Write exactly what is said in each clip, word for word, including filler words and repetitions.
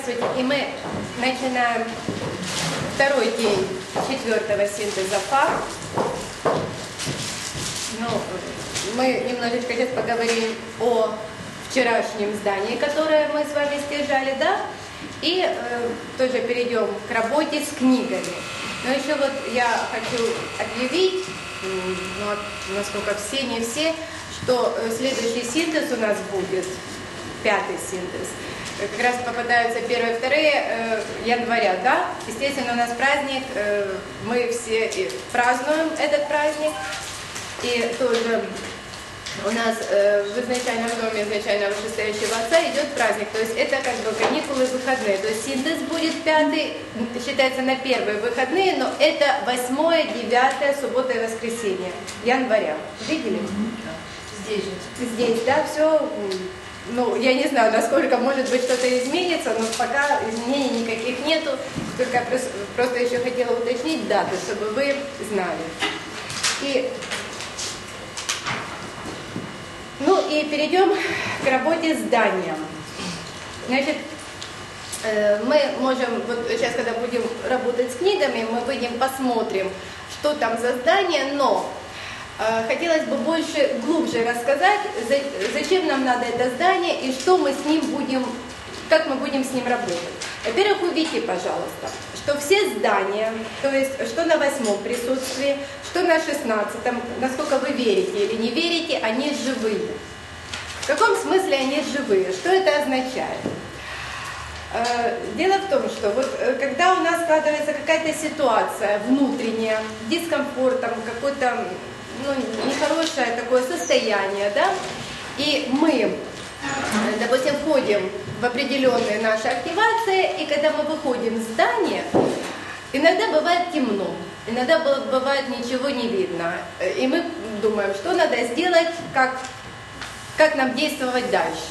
Здравствуйте, и мы начинаем второй день четвертого синтеза ФА. Ну, мы немножечко сейчас поговорим о вчерашнем здании, которое мы с вами стяжали, да? И э, тоже перейдем к работе с книгами. Но еще вот я хочу объявить, ну, насколько все, не все, что следующий синтез у нас будет, пятый синтез. Как раз попадаются первые, вторые э, января, да? Естественно, у нас праздник, э, мы все празднуем этот праздник. И тоже у нас э, в изначальном доме изначально вышестоящего отца идет праздник. То есть это как бы каникулы, выходные. То есть синтез будет пятый, считается на первые выходные, но это восьмое, девятое, суббота и воскресенье января. Видели? Здесь же. Здесь, да, все. Ну, я не знаю, насколько, может быть, что-то изменится, но пока изменений никаких нету. Только просто, просто еще хотела уточнить дату, чтобы вы знали. И, ну и перейдем к работе с зданием. Значит, мы можем, вот сейчас, когда будем работать с книгами, мы выйдем, посмотрим, что там за здание, но хотелось бы больше, глубже рассказать, зачем нам надо это здание и что мы с ним будем, как мы будем с ним работать. Во-первых, увидите, пожалуйста, что все здания, то есть что на восьмом присутствии, что на шестнадцатом, насколько вы верите или не верите, они живые. В каком смысле они живые? Что это означает? Дело в том, что вот когда у нас складывается какая-то ситуация внутренняя, дискомфортом, какой-то ну, нехорошее такое состояние, да, и мы, допустим, входим в определенные наши активации, и когда мы выходим из здания, иногда бывает темно, иногда бывает ничего не видно, и мы думаем, что надо сделать, как, как нам действовать дальше.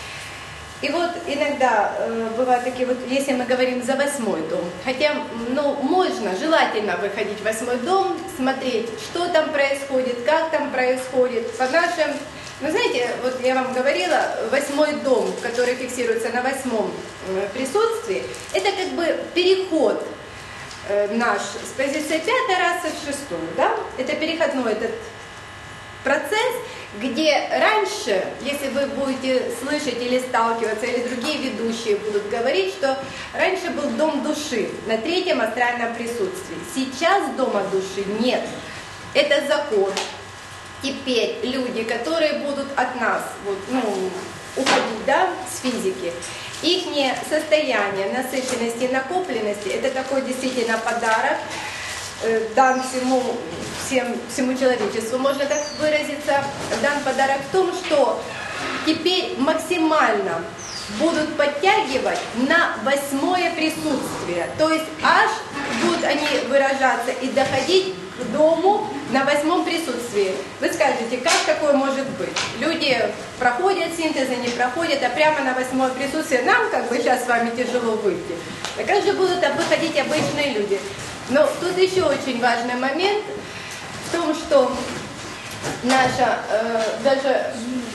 И вот иногда э, бывают такие вот, если мы говорим за восьмой дом, хотя, ну, можно, желательно выходить в восьмой дом, смотреть, что там происходит, как там происходит, по нашим, ну, знаете, вот я вам говорила, восьмой дом, который фиксируется на восьмом э, присутствии, это как бы переход э, наш с позиции пятой расы в шестую, да, это переходной этот процесс, где раньше, если вы будете слышать или сталкиваться, или другие ведущие будут говорить, что раньше был дом души на третьем астральном присутствии. Сейчас дома души нет. Это закон. Теперь люди, которые будут от нас вот, ну, уходить, да, с физики, их состояние насыщенности и накопленности, это такой действительно подарок, дан всему, всем, всему человечеству, можно так выразиться, дан подарок в том, что теперь максимально будут подтягивать на восьмое присутствие. То есть аж будут они выражаться и доходить к дому на восьмом присутствии. Вы скажете, как такое может быть? Люди проходят синтезы, не проходят, а прямо на восьмое присутствие нам как бы сейчас с вами тяжело выйти. А как же будут выходить обычные люди? Но тут еще очень важный момент в том, что наша, э, даже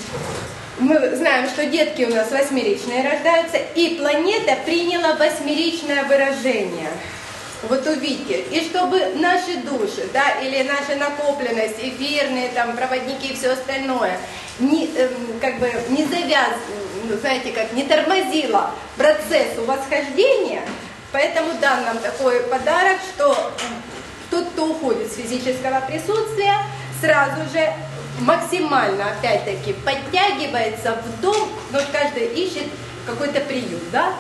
мы знаем, что детки у нас восьмеричные рождаются, и планета приняла восьмеричное выражение. Вот увидите. И чтобы наши души, да, или наша накопленность, эфирные, там, проводники и все остальное, не, э, как бы не завяз, знаете, как, не тормозила процессу восхождения. Поэтому дан нам такой подарок, что тот, кто уходит с физического присутствия, сразу же максимально, опять-таки, подтягивается в дом, но каждый ищет какой-то приют, да,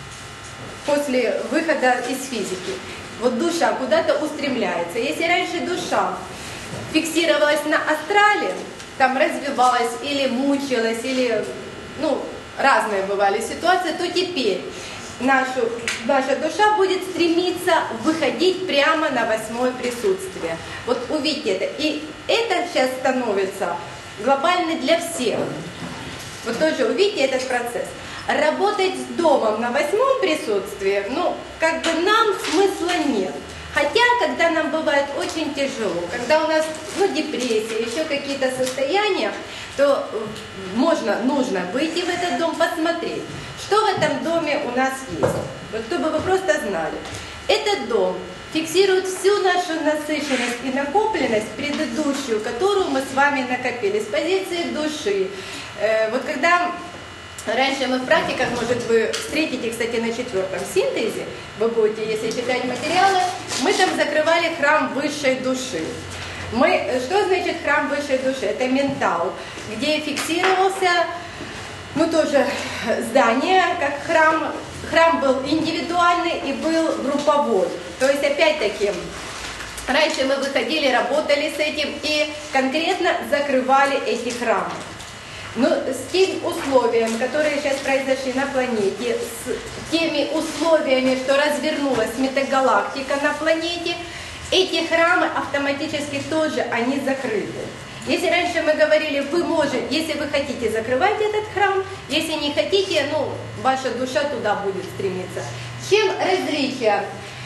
после выхода из физики. Вот душа куда-то устремляется. Если раньше душа фиксировалась на астрале, там развивалась или мучилась, или, ну, разные бывали ситуации, то теперь Нашу, наша душа будет стремиться выходить прямо на восьмое присутствие. Вот увидите это. И это сейчас становится глобально для всех. Вот тоже увидите этот процесс. Работать с домом на восьмом присутствии, ну, как бы нам смысла нет. Хотя, когда нам бывает очень тяжело, когда у нас, ну, депрессия, еще какие-то состояния, что можно, нужно выйти в этот дом, посмотреть, что в этом доме у нас есть. Вот чтобы вы просто знали. Этот дом фиксирует всю нашу насыщенность и накопленность предыдущую, которую мы с вами накопили с позиции души. Э, вот когда раньше мы в практиках, может, вы встретите, кстати, на четвертом синтезе, вы будете, если читать материалы, мы там закрывали храм высшей души. Мы, что значит храм высшей души? Это ментал, где фиксировался, ну тоже здание, как храм. Храм был индивидуальный и был групповой. То есть, опять-таки, раньше мы выходили, работали с этим и конкретно закрывали эти храмы. Но с теми условиями, которые сейчас произошли на планете, с теми условиями, что развернулась метагалактика на планете, эти храмы автоматически тоже, они закрыты. Если раньше мы говорили, вы можете, если вы хотите, закрывать этот храм, если не хотите, ну, ваша душа туда будет стремиться. Чем различие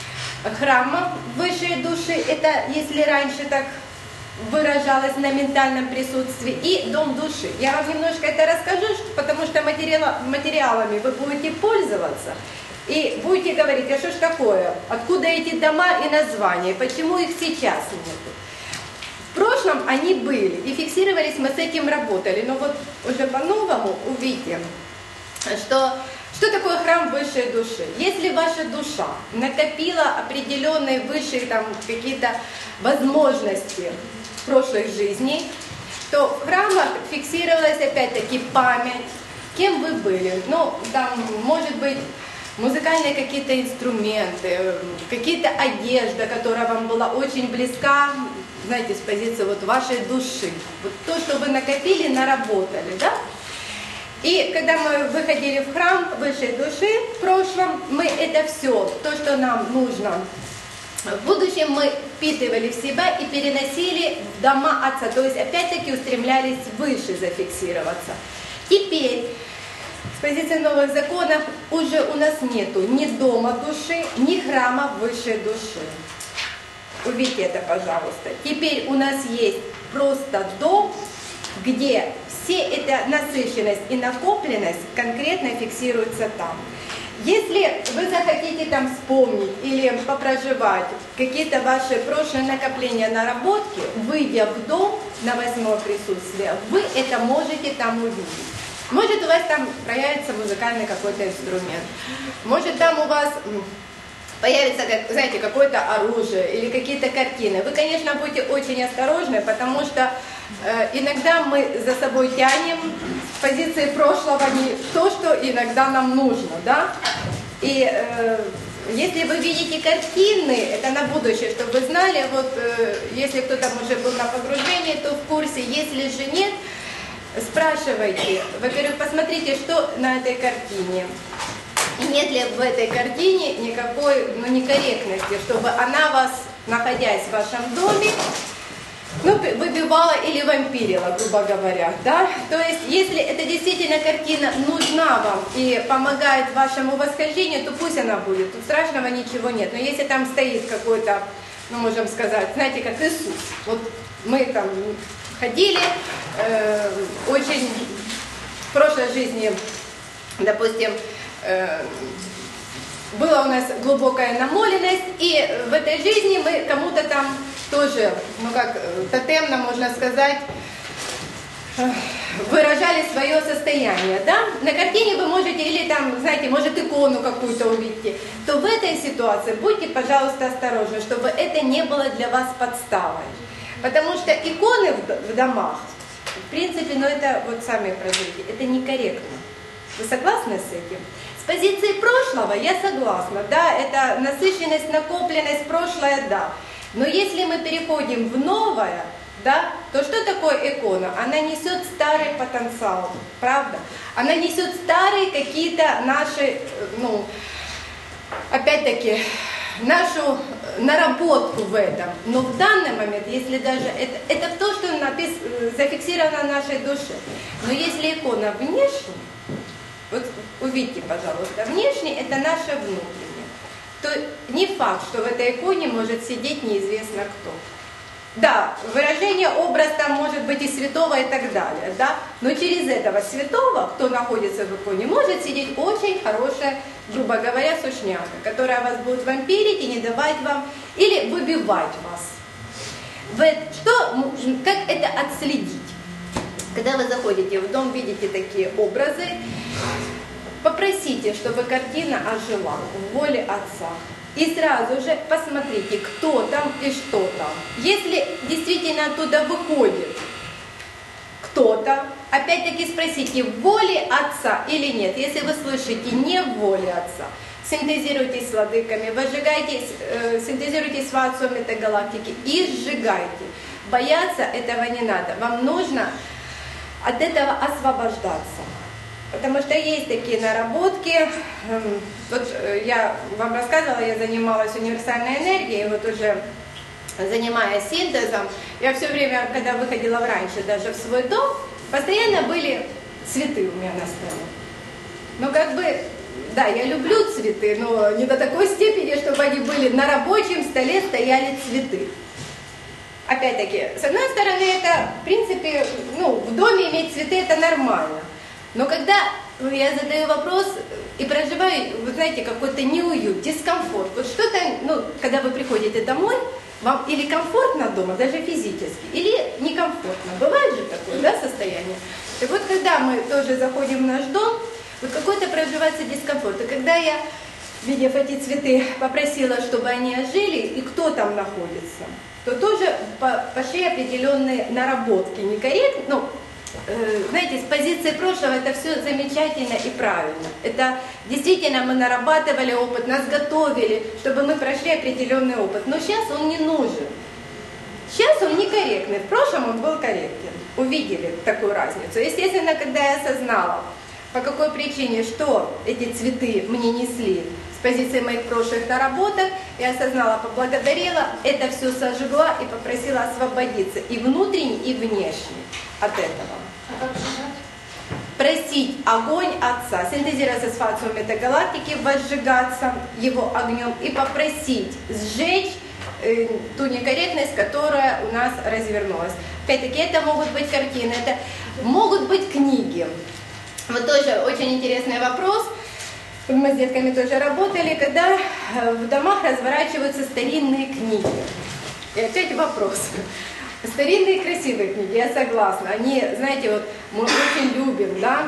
храма высшей души, это если раньше так выражалось на ментальном присутствии, и дом души. Я вам немножко это расскажу, потому что материал, материалами вы будете пользоваться и будете говорить, а что ж такое, откуда эти дома и названия, почему их сейчас нету. В прошлом они были, и фиксировались, мы с этим работали, но вот уже по-новому увидим, что, что такое храм высшей души. Если ваша душа накопила определенные высшие там какие-то возможности прошлых жизней, то в храмах фиксировалась опять-таки память, кем вы были. Ну, там, может быть, музыкальные какие-то инструменты, какие-то одежда, которая вам была очень близка, знаете, с позиции вот вашей души. Вот то, что вы накопили, наработали, да? И когда мы выходили в храм высшей души в прошлом, мы это все, то, что нам нужно, в будущем мы впитывали в себя и переносили в дома Отца. То есть опять-таки устремлялись выше зафиксироваться. Теперь с позиции новых законов уже у нас нету ни дома души, ни храма высшей души. Увидите это, пожалуйста. Теперь у нас есть просто дом, где все эта насыщенность и накопленность конкретно фиксируется там. Если вы захотите там вспомнить или попроживать какие-то ваши прошлые накопления, наработки, выйдя в дом на восьмое присутствие, вы это можете там увидеть. Может, у вас там проявится музыкальный какой-то инструмент, может, там у вас появится, знаете, какое-то оружие или какие-то картины. Вы, конечно, будете очень осторожны, потому что э, иногда мы за собой тянем с позиции прошлого не то, что иногда нам нужно, да? И э, если вы видите картины, это на будущее, чтобы вы знали, вот э, если кто-то уже был на погружении, то в курсе, если же нет, спрашивайте. Во-первых, посмотрите, что на этой картине. И нет ли в этой картине никакой, ну, некорректности, чтобы она вас, находясь в вашем доме, ну, выбивала или вампирила, грубо говоря, да? То есть, если эта действительно картина нужна вам и помогает вашему восхождению, то пусть она будет, тут страшного ничего нет. Но если там стоит какой-то, ну, можем сказать, знаете, как Иисус, вот мы там ходили, э, очень в прошлой жизни, допустим, была у нас глубокая намоленность, и в этой жизни мы кому-то там тоже, ну как тотемно можно сказать, выражали свое состояние, да? На картине вы можете, или там, знаете, может икону какую-то увидите, то в этой ситуации будьте, пожалуйста, осторожны, чтобы это не было для вас подставой. Потому что иконы в домах, в принципе, ну это вот сами проживите, это некорректно. Вы согласны с этим? С позиции прошлого я согласна, да, это насыщенность, накопленность, прошлое, да. Но если мы переходим в новое, да, то что такое икона? Она несет старый потенциал, правда? Она несет старые какие-то наши, ну, опять-таки, нашу наработку в этом. Но в данный момент, если даже это, это то, что напис, зафиксировано в нашей душе. Но если икона внешняя, вот увидите, пожалуйста, внешне это наше внутреннее, то не факт, что в этой иконе может сидеть неизвестно кто. Да, выражение, образ там может быть и святого и так далее, да, но через этого святого, кто находится в иконе, может сидеть очень хорошая, грубо говоря, сушняка, которая вас будет вампирить и не давать вам, или выбивать вас. Что, как это отследить? Когда вы заходите в дом, видите такие образы, попросите, чтобы картина ожила в воле Отца. И сразу же посмотрите, кто там и что там. Если действительно оттуда выходит кто-то, опять-таки спросите, в воле Отца или нет. Если вы слышите не в воле Отца, синтезируйтесь с владыками, возжигайтесь, э, синтезируйтесь с Ваатсом этой галактики и сжигайте. Бояться этого не надо. Вам нужно от этого освобождаться. Потому что есть такие наработки. Вот я вам рассказывала, я занималась универсальной энергией, вот уже занимаясь синтезом, я все время, когда выходила раньше даже в свой дом, постоянно были цветы у меня на столе. Ну как бы, да, я люблю цветы, но не до такой степени, чтобы они были на рабочем столе стояли цветы. Опять-таки, с одной стороны, это, в принципе, ну, в доме иметь цветы это нормально. Но когда я задаю вопрос и проживаю, вы знаете, какой-то неуют, дискомфорт, вот что-то, ну, когда вы приходите домой, вам или комфортно дома, даже физически, или некомфортно. Бывает же такое, да, состояние? И вот когда мы тоже заходим в наш дом, вот какой-то проживается дискомфорт. И когда я, видев эти цветы, попросила, чтобы они ожили, и кто там находится, то тоже пошли определенные наработки, некорректно, ну, знаете, с позиции прошлого это все замечательно и правильно. Это действительно мы нарабатывали опыт, нас готовили, чтобы мы прошли определенный опыт. Но сейчас он не нужен. Сейчас он некорректный, в прошлом он был корректен. Увидели такую разницу. Естественно, когда я осознала, по какой причине, что эти цветы мне несли с позиции моих прошлых наработок, я осознала, поблагодарила, это все сожгла и попросила освободиться и внутренне, и внешне от этого. А как сжигать? Просить огонь Отца, синтезироваться с Ваатсом этой галактики, возжигаться его огнем и попросить сжечь э, ту некорректность, которая у нас развернулась. Опять-таки, это могут быть картины, это могут быть книги. Вот тоже очень интересный вопрос. Мы с детками тоже работали, когда в домах разворачиваются старинные книги. И опять вопрос. Старинные красивые книги, я согласна. Они, знаете, вот мы очень любим, да,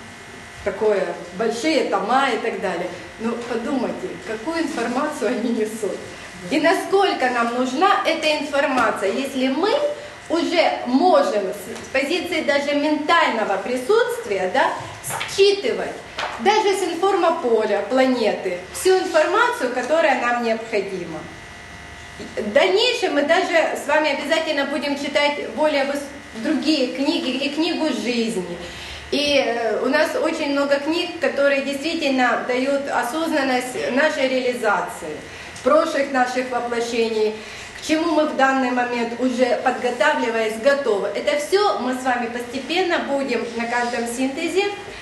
такое, большие тома и так далее. Но подумайте, какую информацию они несут. И насколько нам нужна эта информация, если мы уже можем с позиции даже ментального присутствия, да, считывать даже с информополя планеты всю информацию, которая нам необходима. В дальнейшем мы даже с вами обязательно будем читать более другие книги и книгу жизни. И у нас очень много книг, которые действительно дают осознанность нашей реализации, прошлых наших воплощений, к чему мы в данный момент уже подготавливаясь, готовы. Это все мы с вами постепенно будем на каждом синтезе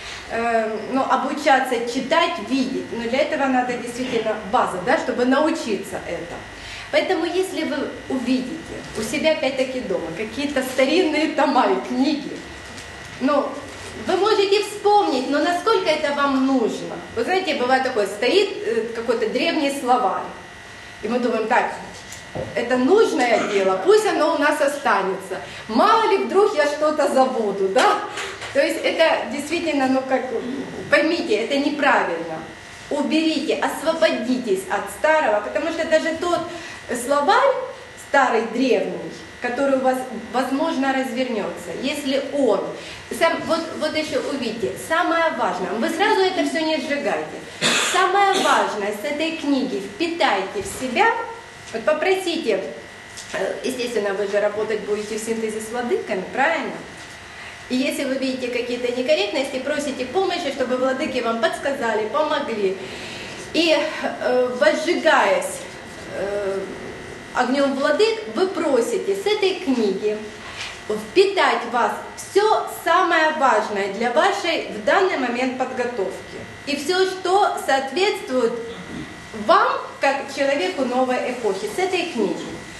э, ну, обучаться читать, видеть. Но для этого надо действительно база, да, чтобы научиться этому. Поэтому если вы увидите у себя опять-таки дома какие-то старинные тома и книги, ну, вы можете вспомнить, но насколько это вам нужно. Вы знаете, бывает такое, стоит какой-то древний словарь, и мы думаем, так, это нужное дело, пусть оно у нас останется. Мало ли вдруг я что-то забуду, да? То есть это действительно, ну как, поймите, это неправильно. Уберите, освободитесь от старого, потому что даже тот словарь, старый, древний, который у вас, возможно, развернется, если он, сам, вот, вот еще увидите, самое важное, вы сразу это все не сжигайте, самое важное с этой книги впитайте в себя, вот попросите, естественно, вы же работать будете в синтезе с владыками, правильно? И если вы видите какие-то некорректности, просите помощи, чтобы владыки вам подсказали, помогли. И э, возжигаясь э, огнем владык, вы просите с этой книги впитать в вас все самое важное для вашей в данный момент подготовки. И все, что соответствует вам, как человеку новой эпохи, с этой книги.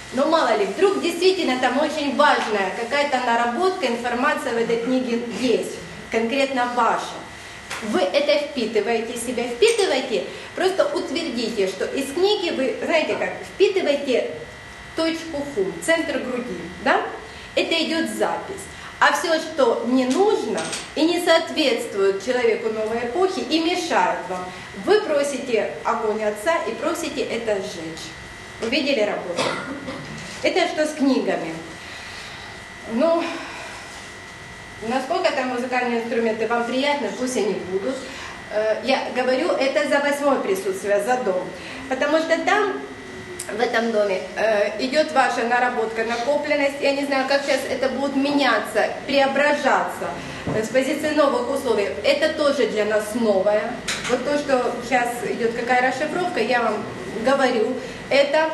Но мало ли, вдруг действительно там очень важная какая-то наработка, информация в этой книге есть, конкретно ваша. Вы это впитываете, себя впитываете, просто утвердите, что из книги вы, знаете как, впитываете точку хум, центр груди, да? Это идет запись. А все, что не нужно и не соответствует человеку новой эпохи и мешает вам, вы просите огонь Отца и просите это сжечь. Увидели работу? Это что с книгами? Ну, насколько там музыкальные инструменты вам приятны, пусть они будут. Я говорю, это за восьмое присутствие, за дом. Потому что там, в этом доме, идет ваша наработка, накопленность. Я не знаю, как сейчас это будет меняться, преображаться с позиции новых условий. Это тоже для нас новое. Вот то, что сейчас идет какая расшифровка, я вам говорю, это...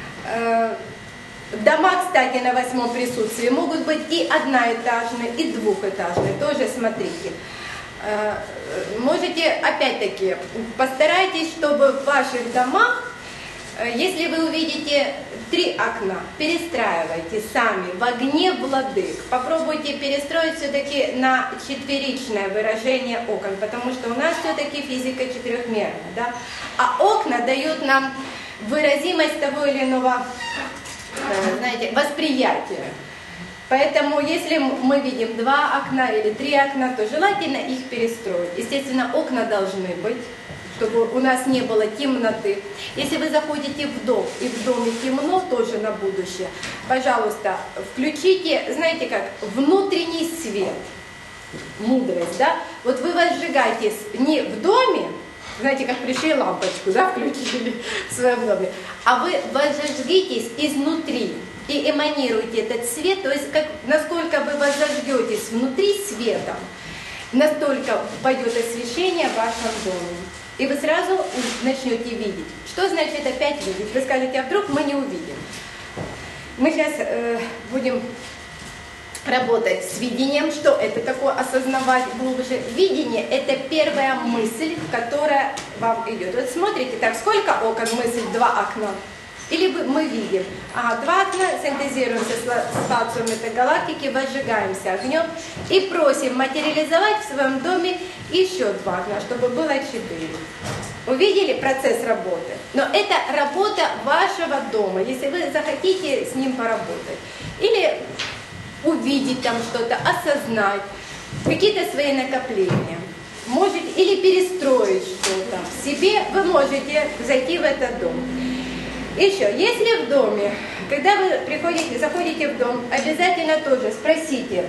Дома, кстати, на восьмом присутствии могут быть и одноэтажные, и двухэтажные. Тоже смотрите. Можете, опять-таки, постарайтесь, чтобы в ваших домах, если вы увидите три окна, перестраивайте сами в огне владык. Попробуйте перестроить все-таки на четверичное выражение окон, потому что у нас все-таки физика четырехмерная, да? А окна дают нам выразимость того или иного, знаете, восприятия. Поэтому, если мы видим два окна или три окна, то желательно их перестроить. Естественно, окна должны быть, чтобы у нас не было темноты. Если вы заходите в дом, и в доме темно, тоже на будущее, пожалуйста, включите, знаете как, внутренний свет, мудрость, да? Вот вы возжигаетесь не в доме, знаете, как пришли лампочку, да, включили в своем доме, а вы возжгитесь изнутри и эманируете этот свет, то есть как, насколько вы возжгетесь внутри светом, настолько пойдет освещение в вашем доме. И вы сразу начнете видеть. Что значит опять видеть? Вы скажете, а вдруг мы не увидим? Мы сейчас э, будем работать с видением. Что это такое? Осознавать глубже. Видение – это первая мысль, которая вам идет. Вот смотрите, так, сколько окон, мысль, два окна. Или мы видим, ага, два окна, синтезируемся с фацией этой галактики, возжигаемся огнем и просим материализовать в своем доме еще два окна, чтобы было четыре. Увидели процесс работы? Но это работа вашего дома, если вы захотите с ним поработать. Или увидеть там что-то, осознать, какие-то свои накопления. Можете, или перестроить что-то в себе, вы можете зайти в этот дом. Еще, если в доме, когда вы приходите, заходите в дом, обязательно тоже спросите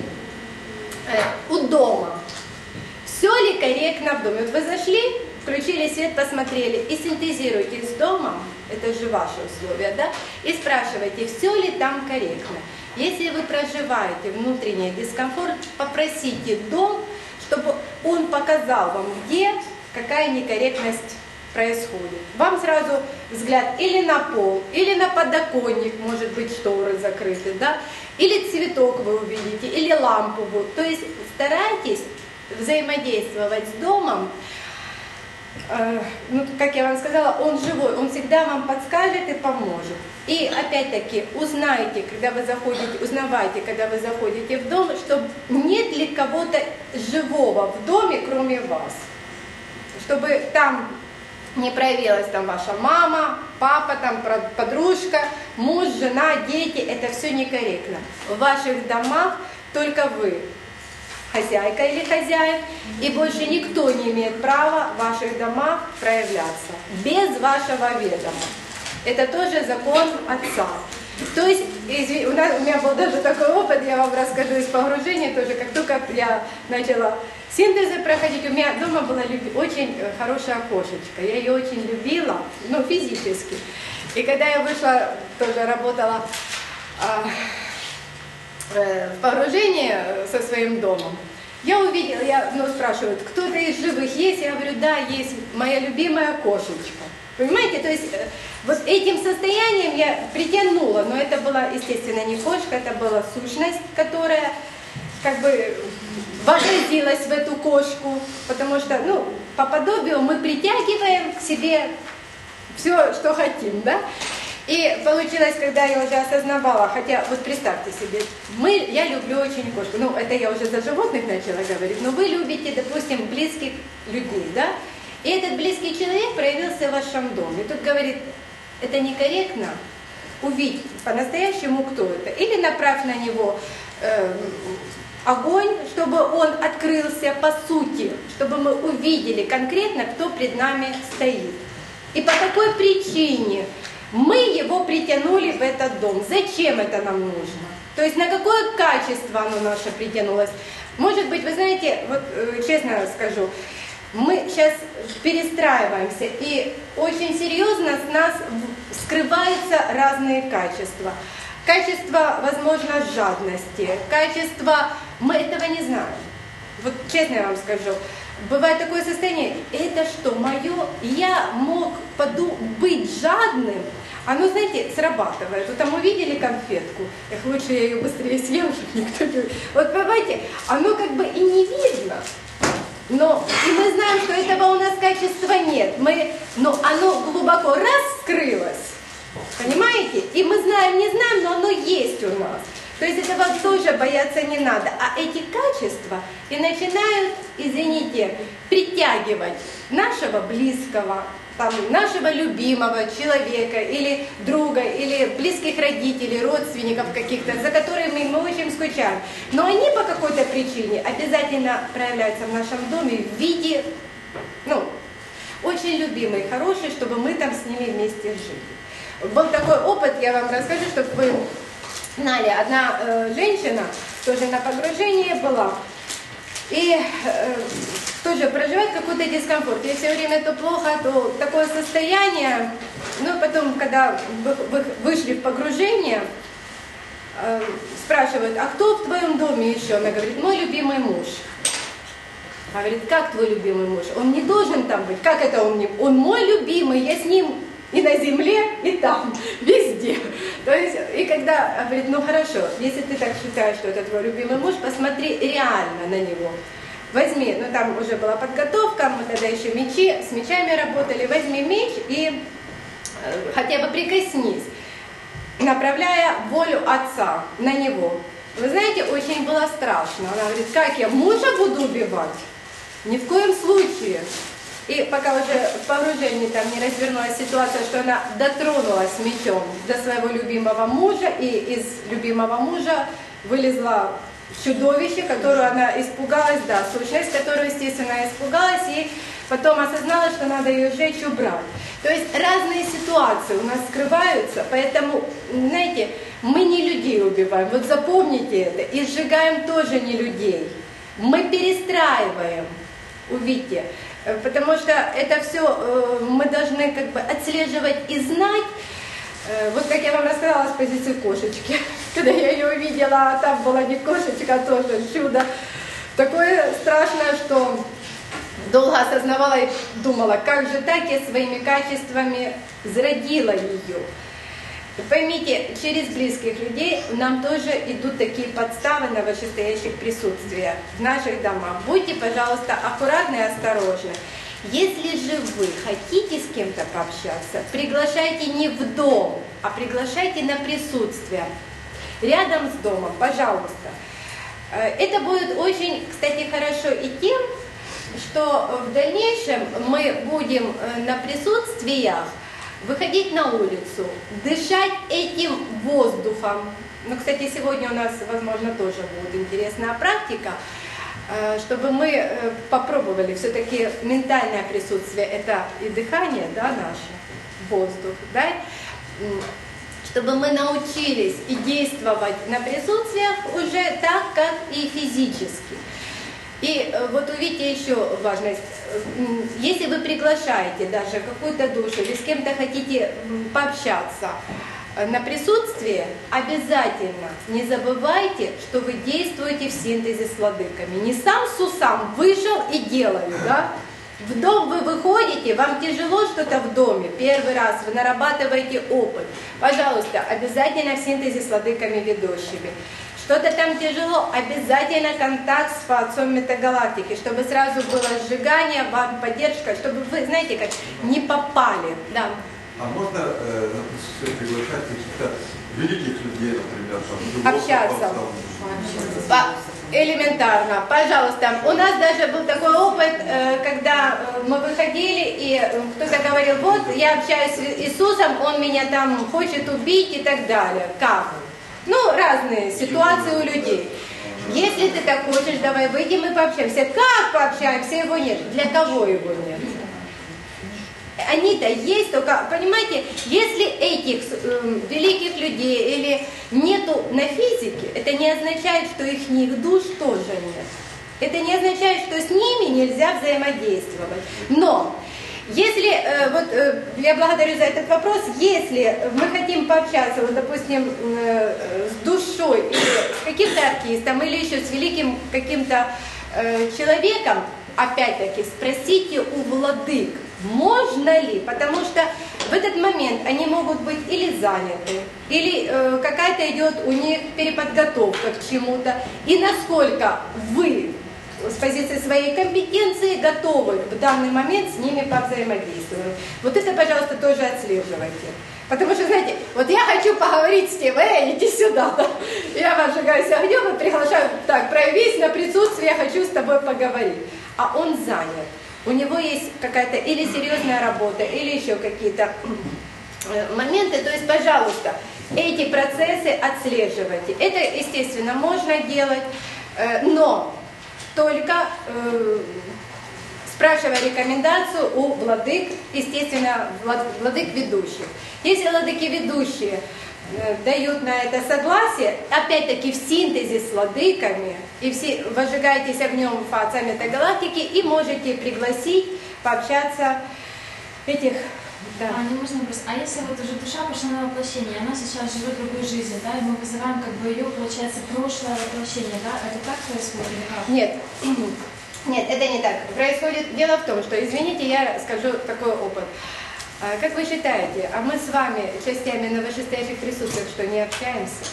э, у дома, все ли корректно в доме. Вот вы зашли, включили свет, посмотрели и синтезируете с домом, это же ваши условия, да, и спрашиваете, все ли там корректно. Если вы проживаете внутренний дискомфорт, попросите дом, чтобы он показал вам, где какая некорректность происходит. Вам сразу взгляд или на пол, или на подоконник, может быть, шторы закрыты, да, или цветок вы увидите, или лампу. То есть старайтесь взаимодействовать с домом. Э, ну, как я вам сказала, он живой, он всегда вам подскажет и поможет. И опять-таки узнайте, когда вы заходите, узнавайте, когда вы заходите в дом, что нет ли кого-то живого в доме, кроме вас. Чтобы там не проявилась там ваша мама, папа, там подружка, муж, жена, дети, это все некорректно. В ваших домах только вы, хозяйка или хозяин, и больше никто не имеет права в ваших домах проявляться без вашего ведома. Это тоже закон Отца. То есть, у, нас, у меня был даже такой опыт, я вам расскажу из погружения тоже, как только я начала синтезы проходить, у меня дома была люби, очень хорошая кошечка, я ее очень любила, ну, физически. И когда я вышла, тоже работала а, э, в погружении со своим домом, я увидела, я, ну, спрашивают, кто-то из живых есть? Я говорю, да, есть моя любимая кошечка. Понимаете, то есть вот этим состоянием я притянула, но это была, естественно, не кошка, это была сущность, которая как бы возвратилась в эту кошку, потому что, ну, по подобию мы притягиваем к себе все, что хотим, да? И получилось, когда я уже осознавала, хотя вот представьте себе, мы, я люблю очень кошку, ну это я уже за животных начала говорить, но вы любите, допустим, близких людей, да? И этот близкий человек проявился в вашем доме. Тут говорит, это некорректно, увидеть по-настоящему, кто это, или направь на него э, огонь, чтобы он открылся по сути, чтобы мы увидели конкретно, кто пред нами стоит. И по какой причине мы его притянули в этот дом. Зачем это нам нужно? То есть на какое качество оно наше притянулось? Может быть, вы знаете, вот честно скажу, мы сейчас перестраиваемся, и очень серьезно с нас скрываются разные качества. Качество, возможно, жадности, качество, мы этого не знаем. Вот честно я вам скажу, бывает такое состояние, это что, мое? Я мог поду- быть жадным? Оно, знаете, срабатывает. Вот там увидели конфетку, эх, лучше я ее быстрее съем, чтобы никто не... Вот понимаете, оно как бы и не видно, но и мы знаем, что этого у нас качества нет. Мы, но оно глубоко раскрылось, понимаете? И мы знаем, не знаем, но оно есть у нас. То есть этого тоже бояться не надо. А эти качества и начинают, извините, притягивать нашего близкого, там, нашего любимого человека, или друга, или близких родителей, родственников каких-то, за которыми мы очень скучаем. Но они по какой-то причине обязательно проявляются в нашем доме в виде, ну, очень любимые, хорошие, чтобы мы там с ними вместе жили. Был такой опыт, я вам расскажу, чтобы вы знали. Одна э, женщина тоже на погружении была, и э, тоже проживает какой-то дискомфорт. Ей все время то плохо, то такое состояние. Ну, потом, когда вы, вы вышли в погружение, э, спрашивают, а кто в твоем доме еще? Она говорит, мой любимый муж. Она говорит, как твой любимый муж? Он не должен там быть. Как это он не? Он мой любимый, я с ним и на земле, и там, везде. То есть, и когда, говорит, ну хорошо, если ты так считаешь, что это твой любимый муж, посмотри реально на него. Возьми, ну там уже была подготовка, мы тогда еще мечи, с мечами работали, возьми меч и э, хотя бы прикоснись, направляя волю отца на него. Вы знаете, очень было страшно. Она говорит, как я мужа буду убивать? Ни в коем случае. И пока уже в погружении там не развернулась ситуация, что она дотронулась мечом до своего любимого мужа, и из любимого мужа вылезла чудовище, которое она испугалась, да, сущность, которую, естественно, испугалась, и потом осознала, что надо ее сжечь, убрать. То есть разные ситуации у нас скрываются, поэтому, знаете, мы не людей убиваем, вот запомните это, и сжигаем тоже не людей. Мы перестраиваем, увидите, потому что это все мы должны как бы отслеживать и знать. Вот как я вам рассказала с позиции кошечки, когда я ее увидела, а там была не кошечка, а тоже чудо. Такое страшное, что долго осознавала и думала, как же так я своими качествами зародила ее. Поймите, через близких людей нам тоже идут такие подставы на вышестоящих присутствиях в наших домах. Будьте, пожалуйста, аккуратны и осторожны. Если же вы хотите с кем-то пообщаться, приглашайте не в дом, а приглашайте на присутствие. Рядом с домом, пожалуйста. Это будет очень, кстати, хорошо и тем, что в дальнейшем мы будем на присутствиях выходить на улицу, дышать этим воздухом. Ну, кстати, сегодня у нас, возможно, тоже будет интересная практика, чтобы мы попробовали все-таки ментальное присутствие, это и дыхание, да, наше, воздух, да, чтобы мы научились и действовать на присутствиях уже так, как и физически. И вот увидите еще важность, если вы приглашаете даже какую-то душу или с кем-то хотите пообщаться на присутствие, обязательно не забывайте, что вы действуете в синтезе с владыками. Не сам сусам вышел и делаю, да? В дом вы выходите, вам тяжело что-то в доме, первый раз вы нарабатываете опыт. Пожалуйста, обязательно в синтезе с владыками ведущими. Что-то там тяжело, обязательно контакт с отцом метагалактики, чтобы сразу было сжигание, вам поддержка, чтобы вы, знаете, как не попали. Да. А можно э, на присутствие приглашать каких-то великих людей, например, там, общаться? Там, По- элементарно, пожалуйста. У нас даже был такой опыт, э, когда мы выходили, и кто-то говорил, вот я общаюсь с Иисусом, он меня там хочет убить и так далее. Как? Ну, разные ситуации у людей. Если ты так хочешь, давай выйдем и пообщаемся. Как пообщаемся? Его нет. Для кого его нет? Они-то есть, только, понимаете, если этих э, великих людей или нету на физике, это не означает, что их душ тоже нет. Это не означает, что с ними нельзя взаимодействовать. Но если, э, вот э, я благодарю за этот вопрос, если мы хотим пообщаться, вот, допустим, э, с душой или с каким-то артистом, или еще с великим каким-то э, человеком, опять-таки спросите у владык, можно ли, потому что в этот момент они могут быть или заняты, или э, какая-то идет у них переподготовка к чему-то, и насколько вы с позиции своей компетенции готовы в данный момент с ними повзаимодействовать. Вот это, пожалуйста, тоже отслеживайте. Потому что, знаете, вот я хочу поговорить с тем, эй, иди сюда, да? Я вас сжигаюсь огнем и приглашаю, так, проявись на присутствие, я хочу с тобой поговорить. А он занят. У него есть какая-то или серьезная работа, или еще какие-то моменты. То есть, пожалуйста, эти процессы отслеживайте. Это, естественно, можно делать, но только э, спрашивая рекомендацию у владык, естественно, владык ведущих. Если владыки ведущие э, дают на это согласие, опять-таки в синтезе с владыками, и все возжигаетесь огнем фаца метагалактики, и можете пригласить пообщаться этих... Да. А, не можно вопрос. А если вот уже душа пошла на воплощение, она сейчас живет другой жизнью, да, и мы вызываем как бы ее, получается, прошлое воплощение, да? Это так происходит или как? Нет. Нет, это не так. Происходит дело в том, что, извините, я скажу такой опыт. Как вы считаете, а мы с вами частями на вышестоящих присутствиях что, не общаемся?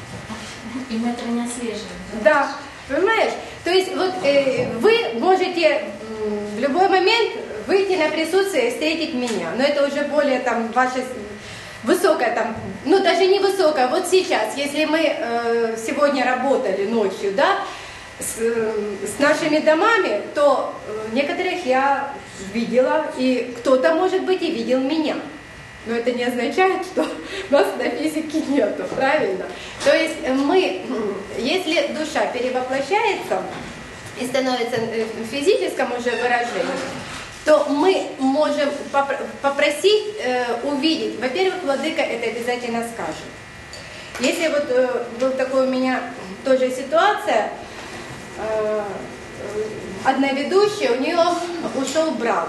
И мы этого не отслеживаем. Да, понимаешь? То есть вот э, вы можете э, в любой момент выйти на присутствие и встретить меня. Но это уже более там ваше высокое там, ну даже не высокое. Вот сейчас, если мы э, сегодня работали ночью, да, с, э, с нашими домами, то э, некоторых я видела, и кто-то, может быть, и видел меня. Но это не означает, что нас на физике нету, правильно? То есть мы, если душа перевоплощается и становится в физическом уже выражении, то мы можем попросить э, увидеть, во-первых, владыка это обязательно скажет. Если вот э, был такой у меня тоже ситуация, э, одна ведущая, у нее ушел брат.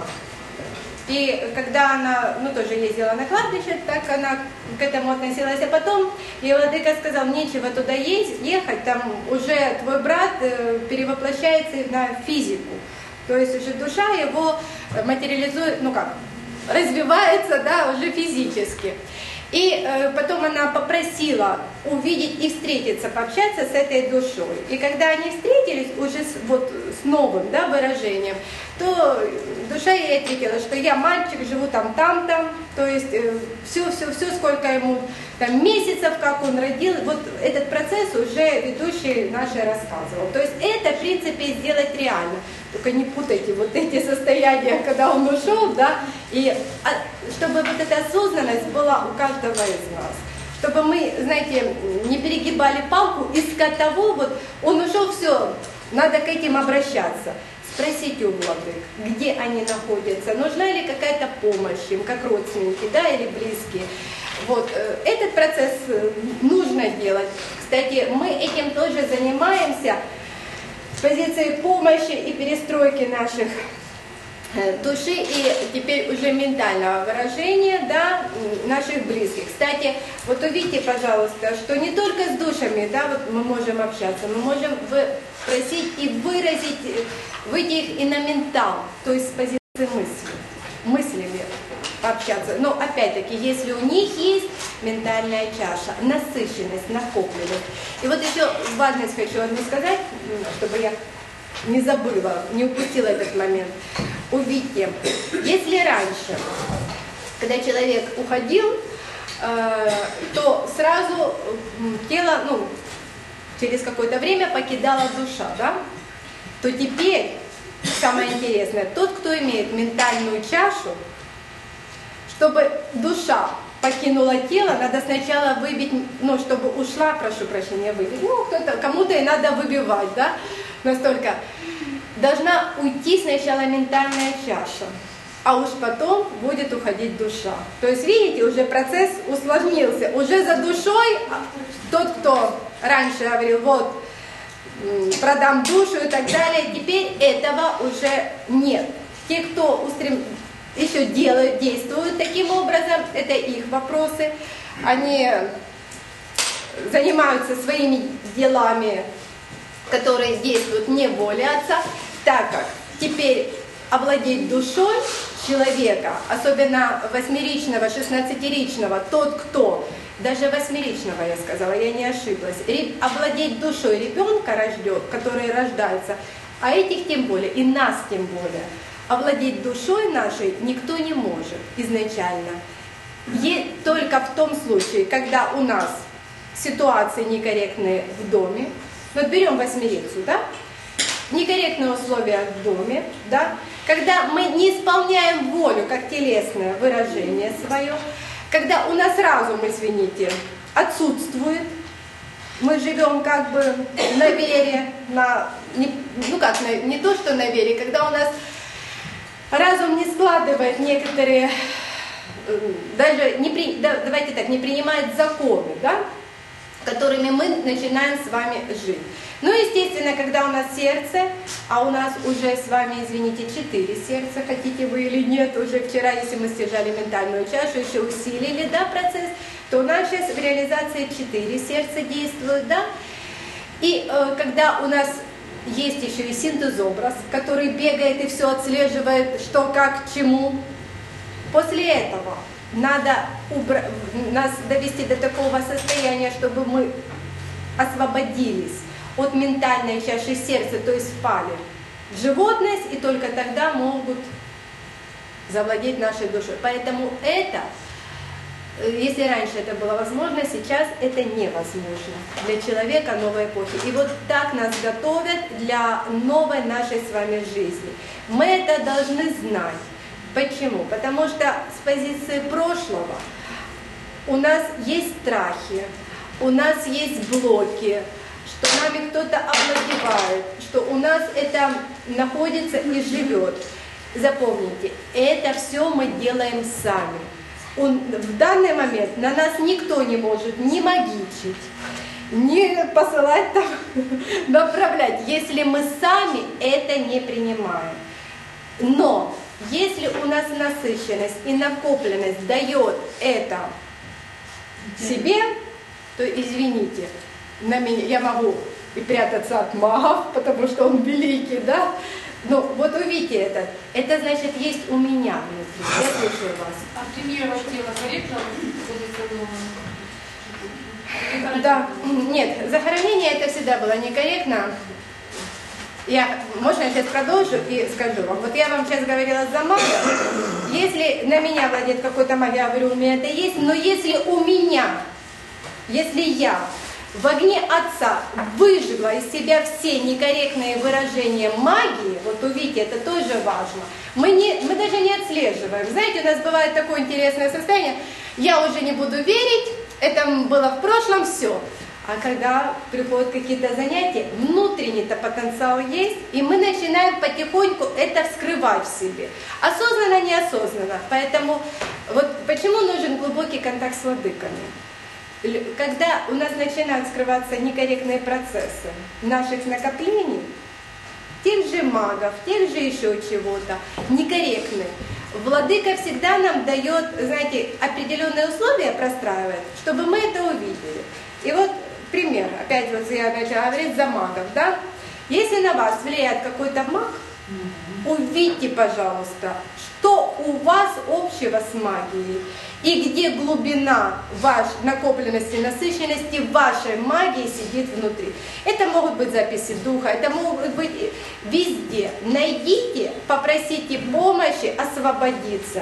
И когда она, ну, тоже ездила на кладбище, так она к этому относилась. А потом ей владыка сказал, нечего туда есть, ехать, там уже твой брат э, перевоплощается на физику. То есть уже душа его материализует, ну как, развивается, да, уже физически. И э, потом она попросила увидеть и встретиться, пообщаться с этой душой. И когда они встретились уже с, вот, с новым, да, выражением, то душа ей ответила, что я мальчик, живу там, там, там, то есть э, все, все, все, сколько ему там месяцев, как он родил, вот этот процесс уже ведущий наши рассказывал. То есть это, в принципе, сделать реально. Только не путайте вот эти состояния, когда он ушел, да, и а, чтобы вот эта осознанность была у каждого из нас. Чтобы мы, знаете, не перегибали палку, искать того, вот он ушел, все, надо к этим обращаться. Спросите у владык, где они находятся, нужна ли какая-то помощь им, как родственники, да, или близкие. Вот, этот процесс нужно делать. Кстати, мы этим тоже занимаемся с позиции помощи и перестройки наших души и теперь уже ментального выражения, да, наших близких. Кстати, вот увидите, пожалуйста, что не только с душами, да, вот мы можем общаться, мы можем просить и выразить, выйти их и на ментал, то есть с позиции мысли, мыслями пообщаться. Но опять-таки, если у них есть ментальная чаша, насыщенность, накопленность. И вот еще важность хочу одну сказать, чтобы я не забыла, не упустила этот момент. Увидьте, если раньше когда человек уходил, э, то сразу тело, ну, через какое-то время покидала душа, да? То теперь, самое интересное, тот, кто имеет ментальную чашу, чтобы душа покинула тело, надо сначала выбить, ну, чтобы ушла, прошу прощения, выбить. Ну, кто-то, кому-то и надо выбивать, да, настолько. Должна уйти сначала ментальная чаша, а уж потом будет уходить душа. То есть, видите, уже процесс усложнился. Уже за душой тот, кто раньше говорил, вот, продам душу и так далее, теперь этого уже нет. Те, кто устрем... еще делают, действуют таким образом, это их вопросы. Они занимаются своими делами, которые действуют не воле Отца, так как теперь овладеть душой человека, особенно восьмеричного, шестнадцатиричного, тот, кто, даже восьмеричного, я сказала, я не ошиблась, овладеть душой ребенка, рождет, который рождается, а этих тем более, и нас тем более, овладеть душой нашей никто не может изначально. И только в том случае, когда у нас ситуации некорректные в доме, вот берем восьмерицу, да? Некорректные условия в доме, да? Когда мы не исполняем волю, как телесное выражение свое, когда у нас разум, извините, отсутствует, мы живем как бы на вере, на, не, ну как, на, не то что на вере, когда у нас разум не складывает некоторые, даже не при, да, давайте так, не принимает законы, да, которыми мы начинаем с вами жить. Ну, естественно, когда у нас сердце, а у нас уже с вами, извините, четыре сердца, хотите вы или нет, уже вчера, если мы стяжали ментальную чашу, еще усилили, да, процесс, то у нас сейчас в реализации четыре сердца действуют, да, и э, когда у нас есть еще и синтез-образ, который бегает и все отслеживает, что, как, к чему. После этого надо убра... нас довести до такого состояния, чтобы мы освободились от ментальной чаши сердца, то есть впали в животность, и только тогда могут завладеть нашей душой. Поэтому это, если раньше это было возможно, сейчас это невозможно для человека новой эпохи. И вот так нас готовят для новой нашей с вами жизни. Мы это должны знать. Почему? Потому что с позиции прошлого у нас есть страхи, у нас есть блоки, что нами кто-то овладевает, что у нас это находится и живет. Запомните, это все мы делаем сами. Он, в данный момент на нас никто не может ни магичить, ни посылать там, направлять, если мы сами это не принимаем. Но если у нас насыщенность и накопленность дает это себе, то извините, на меня, я могу и прятаться от магов, потому что он великий, да? Но вот увидите это, это значит есть у меня внутри. Я слушаю вас. А премировать тело корректно будет? Да, нет, захоронение это всегда было некорректно. Я, можно я сейчас продолжу и скажу вам. Вот я вам сейчас говорила за мага. Если на меня владеет какой-то маг, я говорю, у меня это есть, но если у меня, если я в огне Отца выжгла из себя все некорректные выражения магии, вот увидите, это тоже важно, мы, не, мы даже не отслеживаем. Знаете, у нас бывает такое интересное состояние, я уже не буду верить, это было в прошлом, все. А когда приходят какие-то занятия, внутренний-то потенциал есть, и мы начинаем потихоньку это вскрывать в себе. Осознанно, неосознанно. Поэтому вот почему нужен глубокий контакт с владыками? Когда у нас начинают скрываться некорректные процессы наших накоплений, тех же магов, тех же еще чего-то, некорректных, владыка всегда нам дает, знаете, определенные условия простраивает, чтобы мы это увидели. И вот пример, опять вот я начала говорить за магов, да? Если на вас влияет какой-то маг, увидьте, пожалуйста, что у вас общего с магией, и где глубина вашей накопленности, насыщенности вашей магии сидит внутри. Это могут быть записи духа, это могут быть везде. Найдите, попросите помощи освободиться.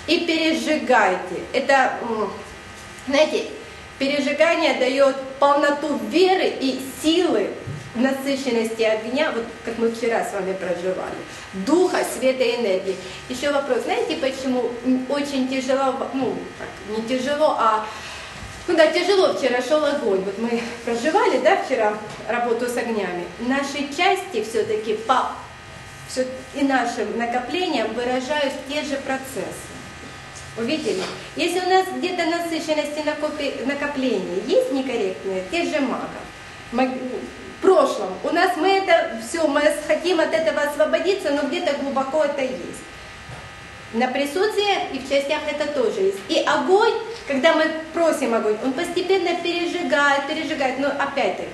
и пережигайте. Это, знаете, пережигание дает полноту веры и силы, насыщенности огня, вот как мы вчера с вами проживали, духа, света и энергии. Еще вопрос, знаете, почему очень тяжело, ну, не тяжело, а, ну да, тяжело вчера шел огонь. Вот мы проживали, да, вчера работу с огнями. Наши части все-таки по все, и нашим накоплениям выражают те же процессы. Увидели? Если у нас где-то насыщенности накопления есть некорректные, те же мага, в прошлом. У нас мы это все, мы хотим от этого освободиться, но где-то глубоко это есть. На присутствии и в частях это тоже есть. И огонь, когда мы просим огонь, он постепенно пережигает, пережигает, но опять-таки,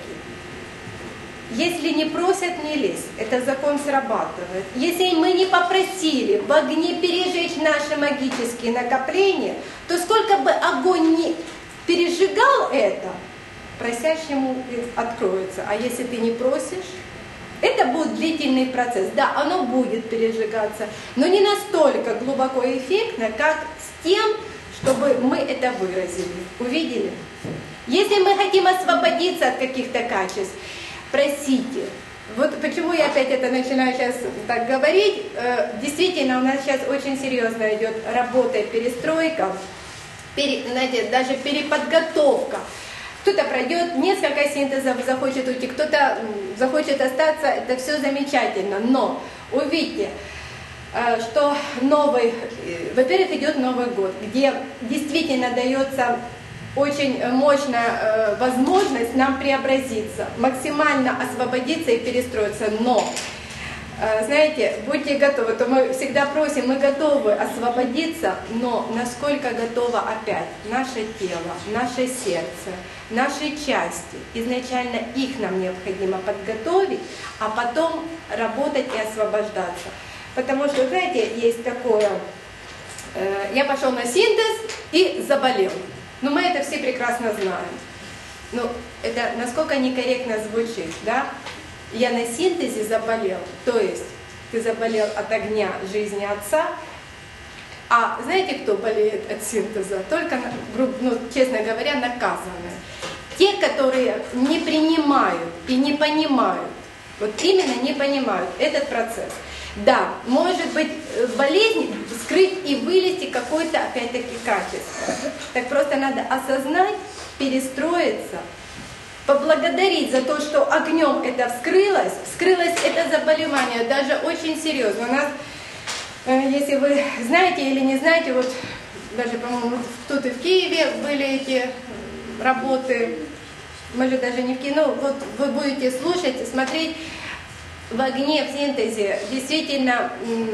если не просят, не лезь. Это закон срабатывает. Если мы не попросили в огне пережечь наши магические накопления, то сколько бы огонь не пережигал это, просящему откроется. А если ты не просишь, это будет длительный процесс. Да, оно будет пережигаться, но не настолько глубоко и эффектно, как с тем, чтобы мы это выразили. Увидели? Если мы хотим освободиться от каких-то качеств, просите. Вот почему я опять это начинаю сейчас так говорить. Действительно, у нас сейчас очень серьезно идет работа и перестройка, пере, знаете, даже переподготовка. Кто-то пройдет несколько синтезов, захочет уйти, кто-то захочет остаться, это все замечательно. Но увидьте, что новый, во-первых, идет Новый год, где действительно дается очень мощная возможность нам преобразиться, максимально освободиться и перестроиться. Но, знаете, будьте готовы, то мы всегда просим, мы готовы освободиться, но насколько готово опять наше тело, наше сердце, наши части. Изначально их нам необходимо подготовить, а потом работать и освобождаться. Потому что, знаете, есть такое, я пошел на синтез и заболел. Но мы это все прекрасно знаем. Но это насколько некорректно звучит, да? Я на синтезе заболел, то есть ты заболел от огня жизни отца, а знаете, кто болеет от синтеза? Только, ну, честно говоря, наказанные. Те, которые не принимают и не понимают, вот именно не понимают этот процесс. Да, может быть, болезнь скрыть и вылезти какое-то, опять-таки, качество. Так просто надо осознать, перестроиться, поблагодарить за то, что огнем это вскрылось, вскрылось это заболевание, даже очень серьезно. У нас, если вы знаете или не знаете, вот даже, по-моему, тут и в Киеве были эти работы, может даже не в Киеве, но вот вы будете слушать, смотреть, в огне, в синтезе действительно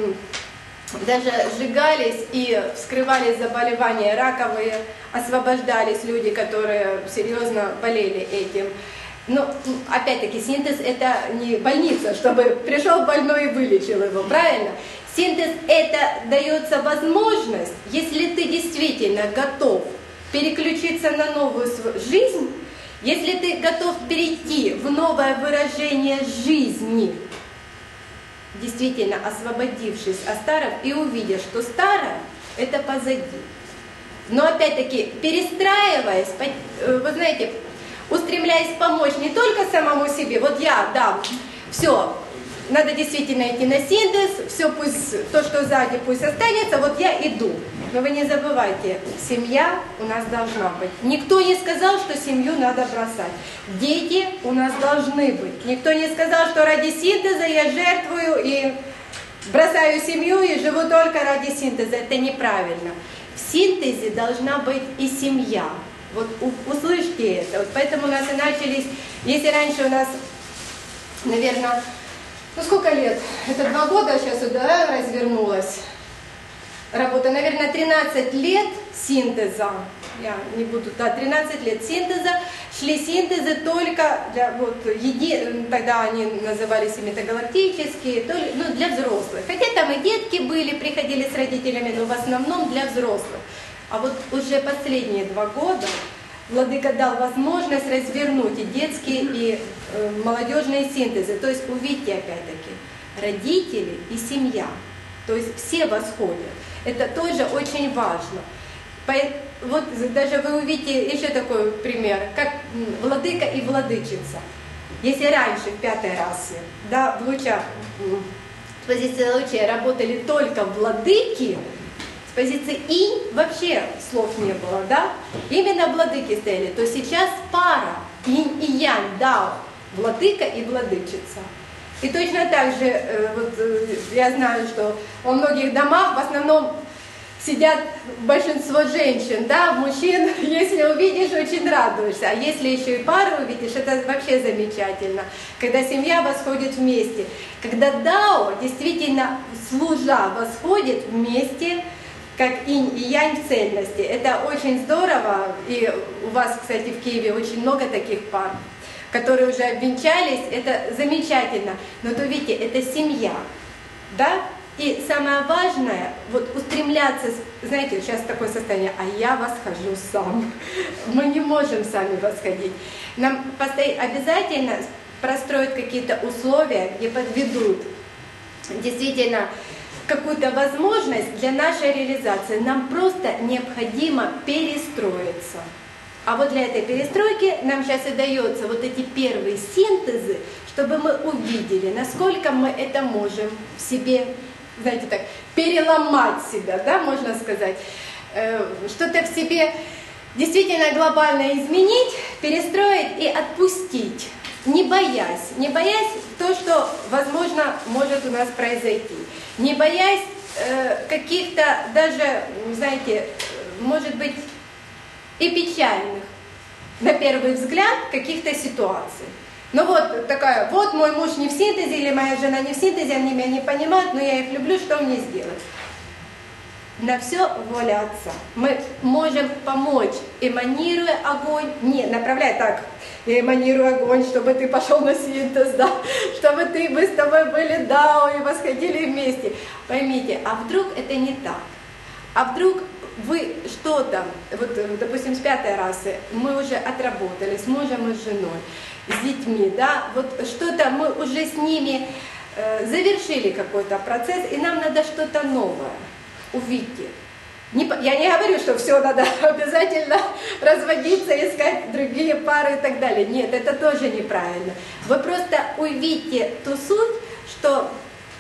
даже сжигались и вскрывались заболевания раковые, освобождались люди, которые серьезно болели этим. Но опять-таки синтез это не больница, чтобы пришел больной и вылечил его, правильно? Синтез это дается возможность, если ты действительно готов переключиться на новую жизнь, если ты готов перейти в новое выражение жизни, действительно освободившись от старого и увидя, что старое – это позади. Но опять-таки, перестраиваясь, вы знаете, устремляясь помочь не только самому себе, вот я, да, все, надо действительно идти на синтез, все пусть, то, что сзади, пусть останется, вот я иду. Но вы не забывайте, семья у нас должна быть. Никто не сказал, что семью надо бросать. Дети у нас должны быть. Никто не сказал, что ради синтеза я жертвую и бросаю семью и живу только ради синтеза. Это неправильно. В синтезе должна быть и семья. Вот услышьте это. Вот поэтому у нас и начались, если раньше у нас, наверное, ну сколько лет? Это два года сейчас да, развернулась. Работа, наверное, тринадцать лет синтеза, я не буду, да, тринадцать лет синтеза, шли синтезы только для, вот, еди, тогда они назывались метагалактические, то, ну, для взрослых. Хотя там и детки были, приходили с родителями, но в основном для взрослых. А вот уже последние два года Владыка дал возможность развернуть и детские, и э, молодежные синтезы. То есть увидите опять-таки, родители и семья, то есть все восходят. Это тоже очень важно. Вот даже вы увидите еще такой пример, как владыка и владычица. Если раньше в пятой расе, да, в лучах, с позиции лучей работали только владыки, с позиции инь вообще слов не было, да, именно владыки стояли, то сейчас пара инь и янь, дао, владыка и владычица. И точно так же, вот, я знаю, что во многих домах в основном сидят большинство женщин, да, мужчин, если увидишь, очень радуешься. А если еще и пару увидишь, это вообще замечательно, когда семья восходит вместе. Когда дао действительно служа восходит вместе, как инь и янь в цельности. Это очень здорово, и у вас, кстати, в Киеве очень много таких пар, которые уже обвенчались, это замечательно. Но то видите, это семья, да? И самое важное, вот устремляться, знаете, сейчас такое состояние, а я восхожу сам. Мы не можем сами восходить. Нам обязательно простроить какие-то условия, где подведут действительно какую-то возможность для нашей реализации. Нам просто необходимо перестроиться. А вот для этой перестройки нам сейчас и дается вот эти первые синтезы, чтобы мы увидели, насколько мы это можем в себе, знаете так, переломать себя, да, можно сказать, э, что-то в себе действительно глобально изменить, перестроить и отпустить, не боясь, не боясь то, что, возможно, может у нас произойти, не боясь э, каких-то даже, знаете, может быть, и печальных, на первый взгляд, каких-то ситуаций. Ну вот такая, вот мой муж не в синтезе, или моя жена не в синтезе, они меня не понимают, но я их люблю, что мне сделать? На все воля Отца. Мы можем помочь, эманируя огонь, не направляя так, я эманирую огонь, чтобы ты пошел на синтез, да, чтобы ты, мы с тобой были дао и восходили вместе. Поймите, а вдруг это не так? А вдруг вы что-то, вот, допустим, с пятой расы, мы уже отработали с мужем и с женой, с детьми, да, вот что-то мы уже с ними э, завершили какой-то процесс, и нам надо что-то новое. Увидьте. Не, я не говорю, что все надо обязательно разводиться, искать другие пары и так далее. Нет, это тоже неправильно. Вы просто увидите ту суть, что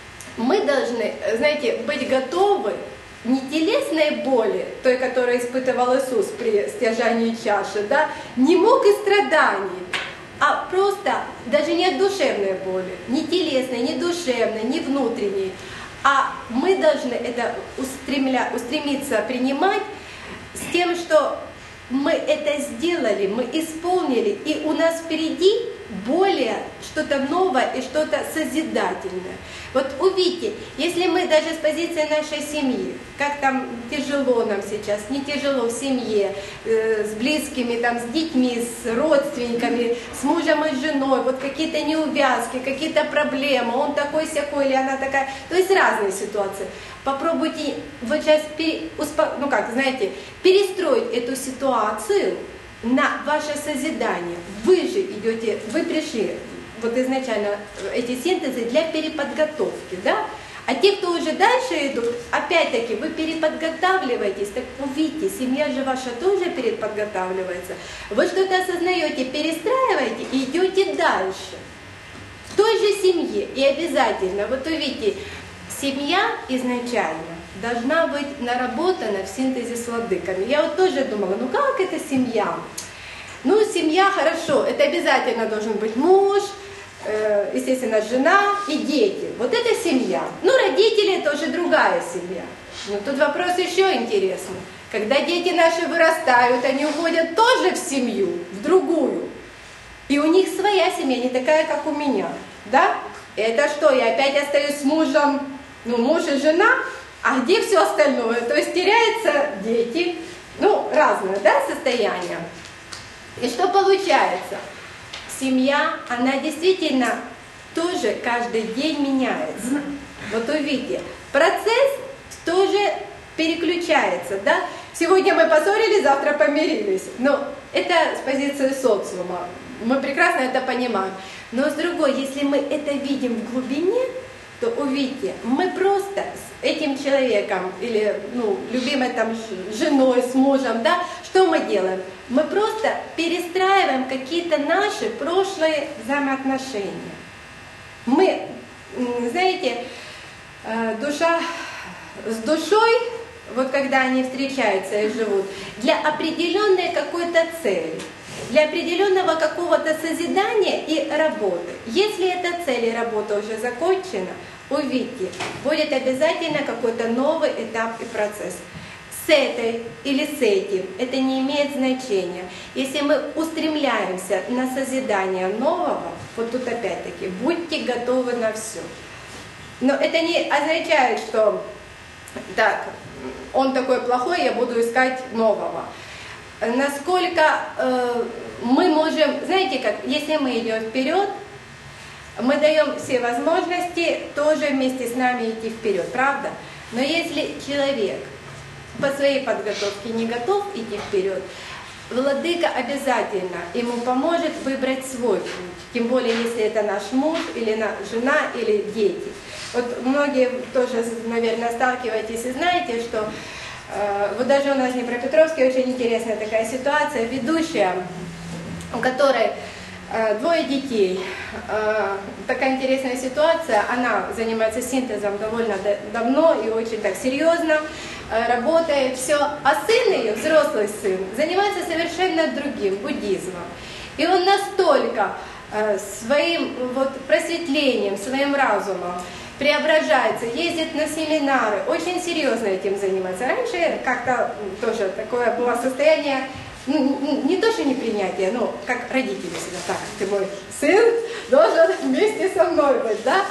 мы должны, знаете, быть готовы не телесной боли, той, которую испытывал Иисус при стяжании чаши, да, не мук и страданий, а просто даже не от душевной боли, не телесной, не душевной, не внутренней, а мы должны это устремля, устремиться принимать с тем, что мы это сделали, мы исполнили, и у нас впереди более что-то новое и что-то созидательное. Вот увидите, если мы даже с позиции нашей семьи, как там тяжело нам сейчас, не тяжело в семье, э, с близкими, там, с детьми, с родственниками, с мужем и с женой, вот какие-то неувязки, какие-то проблемы, он такой-сякой или она такая, то есть разные ситуации. Попробуйте вот сейчас, пере, успо, ну как, знаете, перестроить эту ситуацию на ваше созидание. Вы же идете, вы пришли вот изначально эти синтезы для переподготовки, да? А те, кто уже дальше идут, опять-таки вы переподготавливаетесь, так увидите, семья же ваша тоже переподготавливается. Вы что-то осознаете, перестраиваете и идете дальше. В той же семье и обязательно, вот увидите, семья изначально должна быть наработана в синтезе с владыками. Я вот тоже думала, ну как это семья? Ну, семья хорошо, это обязательно должен быть муж, э, естественно, жена и дети. Вот это семья. Ну, родители это уже другая семья. Но тут вопрос еще интересный. Когда дети наши вырастают, они уходят тоже в семью, в другую. И у них своя семья, не такая, как у меня. Да? Это что, я опять остаюсь с мужем, ну, муж и жена, а где все остальное? То есть теряются дети, ну, разное, да, состояние. И что получается? Семья, она действительно тоже каждый день меняется. Вот увидите, процесс тоже переключается, да? Сегодня мы поссорились, завтра помирились. Но это с позиции социума. Мы прекрасно это понимаем. Но с другой, если мы это видим в глубине, то увидите, мы просто этим человеком или ну, любимой там женой, с мужем, да, что мы делаем? Мы просто перестраиваем какие-то наши прошлые взаимоотношения. Мы, знаете, душа с душой, вот когда они встречаются и живут, для определенной какой-то цели, для определенного какого-то созидания и работы. Если эта цель и работа уже закончена, увидите, будет обязательно какой-то новый этап и процесс. С этой или с этим это не имеет значения. Если мы устремляемся на созидание нового, вот тут опять-таки, будьте готовы на все. Но это не означает, что так, он такой плохой, я буду искать нового. Насколько э, мы можем, знаете как, если мы идем вперед, мы даем все возможности тоже вместе с нами идти вперед, правда? Но если человек по своей подготовке не готов идти вперед, владыка обязательно ему поможет выбрать свой путь. Тем более, если это наш муж, или жена, или дети. Вот многие тоже, наверное, сталкиваетесь и знаете, что э, вот даже у нас в Днепропетровске очень интересная такая ситуация. Ведущая, у которой э, двое детей. Э, такая интересная ситуация. Она занимается синтезом довольно давно и очень так серьезно. Работает, все, а сын ее, взрослый сын, занимается совершенно другим, буддизмом. И он настолько э, своим вот, просветлением, своим разумом преображается, ездит на семинары, очень серьезно этим занимается. Раньше как-то тоже такое было состояние, ну, не то что непринятие, но как родители всегда, так, ты мой сын должен вместе со мной быть, да?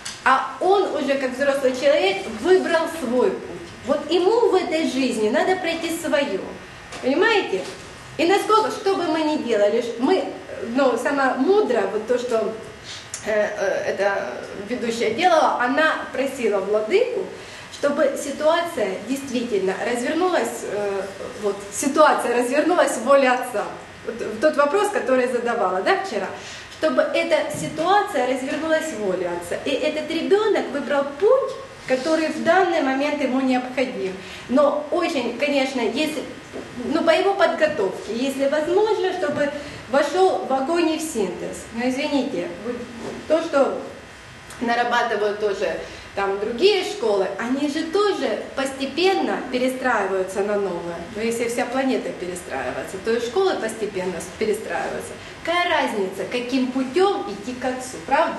А он уже как взрослый человек выбрал свой путь. Вот ему в этой жизни надо пройти свое. Понимаете? И насколько, что бы мы ни делали, мы, ну, самое мудрое, вот то, что э, э, эта ведущая делала, она просила владыку, чтобы ситуация действительно развернулась, э, вот, ситуация развернулась в воле Отца. Вот, тот вопрос, который я задавала, да, вчера. Чтобы эта ситуация развернулась в воле Отца. И этот ребенок выбрал путь, который в данный момент ему необходим. Но очень, конечно, если, ну, по его подготовке, если возможно, чтобы вошел в огонь и в синтез. Но извините, то, что нарабатывают тоже там другие школы, они же тоже постепенно перестраиваются на новое. Но если вся планета перестраивается, то и школы постепенно перестраиваются. Какая разница, каким путем идти к Отцу, правда?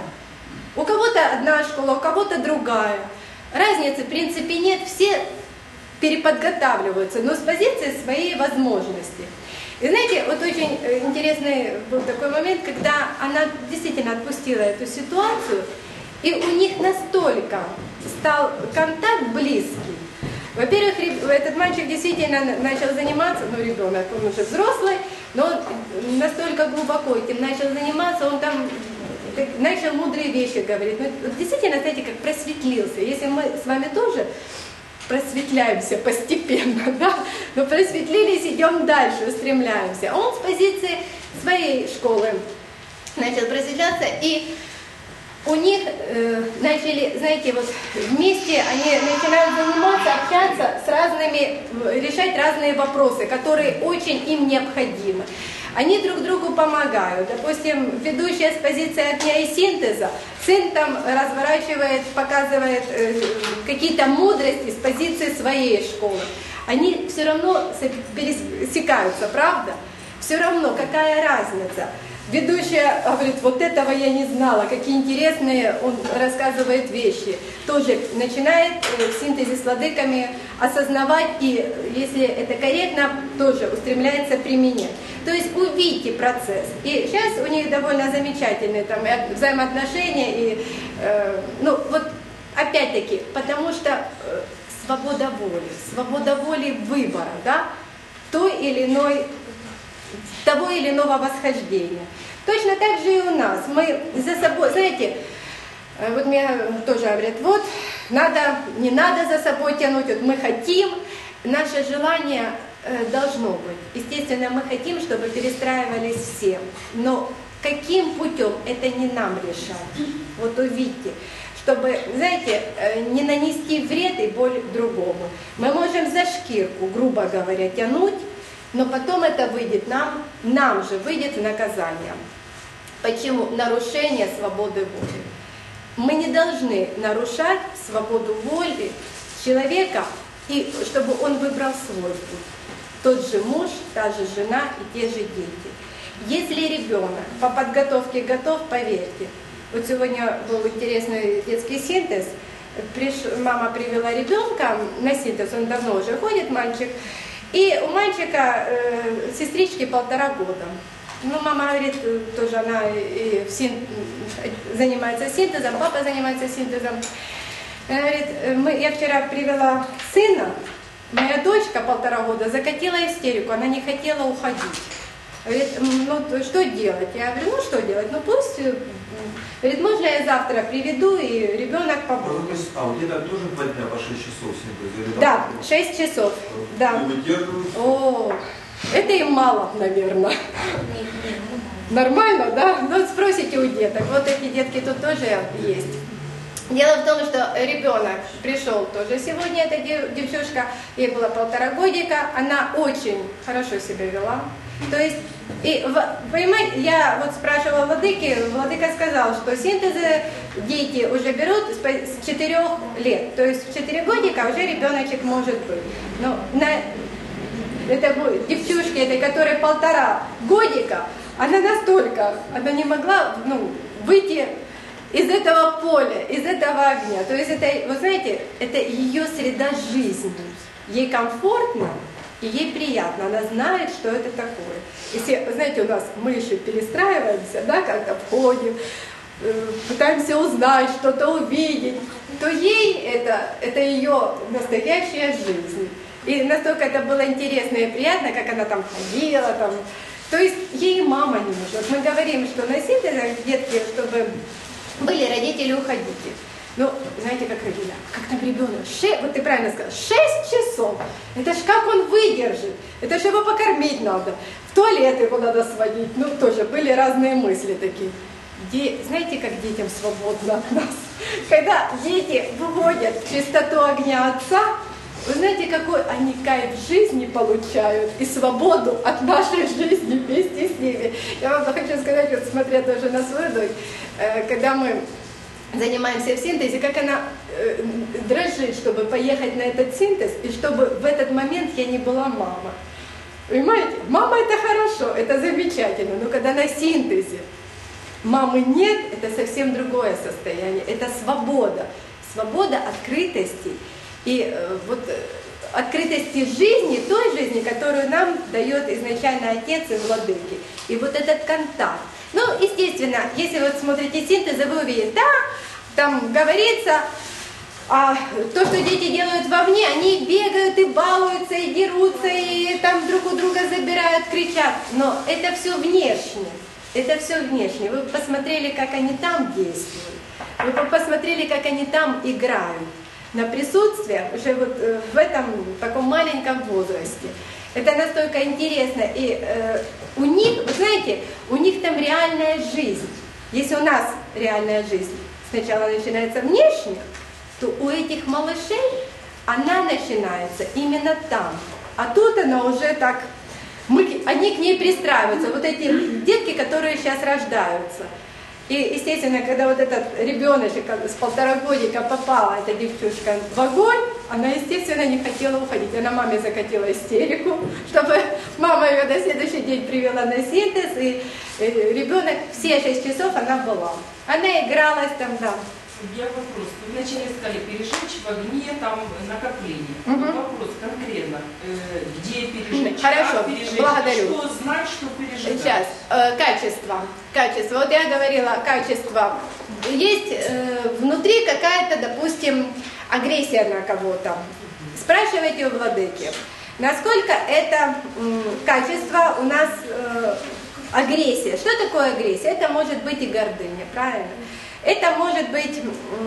У кого-то одна школа, у кого-то другая. Разницы в принципе нет, все переподготавливаются, но с позиции своей возможности. И знаете, вот очень интересный был такой момент, когда она действительно отпустила эту ситуацию, и у них настолько стал контакт близкий. Во-первых, этот мальчик действительно начал заниматься, ну ребенок, он уже взрослый, но он настолько глубоко этим начал заниматься, он там начал мудрые вещи говорить. Ну, действительно, знаете, как просветлился. Если мы с вами тоже просветляемся постепенно, да, но просветлились, идем дальше, устремляемся. А он с позиции своей школы начал просветляться, и у них э, начали, знаете, вот вместе они начинают заниматься, общаться с разными, решать разные вопросы, которые очень им необходимы. Они друг другу помогают. Допустим, ведущая с позиции огня и синтеза, сын там разворачивает, показывает э, какие-то мудрости с позиции своей школы. Они все равно пересекаются, правда? Все равно, какая разница? Ведущая говорит, вот этого я не знала, какие интересные он рассказывает вещи. Тоже начинает в синтезе с владыками осознавать, и если это корректно, тоже устремляется применять. То есть увидите процесс. И сейчас у них довольно замечательные там взаимоотношения. И, э, ну вот опять-таки, потому что э, свобода воли, свобода воли выбора, да, той или иной, того или иного восхождения. Точно так же и у нас. Мы за собой, знаете, вот мне тоже говорят, вот, надо, не надо за собой тянуть, вот мы хотим, наше желание э, должно быть. Естественно, мы хотим, чтобы перестраивались все. Но каким путем, это не нам решать. Вот увидьте, чтобы, знаете, не нанести вред и боль другому. Мы можем за шкирку, грубо говоря, тянуть, но потом это выйдет нам, нам же выйдет в наказание. Почему? Нарушение свободы воли. Мы не должны нарушать свободу воли человека, и чтобы он выбрал свой путь. Тот же муж, та же жена и те же дети. Если ребенок по подготовке готов, поверьте. Вот сегодня был интересный детский синтез. Приш... Мама привела ребенка на синтез, он давно уже ходит, мальчик. И у мальчика э, сестричке полтора года. Ну, мама говорит, тоже она и в син... занимается синтезом, папа занимается синтезом. Она говорит, мы... я вчера привела сына, моя дочка полтора года закатила истерику, она не хотела уходить. Говорит, ну что делать? Я говорю, ну что делать? Ну пусть, говорит, можно я завтра приведу, и ребенок побудет. А у тебя тоже два дня по шесть часов синтез? Да, шесть часов, да. О, это им мало, наверное. Нормально, да? Ну спросите у деток, вот эти детки тут тоже есть. Дело в том, что ребенок пришел тоже сегодня, эта девчушка, ей было полтора годика, она очень хорошо себя вела. То есть, и, понимаете, я вот спрашивала владыки, владыка сказал, что синтезы дети уже берут с четырех лет. То есть в четыре годика уже ребеночек может быть. Но на этой девчушке, этой, которой полтора годика, она настолько, она не могла ну, выйти из этого поля, из этого огня. То есть это, вы знаете, это ее среда жизни. Ей комфортно и ей приятно. Она знает, что это такое. Если, вы знаете, у нас мы еще перестраиваемся, да, как-то входим, пытаемся узнать, что-то увидеть, то ей это, это ее настоящая жизнь. И настолько это было интересно и приятно, как она там ходила, там. То есть ей мама не нужна. Вот мы говорим, что на синтезах детки, чтобы были родители, уходите. Ну, знаете, как родили? Как там ребенок? Ше... Вот ты правильно сказал, шесть часов. Это ж как он выдержит? Это ж его покормить надо. В туалет его надо сводить. Ну, тоже были разные мысли такие. Де... Знаете, как детям свободно от нас? Когда дети выводят чистоту огня отца, вы знаете, какой они кайф жизни получают и свободу от нашей жизни вместе с ними. Я вам хочу сказать, вот смотря тоже на свою дочь, когда мы занимаемся в синтезе, как она дрожит, чтобы поехать на этот синтез, и чтобы в этот момент я не была мама. Понимаете? Мама это хорошо, это замечательно, но когда на синтезе мамы нет, это совсем другое состояние, это свобода. Свобода открытости. И э, вот открытости жизни, той жизни, которую нам дает изначально Отец и Владыки. И вот этот контакт. Ну, естественно, если вот смотрите синтезы, вы увидите, да, там говорится, а то, что дети делают вовне, они бегают и балуются, и дерутся, и там друг у друга забирают, кричат. Но это все внешне. Это все внешне. Вы посмотрели, как они там действуют. Вы посмотрели, как они там играют. На присутствие уже вот в этом таком маленьком возрасте. Это настолько интересно. И э, у них, вы знаете, у них там реальная жизнь. Если у нас реальная жизнь сначала начинается внешне, то у этих малышей она начинается именно там. А тут она уже так, мы, они к ней пристраиваются. Вот эти детки, которые сейчас рождаются. И, естественно, когда вот этот ребеночек с полтора годика попала, эта девчушка, в огонь, она, естественно, не хотела уходить. Она маме закатила истерику, чтобы мама ее на следующий день привела на синтез, и, и ребенок все шесть часов она была. Она игралась там, да. Я вопрос. Вы вначале сказали, пережечь в огне там накопление. Угу. Вопрос конкретно. Э, где пережечь? Хорошо, как пережечь? благодарю. Что знать, что пережечь? Сейчас, э, качество. Качество. Вот я говорила, качество. Есть э, внутри какая-то, допустим, агрессия на кого-то. Спрашивайте у владыки, насколько это э, качество у нас э, агрессия. Что такое агрессия? Это может быть и гордыня, правильно? Это может быть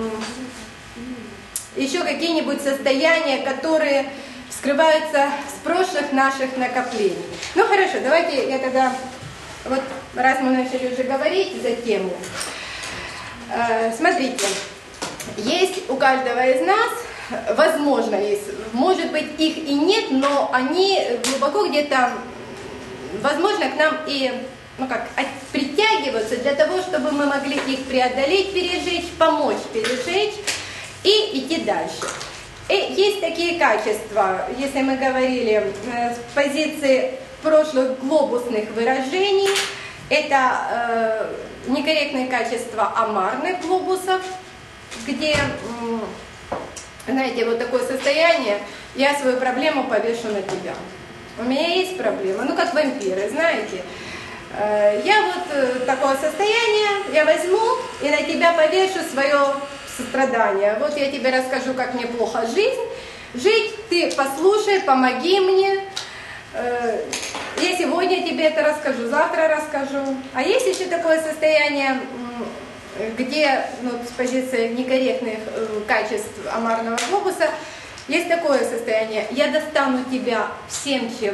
еще какие-нибудь состояния, которые скрываются с прошлых наших накоплений. Ну хорошо, давайте я тогда, вот раз мы начали уже говорить за тему, э, смотрите, есть у каждого из нас, возможно, есть, может быть, их и нет, но они глубоко где-то, возможно, к нам и, ну как, притягиваются для того, чтобы мы могли их преодолеть, пережить, помочь пережить и идти дальше. И есть такие качества, если мы говорили с позиции прошлых глобусных выражений, это э, некорректные качества амарных глобусов, где, знаете, вот такое состояние, я свою проблему повешу на тебя. У меня есть проблема, ну как вампиры, знаете. Я вот такого состояния, я возьму и на тебя повешу свое сострадание. Вот я тебе расскажу, как мне плохо жизнь. Жить, ты послушай, помоги мне. Я сегодня тебе это расскажу, завтра расскажу. А есть еще такое состояние, где, ну, с позиции некорректных качеств амарного глобуса, есть такое состояние: я достану тебя всем, чем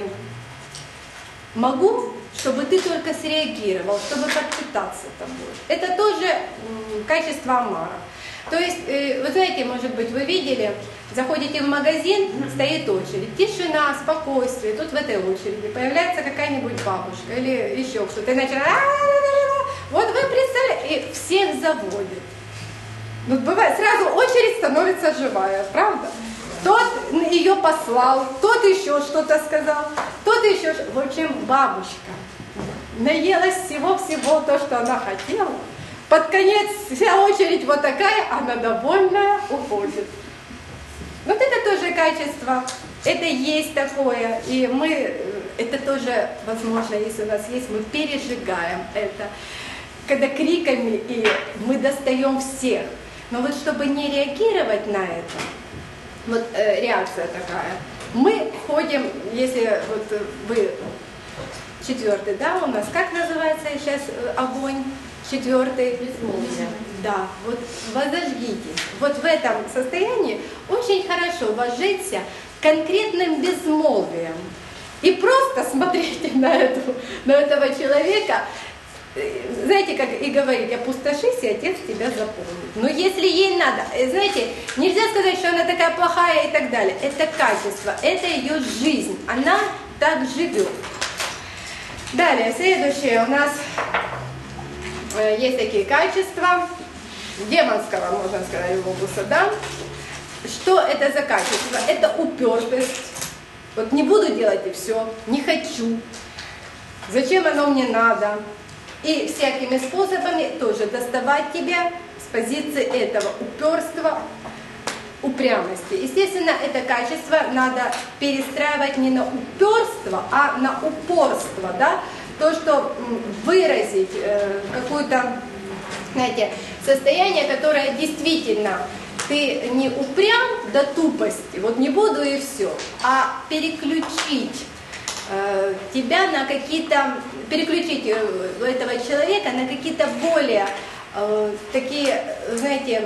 могу, чтобы ты только среагировал, чтобы подпитаться тобой. Это тоже качество амара. То есть, вы знаете, может быть, вы видели, заходите в магазин, стоит очередь, тишина, спокойствие, тут в этой очереди появляется какая-нибудь бабушка или еще кто-то, и начинает, вот вы представляете, и всех заводит. Ну, бывает, сразу очередь становится живая, правда? Тот ее послал, тот еще что-то сказал, тот еще, в общем, бабушка наелась всего-всего то, что она хотела. Под конец вся очередь вот такая, она довольная, уходит. Вот это тоже качество, это есть такое, и мы, это тоже возможно, если у нас есть, мы пережигаем это, когда криками, и мы достаем всех. Но вот чтобы не реагировать на это, вот э, реакция такая, мы ходим, если вот вы четвертый, да, у нас, как называется сейчас огонь? Четвертый, безмолвие. Да, вот возожгитесь. Вот в этом состоянии очень хорошо вожжиться конкретным безмолвием. И просто смотрите на, эту, на этого человека, знаете, как и говорить, опустошись, и Отец тебя заполнит. Но если ей надо, знаете, нельзя сказать, что она такая плохая и так далее. Это качество, это ее жизнь, она так живет. Далее, следующее у нас... Есть такие качества демонского, можно сказать, глобуса, да? Что это за качество? Это упертость. Вот не буду делать и все, не хочу. Зачем оно мне надо? И всякими способами тоже доставать тебя с позиции этого уперства, упрямости. Естественно, это качество надо перестраивать не на уперство, а на упорство, да? То, что выразить э, какое-то, знаете, состояние, которое действительно ты не упрям до тупости, вот не буду и все, а переключить э, тебя на какие-то, переключить этого человека на какие-то более э, такие, знаете,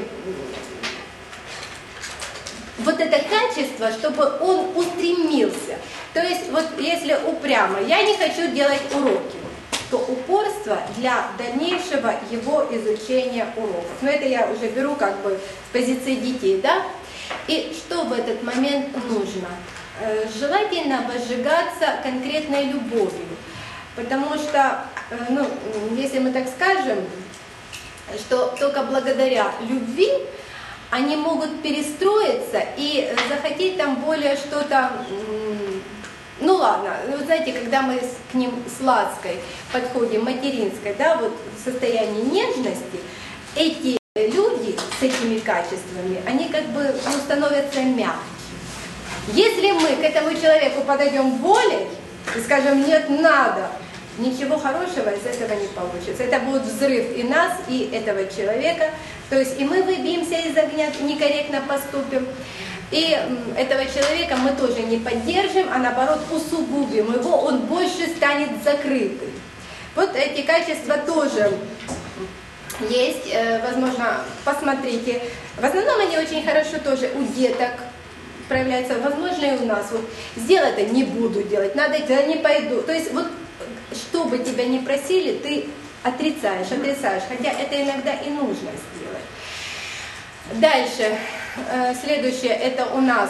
вот это качество, чтобы он устремился. То есть, вот если упрямо, я не хочу делать уроки, то упорство для дальнейшего его изучения уроков. Но это я уже беру как бы с позиции детей, да? И что в этот момент нужно? Желательно возжигаться конкретной любовью. Потому что, ну, если мы так скажем, что только благодаря любви они могут перестроиться и захотеть там более что-то, ну ладно, вы знаете, когда мы к ним с лаской подходим, материнской, да, вот в состоянии нежности, эти люди с этими качествами, они как бы, ну, становятся мягче. Если мы к этому человеку подойдем волей и скажем, нет, надо, ничего хорошего из этого не получится. Это будет взрыв и нас, и этого человека. То есть и мы выбьемся из огня, некорректно поступим. И этого человека мы тоже не поддержим, а наоборот усугубим его, он больше станет закрытым. Вот эти качества тоже есть, возможно, посмотрите. В основном они очень хорошо тоже у деток проявляются, возможно, и у нас. Вот сделать это не буду делать, надо это не пойду. То есть вот что бы тебя ни просили, ты отрицаешь, отрицаешь, хотя это иногда и нужно сделать. Дальше, э, следующее, это у нас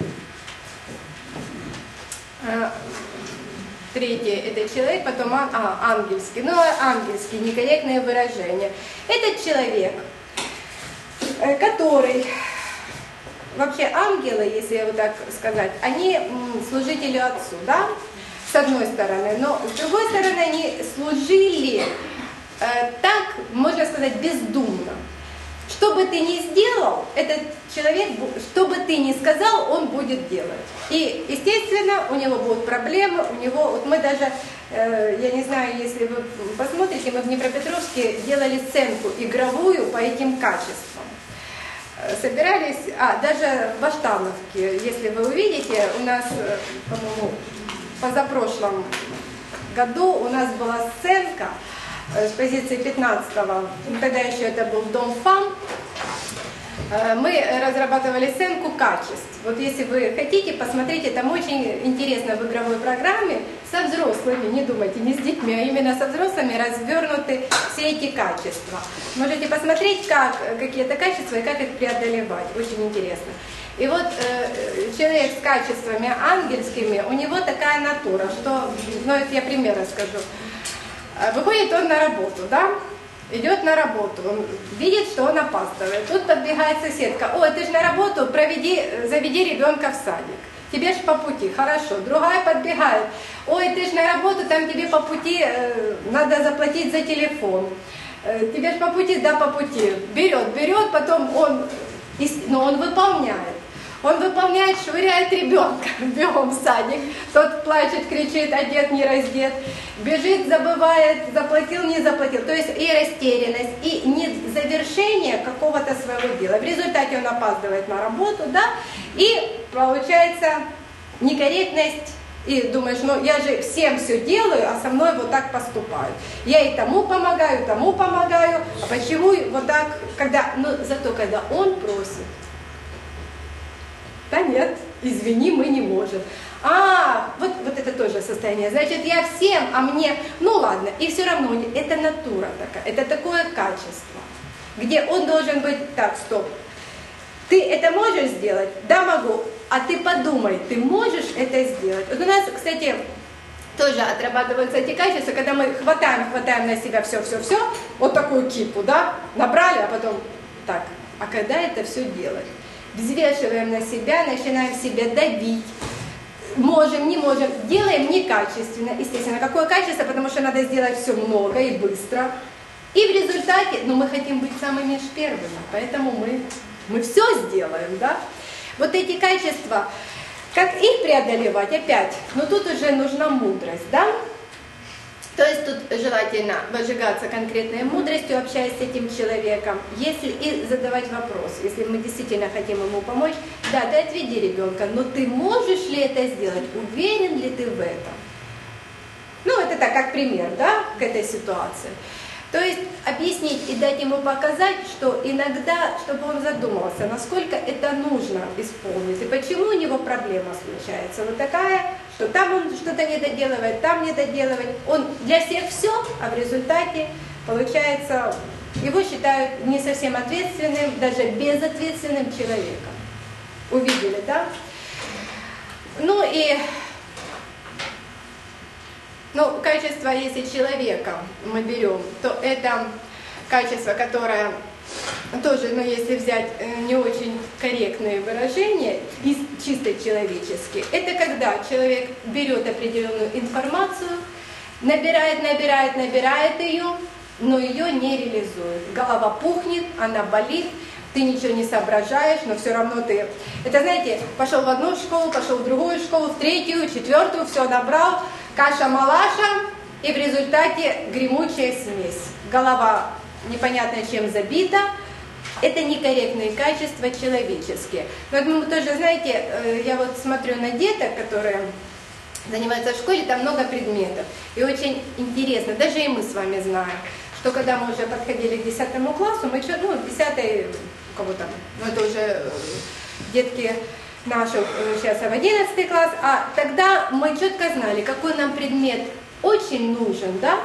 э, третье, это человек, потом ан, а, ангельский, ну ангельский, некорректное выражение. Этот человек, э, который, вообще ангелы, если вот так сказать, они м, служители Отцу, да, с одной стороны, но с другой стороны они служили э, так, можно сказать, бездумно. Что бы ты ни сделал, этот человек, что бы ты ни сказал, он будет делать. И, естественно, у него будут проблемы, у него, вот мы даже, э, я не знаю, если вы посмотрите, мы в Днепропетровске делали сценку игровую по этим качествам. Э, собирались, а, даже в Баштановке, если вы увидите, у нас, э, по-моему, позапрошлом году у нас была сценка, с позиции пятнадцатого, тогда еще это был Дом ФАМ, мы разрабатывали сценку качеств. Вот если вы хотите, посмотрите, там очень интересно в игровой программе со взрослыми, не думайте, не с детьми, а именно со взрослыми развернуты все эти качества. Можете посмотреть, как, какие это качества и как их преодолевать, очень интересно. И вот э, человек с качествами ангельскими, у него такая натура, что, ну это я пример расскажу. Выходит он на работу, да, идет на работу, он видит, что он опаздывает. Тут подбегает соседка: ой, ты же на работу, проведи, заведи ребенка в садик. Тебе же по пути, хорошо. Другая подбегает: ой, ты же на работу, там тебе по пути э, надо заплатить за телефон. Э, тебе же по пути, да, по пути. Берет, берет, потом он, но он выполняет. Он выполняет, швыряет ребенка бегом в садик, тот плачет, кричит, одет, не раздет, бежит, забывает, заплатил, не заплатил. То есть и растерянность, и незавершение какого-то своего дела. В результате он опаздывает на работу, да, и получается некорректность, и думаешь, ну я же всем все делаю, а со мной вот так поступают. Я и тому помогаю, тому помогаю, а почему вот так, когда, ну зато когда он просит, да нет, извини, мы не можем. А, вот, вот это тоже состояние. Значит, я всем, а мне, ну ладно, и все равно, это натура такая, это такое качество, где он должен быть, так, стоп, ты это можешь сделать? Да, могу. А ты подумай, ты можешь это сделать? Вот у нас, кстати, тоже отрабатываются эти качества, когда мы хватаем, хватаем на себя все-все-все, вот такую кипу, да, набрали, а потом, так, а когда это все делать? Взвешиваем на себя, начинаем себя давить, можем, не можем, делаем некачественно, естественно. Какое качество? Потому что надо сделать все много и быстро. И в результате, ну мы хотим быть самыми первыми, поэтому мы, мы все сделаем, да. Вот эти качества, как их преодолевать, опять, ну тут уже нужна мудрость, да. То есть тут желательно возжигаться конкретной мудростью, общаясь с этим человеком, если и задавать вопрос, если мы действительно хотим ему помочь, да, ты отведи ребенка, но ты можешь ли это сделать, уверен ли ты в этом? Ну, это так, как пример, да, к этой ситуации. То есть объяснить и дать ему показать, что иногда, чтобы он задумался, насколько это нужно исполнить, и почему у него проблема случается. Вот такая, что там он что-то не доделывает, там не доделывает. Он для всех все, а в результате получается, его считают не совсем ответственным, даже безответственным человеком. Увидели, да? Ну и... Ну, качество, если человека мы берем, то это качество, которое тоже, ну, если взять не очень корректные выражения, чисто человеческие, это когда человек берет определенную информацию, набирает, набирает, набирает ее, но ее не реализует. Голова пухнет, она болит, ты ничего не соображаешь, но все равно ты... Это, знаете, пошел в одну школу, пошел в другую школу, в третью, четвертую, все набрал, каша-малаша, и в результате гремучая смесь. Голова непонятно чем забита. Это некорректные качества человеческие. Поэтому тоже, знаете, я вот смотрю на деток, которые занимаются в школе, там много предметов. И очень интересно, даже и мы с вами знаем, что когда мы уже подходили к десятому классу, мы что, ну, десятый, кого там, ну это уже детки наши, сейчас в одиннадцатый класс, а тогда мы четко знали, какой нам предмет очень нужен, да,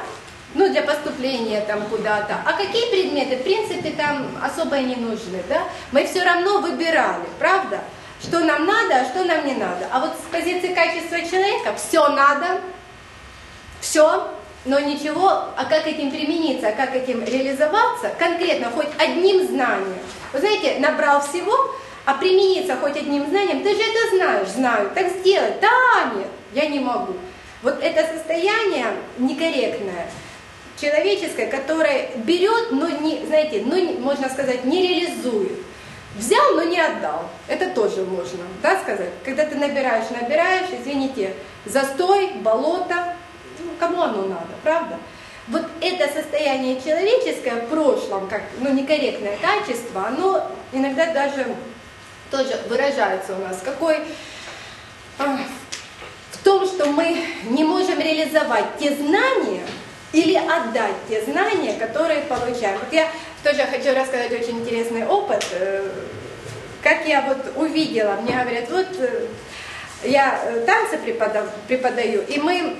ну, для поступления там куда-то. А какие предметы, в принципе, там особо и не нужны, да? Мы все равно выбирали, правда? Что нам надо, а что нам не надо. А вот с позиции качества человека все надо, все, но ничего, а как этим примениться, а как этим реализоваться, конкретно хоть одним знанием. Вы знаете, набрал всего, а примениться хоть одним знанием, ты же это знаешь, знаю, так сделать, да, нет, я не могу. Вот это состояние некорректное, человеческое, которое берет, но не, знаете, ну, можно сказать, не реализует. Взял, но не отдал. Это тоже можно, да, сказать? Когда ты набираешь, набираешь, извините, застой, болото, ну, кому оно надо, правда? Вот это состояние человеческое в прошлом, как, ну, некорректное качество, оно иногда даже тоже выражается у нас. Какой? А, в том, что мы не можем реализовать те знания или отдать те знания, которые получаем. Вот я тоже хочу рассказать очень интересный опыт. Как я вот увидела, мне говорят, вот я танцы преподаю, и мы,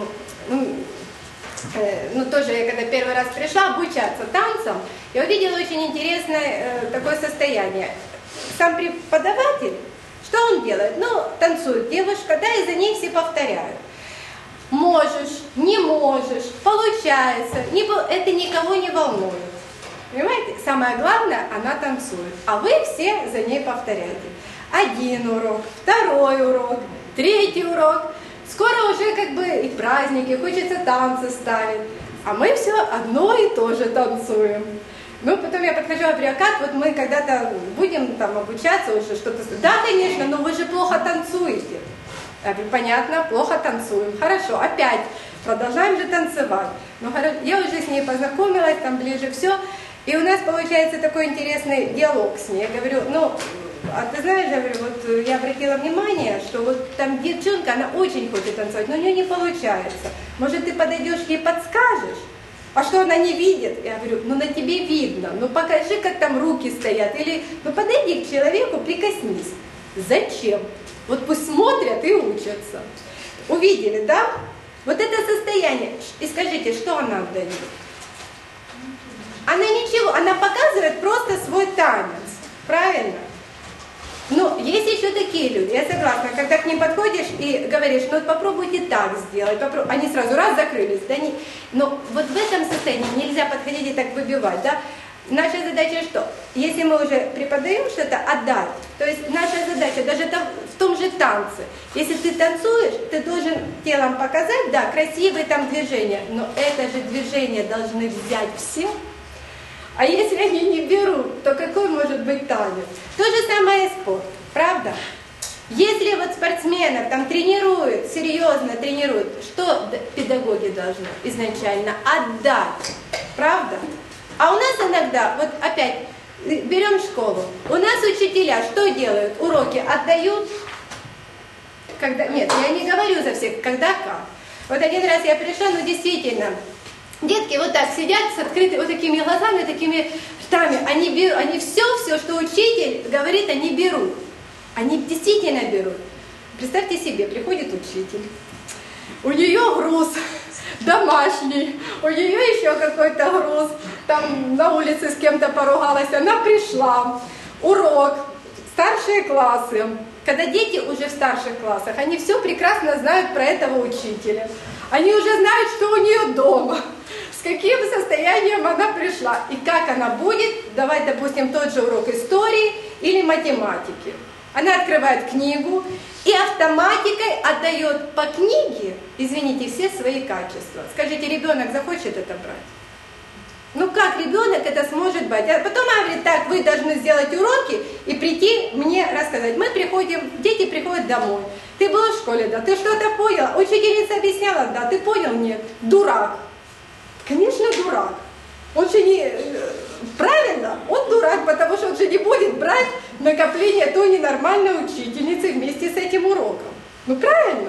ну тоже я когда первый раз пришла обучаться танцам, я увидела очень интересное такое состояние. Сам преподаватель, что он делает? Ну, танцует девушка, да, и за ней все повторяют. Можешь, не можешь, получается, не, это никого не волнует. Понимаете? Самое главное, она танцует, а вы все за ней повторяете. Один урок, второй урок, третий урок. Скоро уже как бы и праздники, хочется танцы ставить. А мы все одно и то же танцуем. Ну, потом я подхожу, говорю, а как вот мы когда-то будем там обучаться уже что-то... Да, конечно, но вы же плохо танцуете. Я говорю, понятно, плохо танцуем. Хорошо, опять продолжаем же танцевать. Ну, я уже с ней познакомилась, там ближе все. И у нас получается такой интересный диалог с ней. Я говорю, ну, а ты знаешь, я говорю, вот я обратила внимание, что вот там девчонка, она очень хочет танцевать, но у нее не получается. Может, ты подойдешь ей подскажешь? А что она не видит? Я говорю, ну на тебе видно, ну покажи, как там руки стоят. Или, ну подойди к человеку, прикоснись. Зачем? Вот пусть смотрят и учатся. Увидели, да? Вот это состояние. И скажите, что она отдает? Она ничего, она показывает просто свой танец. Правильно? Но есть еще такие люди, я согласна, когда к ним подходишь и говоришь, ну вот попробуйте так сделать, попробуй. Они сразу раз закрылись, да, не... но вот в этом состоянии нельзя подходить и так выбивать, да. Наша задача что? Если мы уже преподаем что-то, отдать. То есть наша задача даже в том же танце. Если ты танцуешь, ты должен телом показать, да, красивые там движения, но это же движение должны взять все. А если они не берут, то какой может быть танец? То же самое и спорт, правда? Если вот спортсменов там тренируют, серьезно тренируют, что педагоги должны изначально отдать, правда? А у нас иногда, вот опять, берем школу, у нас учителя что делают? Уроки отдают, когда, нет, я не говорю за всех, когда как. Вот один раз я пришла, ну действительно, детки вот так сидят с открытыми вот такими глазами, такими ртами, они берут, они все, все, что учитель говорит, они берут. Они действительно берут. Представьте себе, приходит учитель, у нее груз домашний, у нее еще какой-то груз, там на улице с кем-то поругалась, она пришла, урок, старшие классы. Когда дети уже в старших классах, они все прекрасно знают про этого учителя. Они уже знают, что у нее дома, с каким состоянием она пришла и как она будет давать, допустим, тот же урок истории или математики. Она открывает книгу и автоматикой отдает по книге, извините, все свои качества. Скажите, ребенок захочет это брать? Ну как ребенок это сможет брать? А потом она говорит, так, вы должны сделать уроки и прийти мне рассказать. Мы приходим, дети приходят домой. Ты был в школе, да? Ты что-то понял? Учительница объясняла, да? Ты понял? Нет. Дурак. Конечно, дурак. Он же не... Правильно? Он дурак, потому что он же не будет брать накопление той ненормальной учительницы вместе с этим уроком. Ну правильно?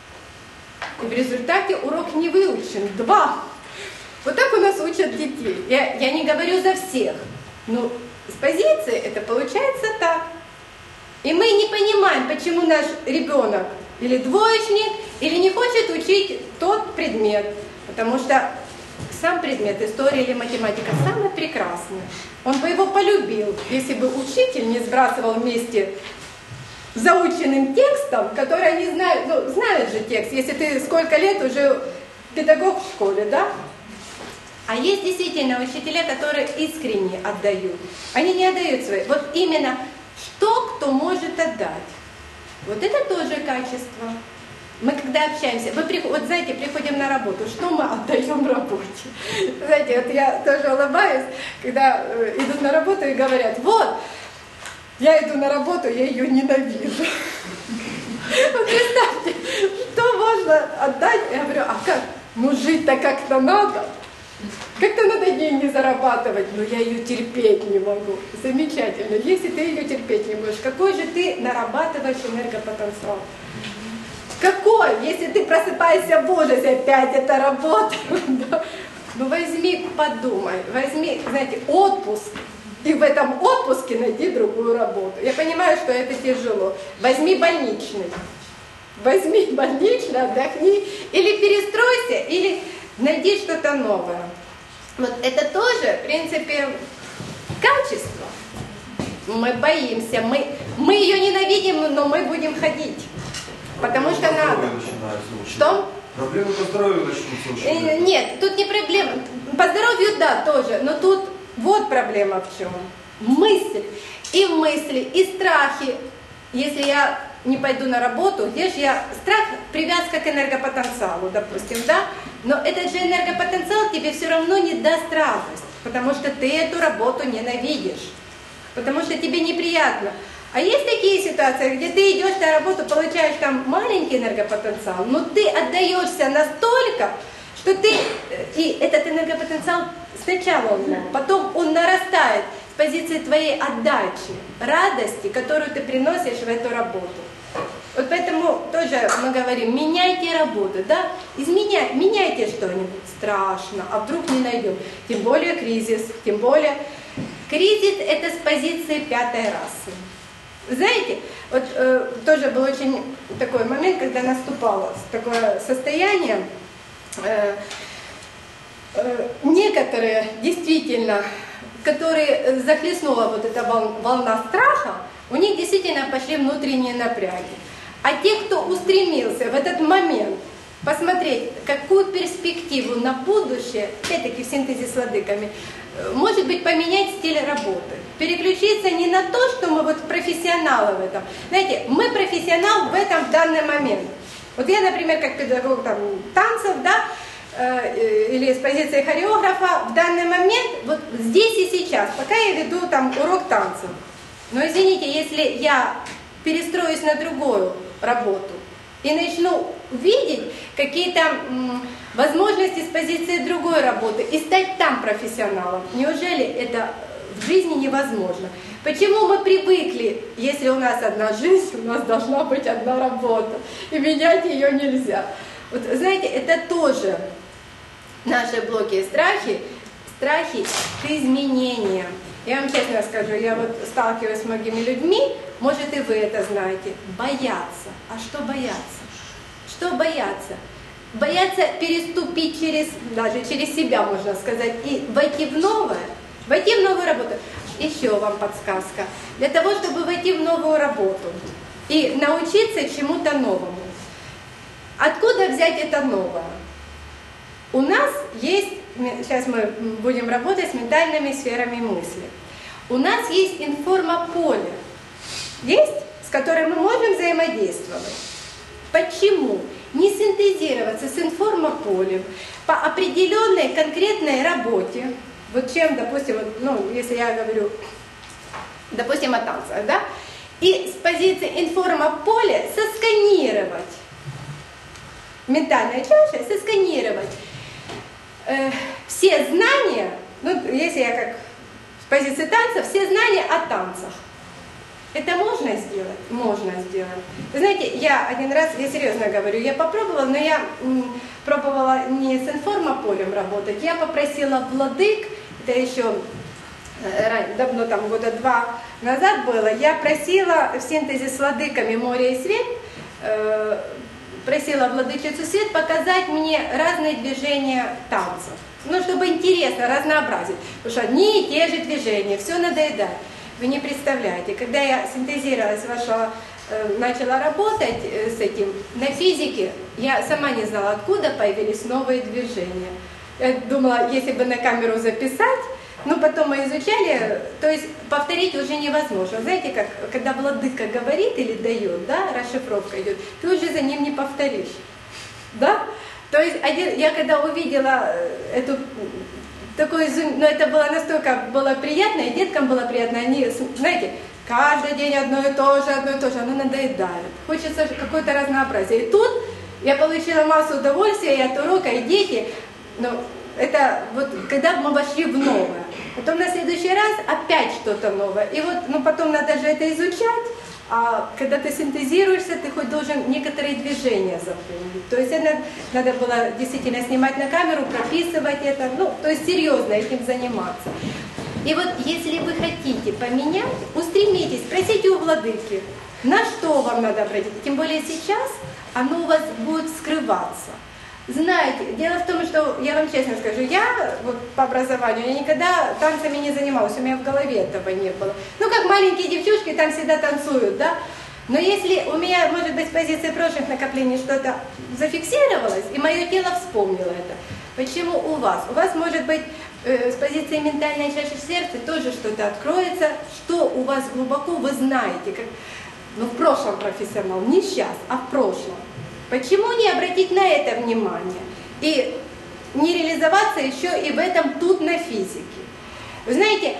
И в результате урок не выучен. Два. Вот так у нас учат детей. Я, я не говорю за всех, но с позиции это получается так. И мы не понимаем, почему наш ребенок или двоечник, или не хочет учить тот предмет. Потому что сам предмет, история или математика, самый прекрасный. Он бы его полюбил, если бы учитель не сбрасывал вместе с заученным текстом, который они знают, ну, знают же текст, если ты сколько лет уже педагог в школе, да? А есть действительно учителя, которые искренне отдают. Они не отдают свои. Вот именно что кто может отдать. Вот это тоже качество. Мы когда общаемся, мы, вот знаете, приходим на работу, что мы отдаем работе? Знаете, вот я тоже улыбаюсь, когда идут на работу и говорят, вот, я иду на работу, я ее ненавижу. Вот представьте, что можно отдать? Я говорю, а как? Ну жить-то как-то надо. Как-то надо деньги зарабатывать, но я ее терпеть не могу. Замечательно. Если ты ее терпеть не можешь, какой же ты нарабатываешь энергопотенциал? Какой? Если ты просыпаешься в ужасе, опять это работа. Ну возьми, подумай, возьми, знаете, отпуск. И в этом отпуске найди другую работу. Я понимаю, что это тяжело. Возьми больничный. Возьми больничный, отдохни. Или перестройся, или найди что-то новое. Вот это тоже, в принципе, качество. Мы боимся, мы, мы ее ненавидим, но мы будем ходить. Потому что надо. Что? Проблемы по здоровью начнутся очень. Нет, тут не проблема. По здоровью, да, тоже. Но тут вот проблема в чем. Мысль. И мысли, и страхи. Если я не пойду на работу, где же я... Страх, привязка к энергопотенциалу, допустим, да? Но этот же энергопотенциал тебе все равно не даст радость, потому что ты эту работу ненавидишь, потому что тебе неприятно. А есть такие ситуации, где ты идешь на работу, получаешь там маленький энергопотенциал, но ты отдаешься настолько, что ты... И этот энергопотенциал сначала он, потом он нарастает с позиции твоей отдачи, радости, которую ты приносишь в эту работу. Вот поэтому тоже мы говорим, меняйте работу, да? Изменяйте, меняйте что-нибудь. Страшно, а вдруг не найдем. Тем более кризис, тем более... Кризис это с позиции пятой расы. Знаете, вот э, тоже был очень такой момент, когда наступало такое состояние, э, э, некоторые действительно, которые захлестнула вот эта волна страха, у них действительно пошли внутренние напряги. А те, кто устремился в этот момент посмотреть, какую перспективу на будущее, опять-таки в синтезе с владыками, может быть, поменять стиль работы. Переключиться не на то, что мы вот профессионалы в этом. Знаете, мы профессионал в этом в данный момент. Вот я, например, как педагог там, танцев, да, э, или с позиции хореографа, в данный момент, вот здесь и сейчас, пока я веду там урок танцев. Но извините, если я перестроюсь на другую работу и начну видеть какие-то м, возможности с позиции другой работы и стать там профессионалом, неужели это в жизни невозможно? Почему мы привыкли, если у нас одна жизнь, у нас должна быть одна работа, и менять ее нельзя? Вот знаете, это тоже наши блоки и страхи, страхи к изменениям. Я вам честно скажу, я вот сталкиваюсь с многими людьми, может и вы это знаете, боятся. А что бояться? Что бояться? Бояться переступить через, даже через себя, можно сказать, и войти в новое, войти в новую работу. Еще вам подсказка. Для того, чтобы войти в новую работу и научиться чему-то новому. Откуда взять это новое? У нас есть, сейчас мы будем работать с ментальными сферами мысли. У нас есть информополе, есть, с которым мы можем взаимодействовать. Почему? Не синтезироваться с информополем по определенной конкретной работе. Вот чем, допустим, ну, если я говорю, допустим, о танцах, да? И с позиции информополя сосканировать, ментальной чашей сосканировать э, все знания, ну, если я как с позиции танцев, все знания о танцах. Это можно сделать? Можно сделать. Вы знаете, я один раз, я серьезно говорю, я попробовала, но я м, пробовала не с информополем работать, я попросила владык, это еще ранее, давно, там года два назад было, я просила в синтезе с владыками «Море и свет» э, просила владычицу свет показать мне разные движения танцев. Ну, чтобы интересно, разнообразить. Потому что одни и те же движения, все надоедает. Вы не представляете, когда я синтезировалась вашего, э, начала работать э, с этим на физике, я сама не знала, откуда появились новые движения. Я думала, если бы на камеру записать, ну потом мы изучали, то есть повторить уже невозможно. Знаете, как когда владыка говорит или дает, да, расшифровка идет, ты уже за ним не повторишь, да? То есть один, я когда увидела эту такой зум, ну это было настолько было приятно, и деткам было приятно, они, знаете, каждый день одно и то же, одно и то же, оно надоедает. Хочется какое-то разнообразие. И тут я получила массу удовольствия и от урока, и дети, ну, это вот когда мы вошли в новое. Потом на следующий раз опять что-то новое. И вот, ну потом надо же это изучать, а когда ты синтезируешься, ты хоть должен некоторые движения запомнить. То есть это надо было действительно снимать на камеру, прописывать это, ну, то есть серьезно этим заниматься. И вот если вы хотите поменять, устремитесь, просите у владыки, на что вам надо обратить. Тем более сейчас оно у вас будет скрываться. Знаете, дело в том, что, я вам честно скажу, я вот по образованию, я никогда танцами не занималась, у меня в голове этого не было. Ну, как маленькие девчушки там всегда танцуют, да? Но если у меня, может быть, с позиции прошлых накоплений что-то зафиксировалось, и мое тело вспомнило это, почему у вас? У вас, может быть, э, с позиции ментальной чаши сердца тоже что-то откроется, что у вас глубоко вы знаете, как, ну, в прошлом профессионал, не сейчас, а в прошлом. Почему не обратить на это внимание и не реализоваться еще и в этом тут на физике? Вы знаете,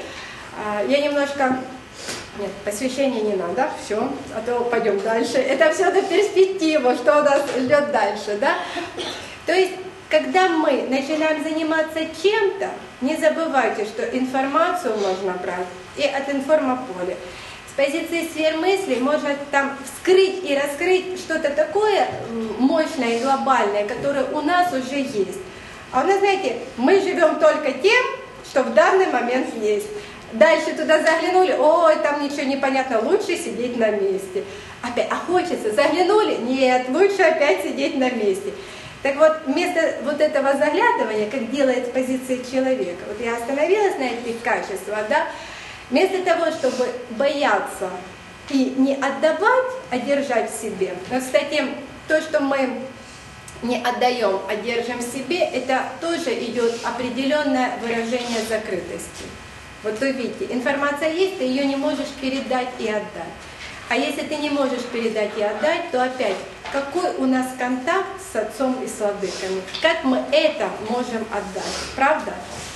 я немножко... Нет, посвящения не надо, все, а то пойдем дальше. Это все на перспективу, что нас ждет дальше, да? То есть, когда мы начинаем заниматься чем-то, не забывайте, что информацию можно брать и от информополя. С позиции сфер мысли можно там вскрыть и раскрыть что-то такое мощное и глобальное, которое у нас уже есть. А у нас, знаете, мы живем только тем, что в данный момент есть. Дальше туда заглянули, ой, там ничего не понятно, лучше сидеть на месте. Опять, а хочется, заглянули, нет, лучше опять сидеть на месте. Так вот, вместо вот этого заглядывания, как делает с позиции человека, вот я остановилась на этих качествах, да, вместо того, чтобы бояться и не отдавать, а держать в себе. Но, кстати, то, что мы не отдаем, а держим в себе, это тоже идет определенное выражение закрытости. Вот вы видите, информация есть, ты ее не можешь передать и отдать. А если ты не можешь передать и отдать, то опять, какой у нас контакт с Отцом и с Владыками? Как мы это можем отдать? Правда?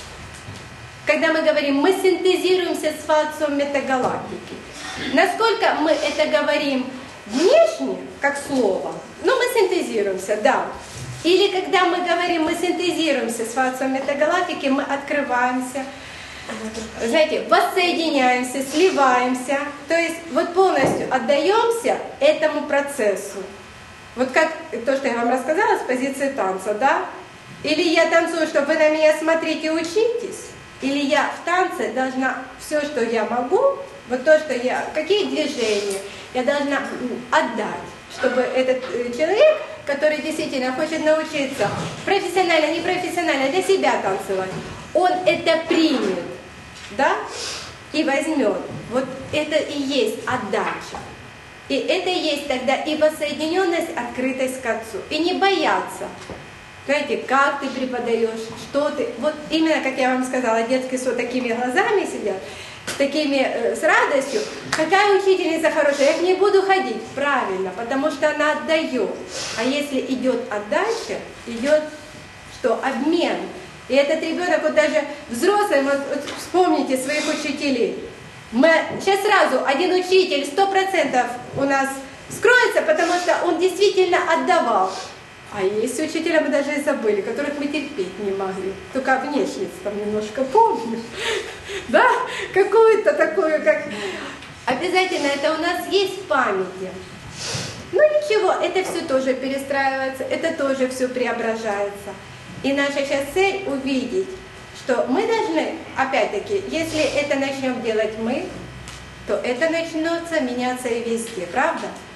Когда мы говорим, мы синтезируемся с Отцом метагалактики. Насколько мы это говорим внешне, как слово, ну мы синтезируемся, да. Или когда мы говорим, мы синтезируемся с Отцом метагалактики, мы открываемся, знаете, воссоединяемся, сливаемся, то есть вот полностью отдаемся этому процессу. Вот как то, что я вам рассказала с позиции танца, да? Или я танцую, чтобы вы на меня смотрите и учитесь, или я в танце должна все, что я могу, вот то, что я, какие движения, я должна отдать, чтобы этот человек, который действительно хочет научиться профессионально, непрофессионально, для себя танцевать, он это примет, да, и возьмет. Вот это и есть отдача. И это и есть тогда и воссоединенность, открытость к Отцу. И не бояться. Знаете, как ты преподаешь, что ты... Вот именно, как я вам сказала, детки с вот такими глазами сидят, с такими, э, с радостью. Какая учительница хорошая, я к ней буду ходить. Правильно, потому что она отдает. А если идет отдача, идет что? Обмен. И этот ребенок, вот даже взрослый, вот, вот вспомните своих учителей. Мы, сейчас сразу один учитель сто процентов у нас скроется, потому что он действительно отдавал. А есть учителя, мы даже и забыли, которых мы терпеть не могли. Только внешность там немножко помню. Да? Какую-то такую, как... Обязательно это у нас есть в памяти. Ну ничего, это все тоже перестраивается, это тоже все преображается. И наша сейчас цель увидеть, что мы должны, опять-таки, если это начнем делать мы, то это начнется меняться и везде, правда?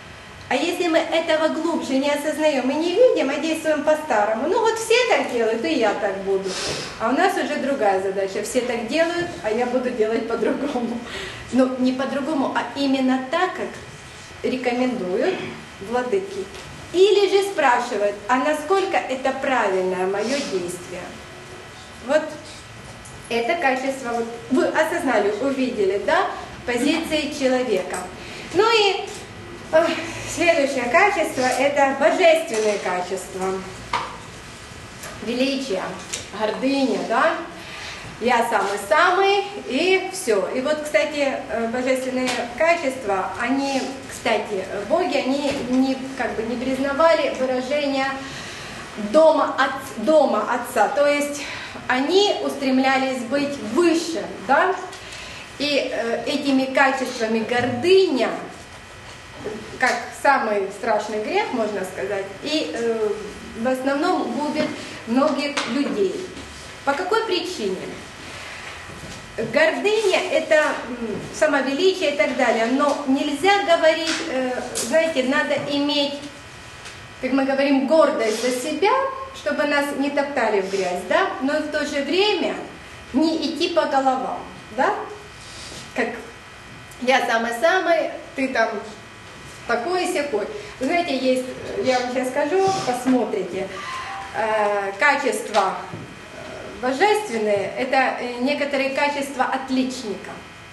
А если мы этого глубже не осознаем и не видим, а действуем по-старому, ну вот все так делают, и я так буду. А у нас уже другая задача. Все так делают, а я буду делать по-другому. Ну, не по-другому, а именно так, как рекомендуют владыки. Или же спрашивают, а насколько это правильное мое действие? Вот это качество, вот вы осознали, увидели, да, позиции человека. Ну и э, следующее качество – это божественные качества. Величие, гордыня, да. Я самый-самый, и все. И вот, кстати, божественные качества, они, кстати, боги, они не, как бы не признавали выражение дома, от, дома Отца. То есть они устремлялись быть выше, да? И э, этими качествами гордыня, как самый страшный грех, можно сказать, и э, в основном губит многих людей. По какой причине? Гордыня – это самовеличие и так далее, но нельзя говорить, знаете, надо иметь, как мы говорим, гордость за себя, чтобы нас не топтали в грязь, да, но в то же время не идти по головам, да, как я самый-самый, ты там такой-сякой. Вы знаете, есть, я вам сейчас скажу, посмотрите, э, качество божественные – это некоторые качества отличника.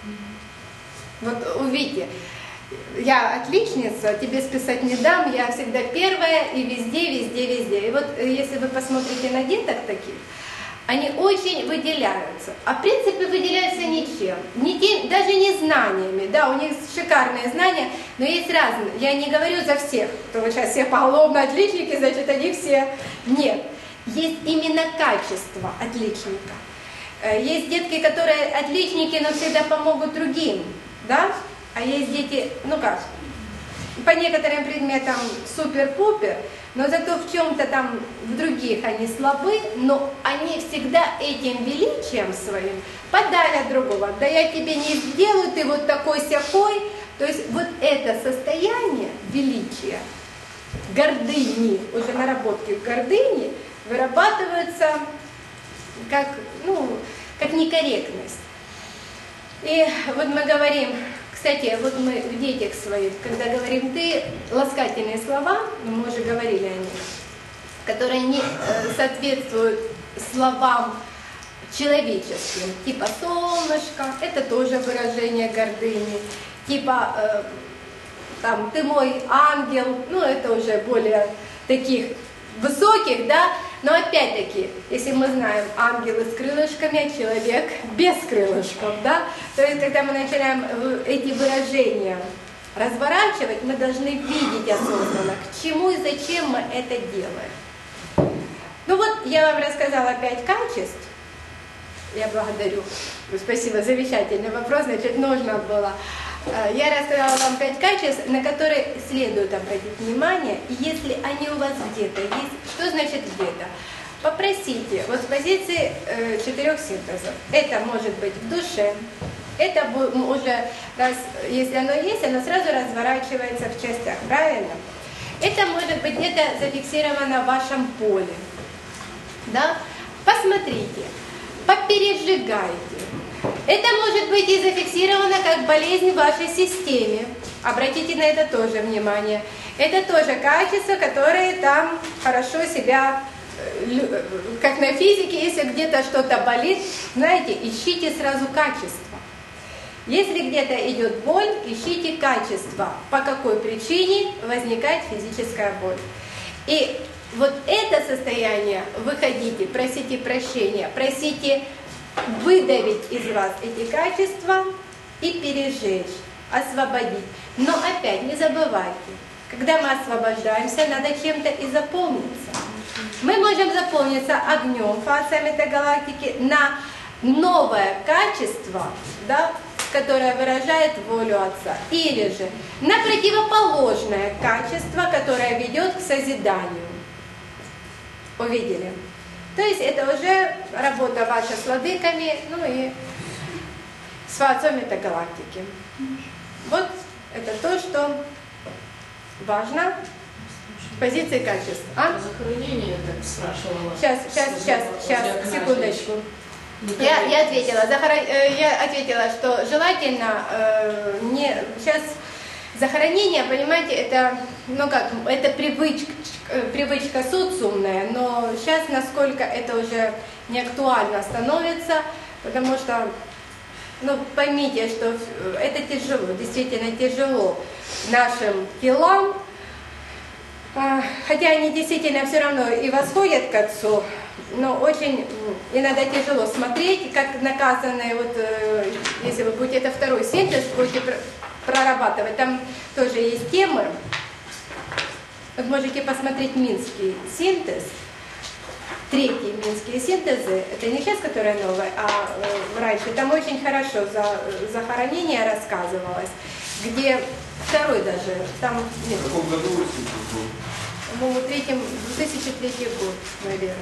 Вот увидите, я отличница, тебе списать не дам, я всегда первая и везде, везде, везде. И вот если вы посмотрите на деток таких, они очень выделяются. А в принципе выделяются ничем, не тем, даже не знаниями. Да, у них шикарные знания, но есть разные. Я не говорю за всех, кто вот сейчас все поголовно отличники, значит они все… Нет. Есть именно качество отличника. Есть детки, которые отличники, но всегда помогут другим, да? А есть дети, ну как, по некоторым предметам супер-пупер, но зато в чем-то там, в других они слабы, но они всегда этим величием своим подали другого. Да я тебе не сделаю, ты вот такой-сякой. То есть вот это состояние величия, гордыни, уже наработки гордыни, вырабатываются как, ну, как некорректность. И вот мы говорим, кстати, вот мы в детях своих, когда говорим «ты», ласкательные слова, мы уже говорили о них, которые не соответствуют словам человеческим, типа «солнышко», это тоже выражение гордыни, типа э, там «ты мой ангел», ну это уже более таких высоких, да, но опять-таки, если мы знаем ангелы с крылышками, а человек без крылышков, да, то есть когда мы начинаем эти выражения разворачивать, мы должны видеть осознанно, к чему и зачем мы это делаем. Ну вот, я вам рассказала пять качеств, я благодарю, спасибо, замечательный вопрос, значит, нужно было. Я рассказала вам пять качеств, на которые следует обратить внимание, и если они у вас где-то есть, что значит где-то? Попросите, вот с позиции э, четырех синтезов, это может быть в душе, это уже, раз, если оно есть, оно сразу разворачивается в частях, правильно? Это может быть где-то зафиксировано в вашем поле, да? Посмотрите, попережигайте. Это может быть и зафиксировано как болезнь в вашей системе. Обратите на это тоже внимание. Это тоже качества, которые там хорошо себя, как на физике, если где-то что-то болит, знаете, ищите сразу качество. Если где-то идет боль, ищите качество. По какой причине возникает физическая боль. И вот это состояние выходите, просите прощения, просите выдавить из вас эти качества и пережечь, освободить. Но опять не забывайте, когда мы освобождаемся, надо чем-то и заполниться. Мы можем заполниться огнем, фация метагалактики, на новое качество, да, которое выражает волю Отца, или же на противоположное качество, которое ведет к созиданию. Увидели? То есть это уже работа ваша с владыками, ну и с Отцом метагалактики. Вот это то, что важно позиции качества. А? Захоронение, так спрашивала. Сейчас, сейчас, сейчас, сейчас, секундочку. Я, я ответила, захорон... я ответила, что желательно э, не сейчас захоронение, понимаете, это, ну как, это привычка, привычка социумная, но сейчас насколько это уже не актуально становится, потому что, ну поймите, что это тяжело, действительно тяжело нашим телам, хотя они действительно все равно и восходят к Отцу, но очень иногда тяжело смотреть, как наказанные, вот, если вы будете, это второй синтез, будете прорабатывать, там тоже есть темы, вот можете посмотреть Минский синтез, третий Минские синтезы, это не сейчас, которая новая, а э, раньше, там очень хорошо за захоронение рассказывалось, где второй даже, там, нет, В каком году вы синтез был? по-моему, третьем, две тысячи третий год, наверное.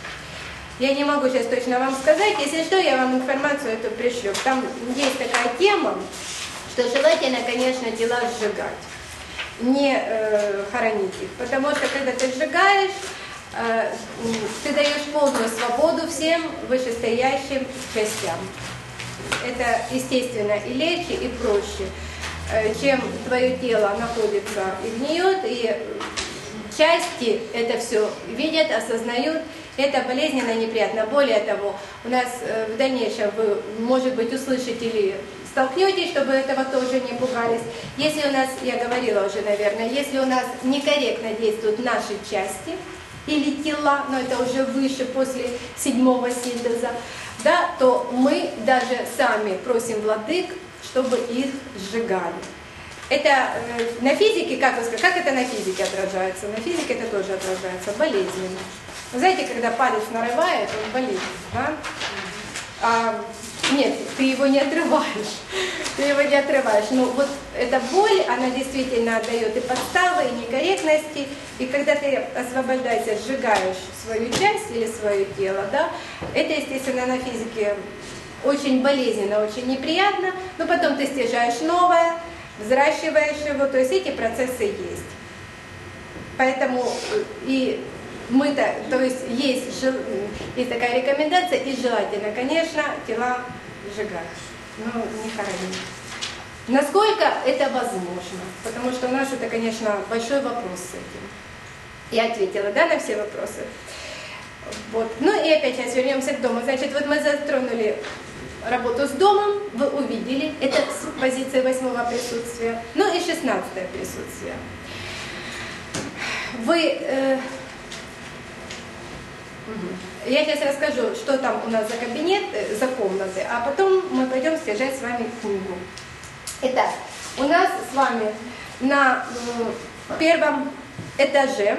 Я не могу сейчас точно вам сказать, если что, я вам информацию эту пришлю. Там есть такая тема, что желательно, конечно, тела сжигать, не э, хоронить их, потому что когда ты сжигаешь, э, ты даешь полную свободу всем вышестоящим частям. Это, естественно, и легче, и проще, э, чем твое тело находится и гниет, и части это все видят, осознают. Это болезненно и неприятно. Более того, у нас э, в дальнейшем вы, может быть, услышите или столкнетесь, чтобы этого тоже не пугались. Если у нас, я говорила уже, наверное, если у нас некорректно действуют наши части или тела, но это уже выше, после седьмого синтеза, да, то мы даже сами просим владык, чтобы их сжигали. Это э, на физике, как вы сказали, как это на физике отражается? На физике это тоже отражается болезненно. Вы знаете, когда палец нарывает, он болит, да? А, нет, ты его не отрываешь, ты его не отрываешь. Но вот эта боль, она действительно дает и подставы, и некорректности. И когда ты освобождаешься, сжигаешь свою часть или свое тело, да, это, естественно, на физике очень болезненно, очень неприятно, но потом ты стяжаешь новое, взращиваешь его, то есть эти процессы есть. Поэтому и мы-то, то есть есть, есть такая рекомендация, и желательно, конечно, тела сжигать, но не хоронить. Насколько это возможно? Потому что у нас это, конечно, большой вопрос с этим. Я ответила, да, на все вопросы? Вот. Ну и опять сейчас вернемся к дому. Значит, вот мы затронули работу с домом, вы увидели, это с позиции восьмого присутствия, ну и шестнадцатое присутствие. Вы... Э, Я сейчас расскажу, что там у нас за кабинет, за комнаты, а потом мы пойдем стяжать с вами книгу. Итак, у нас с вами на первом этаже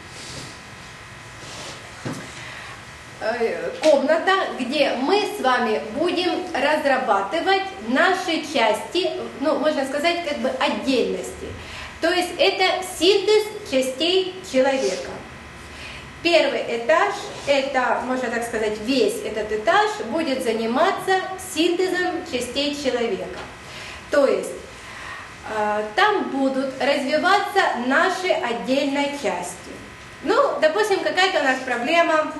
комната, где мы с вами будем разрабатывать наши части, ну, можно сказать, как бы отдельности. То есть это синтез частей человека. Первый этаж, это, можно так сказать, весь этот этаж будет заниматься синтезом частей человека. То есть э, там будут развиваться наши отдельные части. Ну, допустим, какая-то у нас проблема,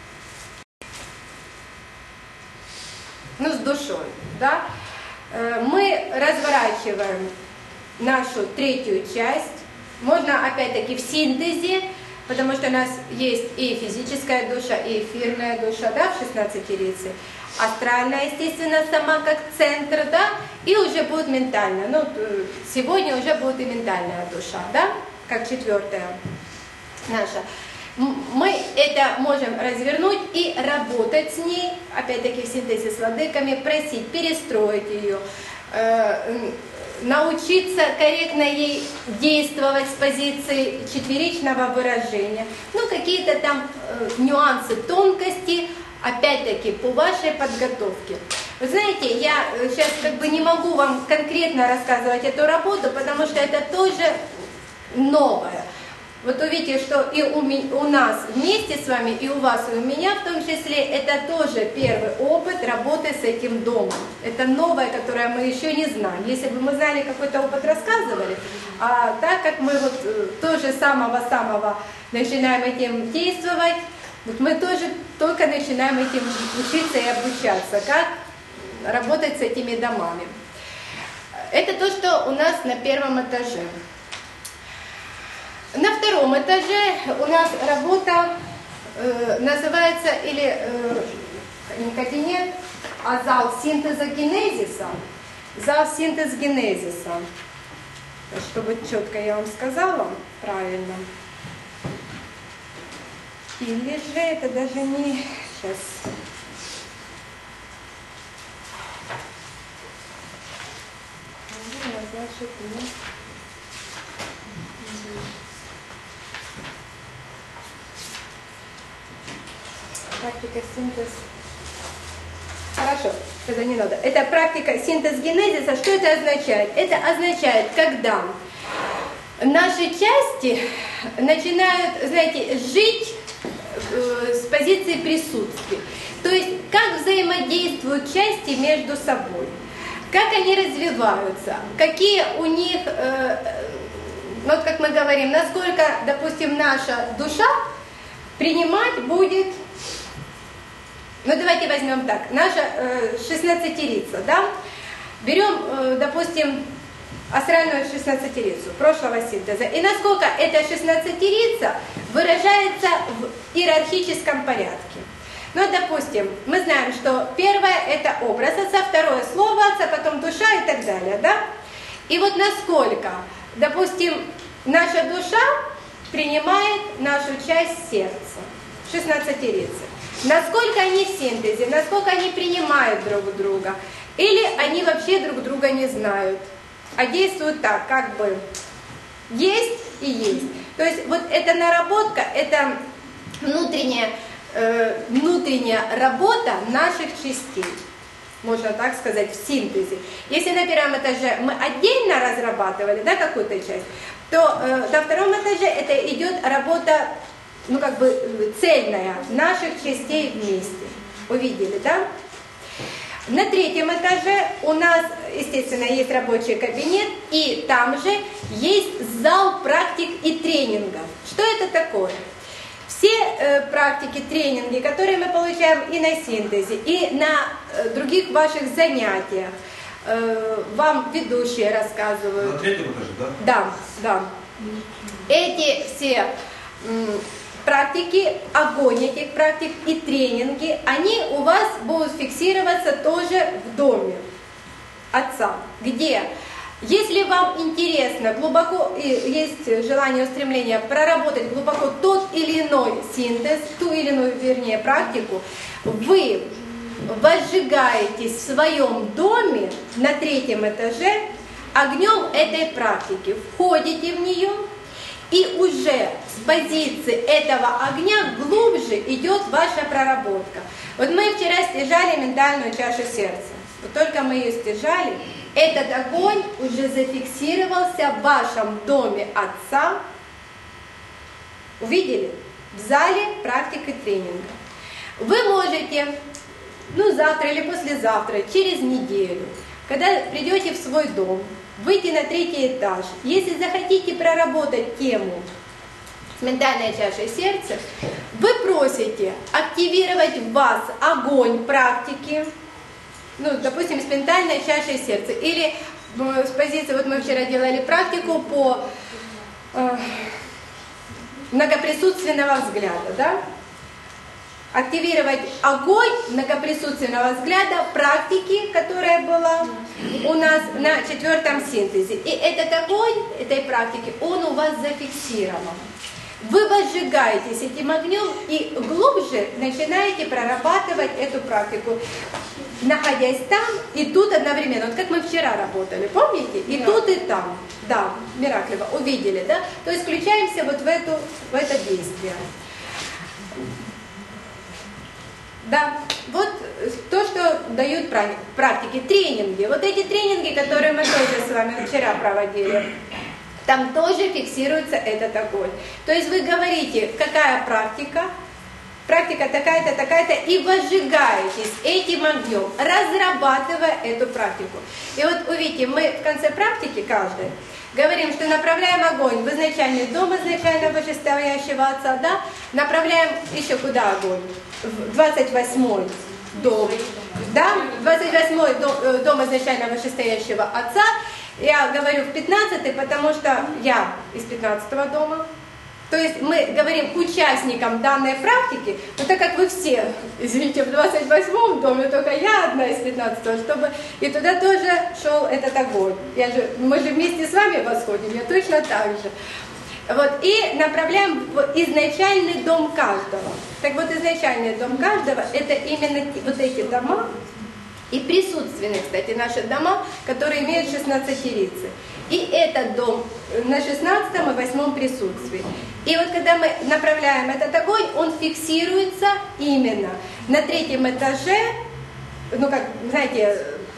ну, с душой, да? Э, мы разворачиваем нашу третью часть, можно опять-таки в синтезе, потому что у нас есть и физическая душа, и эфирная душа, да, в шестнадцатилице. Астральная, естественно, сама как центр, да, и уже будет ментальная. Ну, сегодня уже будет и ментальная душа, да, как четвертая наша. Мы это можем развернуть и работать с ней, опять-таки в синтезе с владыками, просить перестроить ее, э, научиться корректно ей действовать с позиции четверичного выражения. Ну, какие-то там э, нюансы, тонкости, опять-таки, по вашей подготовке. Вы знаете, я сейчас как бы не могу вам конкретно рассказывать эту работу, потому что это тоже новое. вот увидите, что и у, ми, у нас вместе с вами, и у вас, и у меня в том числе, это тоже первый опыт работы с этим домом. Это новое, которое мы еще не знаем. Если бы мы знали, какой-то опыт рассказывали, а так как мы вот тоже с самого-самого начинаем этим действовать, вот мы тоже только начинаем этим учиться и обучаться, как работать с этими домами. Это то, что у нас на первом этаже. На втором этаже у нас работа э, называется, или э, не кабинет, а зал синтеза генезиса. Зал синтез генезиса. Чтобы четко я вам сказала правильно. Или же это даже не... Сейчас... Значит, нет. Практика синтез. Хорошо, это не надо. Это практика синтез генезиса. Что это означает? Это означает, когда наши части начинают, знаете, жить э, с позиции присутствия. То есть, как взаимодействуют части между собой, как они развиваются, какие у них, э, ну, вот как мы говорим, насколько, допустим, наша душа принимать будет. Ну, давайте возьмем так, наша э, шестнадцатерица, да, берем, э, допустим, астральную шестнадцатерицу прошлого синтеза, и насколько эта шестнадцатерица выражается в иерархическом порядке. Ну, допустим, мы знаем, что первое – это образ отца, второе – слово отца, потом душа и так далее, да? И вот насколько, допустим, наша душа принимает нашу часть сердца, шестнадцатерицы. Насколько они в синтезе, насколько они принимают друг друга, или они вообще друг друга не знают, а действуют так, как бы есть и есть. То есть вот эта наработка, это внутренняя, э, внутренняя работа наших частей, можно так сказать, в синтезе. Если на первом этаже мы отдельно разрабатывали, да, какую-то часть, то э, на втором этаже это идет работа, ну, как бы цельная, наших частей вместе. Увидели, да? На третьем этаже у нас, естественно, есть рабочий кабинет, и там же есть зал практик и тренингов. Что это такое? Все э, практики, тренинги, которые мы получаем и на синтезе, и на э, других ваших занятиях, э, вам ведущие рассказывают. На третьем этаже, да? Да, да. Эти все... М- практики, огонь этих практик и тренинги, они у вас будут фиксироваться тоже в доме отца, где, если вам интересно, глубоко, и есть желание, устремление проработать глубоко тот или иной синтез, ту или иную, вернее, практику, вы возжигаетесь в своем доме на третьем этаже огнем этой практики, входите в нее, и уже с позиции этого огня глубже идет ваша проработка. Вот мы вчера стяжали ментальную чашу сердца. Вот только мы ее стяжали, этот огонь уже зафиксировался в вашем доме отца. Увидели? В зале практик и тренинга. Вы можете, ну, завтра или послезавтра, через неделю, когда придете в свой дом, выйти на третий этаж. Если захотите проработать тему с ментальной чашей сердца, вы просите активировать в вас огонь практики, ну, допустим, с ментальной чашей сердца. Или с позиции, вот мы вчера делали практику по э, многоприсутственного взгляда, да? Активировать огонь многоприсутственного взгляда практики, которая была у нас на четвертом синтезе. И этот огонь этой практики, он у вас зафиксирован. Вы возжигаетесь этим огнем и глубже начинаете прорабатывать эту практику, находясь там и тут одновременно. Вот как мы вчера работали, помните? И да. Тут, и там. Да, Мираклева, увидели, да? То есть включаемся вот в, эту, в это действие. Да, вот то, что дают практики, тренинги. Вот эти тренинги, которые мы тоже с вами вчера проводили. там тоже фиксируется этот огонь. То есть вы говорите, какая практика, практика такая-то, такая-то, и возжигаетесь этим огнем, разрабатывая эту практику. И вот увидите, мы в конце практики каждой говорим, что направляем огонь в изначальный дом изначально вышестоящего Отца, да? Направляем еще куда огонь? В двадцать восьмой дом, да? двадцать восьмой дом, дом изначально вышестоящего Отца. Я говорю в пятнадцатый, потому что я из пятнадцатого дома. То есть мы говорим участникам данной практики, но так как вы все, извините, в двадцать восьмом доме, только я одна из пятнадцатого, чтобы и туда тоже шел этот огонь. Я же, мы же вместе с вами восходим, я точно так же. Вот, и направляем в изначальный дом каждого. Так вот, изначальный дом каждого — это именно вот эти дома, и присутственные, кстати, наши дома, которые имеют шестнадцатерицы. И этот дом на шестнадцатом и восьмом присутствии. И вот когда мы направляем этот огонь, он фиксируется именно на третьем этаже, ну как, знаете,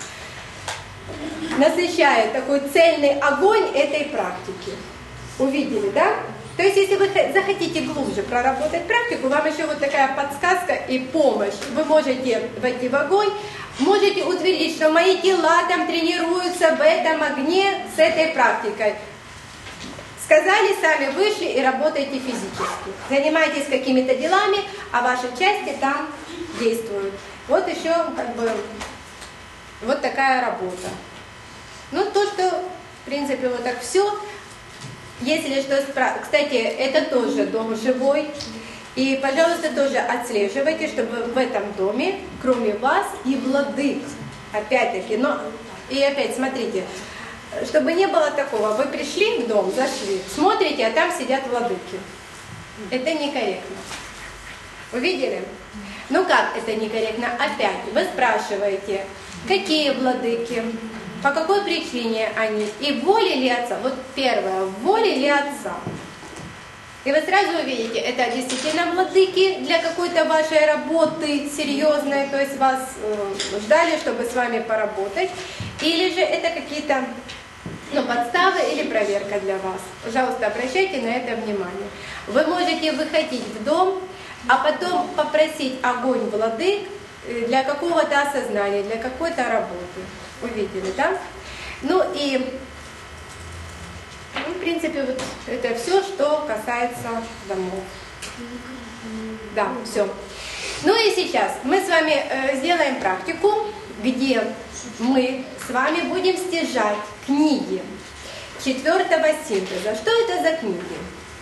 насыщает такой цельный огонь этой практики. Увидели, да? То есть, если вы захотите глубже проработать практику, вам еще вот такая подсказка и помощь. Вы можете войти в огонь, можете утвердить, что мои тела там тренируются в этом огне с этой практикой. Сказали, сами вышли и работаете физически. Занимайтесь какими-то делами, а ваши части там действуют. Вот еще как бы вот такая работа. Ну, то, что, в принципе, вот так все. Если что, кстати, это тоже дом живой. И, пожалуйста, тоже отслеживайте, чтобы в этом доме, кроме вас, и владык, опять-таки, но, и опять, смотрите, чтобы не было такого, вы пришли в дом, зашли, смотрите, а там сидят владыки. Это некорректно. Увидели? Ну как это некорректно? Опять, вы спрашиваете, какие владыки, по какой причине они, и в воле ли Отца? Вот первое, в воле ли Отца? И вы сразу увидите, это действительно владыки для какой-то вашей работы серьезной, то есть вас э, ждали, чтобы с вами поработать, или же это какие-то ну, подставы или проверка для вас. Пожалуйста, обращайте на это внимание. Вы можете выходить в дом, а потом попросить огонь владык для какого-то осознания, для какой-то работы. Увидели, да? Ну и, ну, в принципе, вот это все, что касается домов. Да, все. Ну и сейчас мы с вами э, сделаем практику, где мы с вами будем стяжать книги четвертого синтеза. Что это за книги?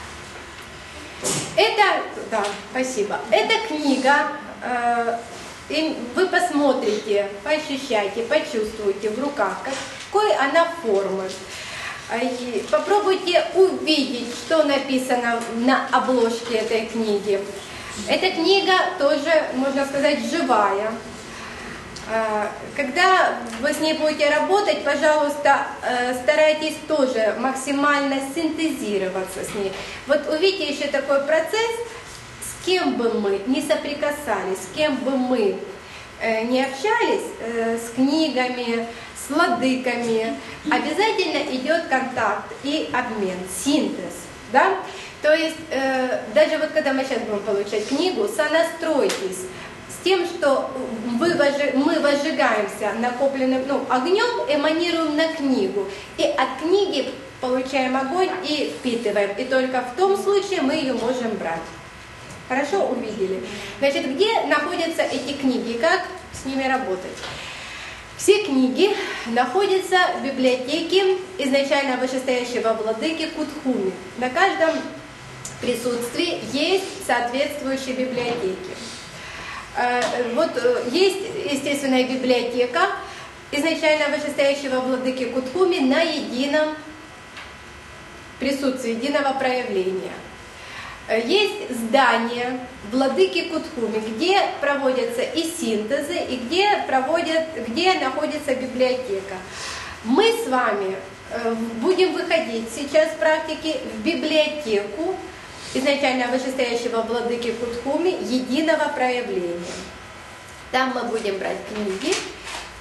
Это, да, спасибо. Это книга, э, и вы посмотрите, поощущайте, почувствуйте в руках, какой она формы. И попробуйте увидеть, что написано на обложке этой книги. Эта книга тоже, можно сказать, живая. Когда вы с ней будете работать, пожалуйста, старайтесь тоже максимально синтезироваться с ней. Вот увидите еще такой процесс, с кем бы мы не соприкасались, с кем бы мы не общались, с книгами, с владыками, обязательно идет контакт и обмен, синтез. Да? То есть, даже вот когда мы сейчас будем получать книгу, сонастройтесь с тем, что вы, мы возжигаемся накопленным ну, огнем, эманируем на книгу. И от книги получаем огонь и впитываем. И только в том случае мы ее можем брать. Хорошо, увидели? Значит, где находятся эти книги? Как с ними работать? Все книги находятся в библиотеке изначально вышестоящего владыки Кутхуми. На каждом присутствии есть соответствующие библиотеки. Вот есть естественная библиотека изначально вышестоящего владыки Кутхуми на едином присутствии, единого проявления. Есть здание владыки Кутхуми, где проводятся и синтезы, и где, проводят, где находится библиотека. Мы с вами будем выходить сейчас в практике в библиотеку изначально вышестоящего владыки Кутхуми единого проявления. Там мы будем брать книги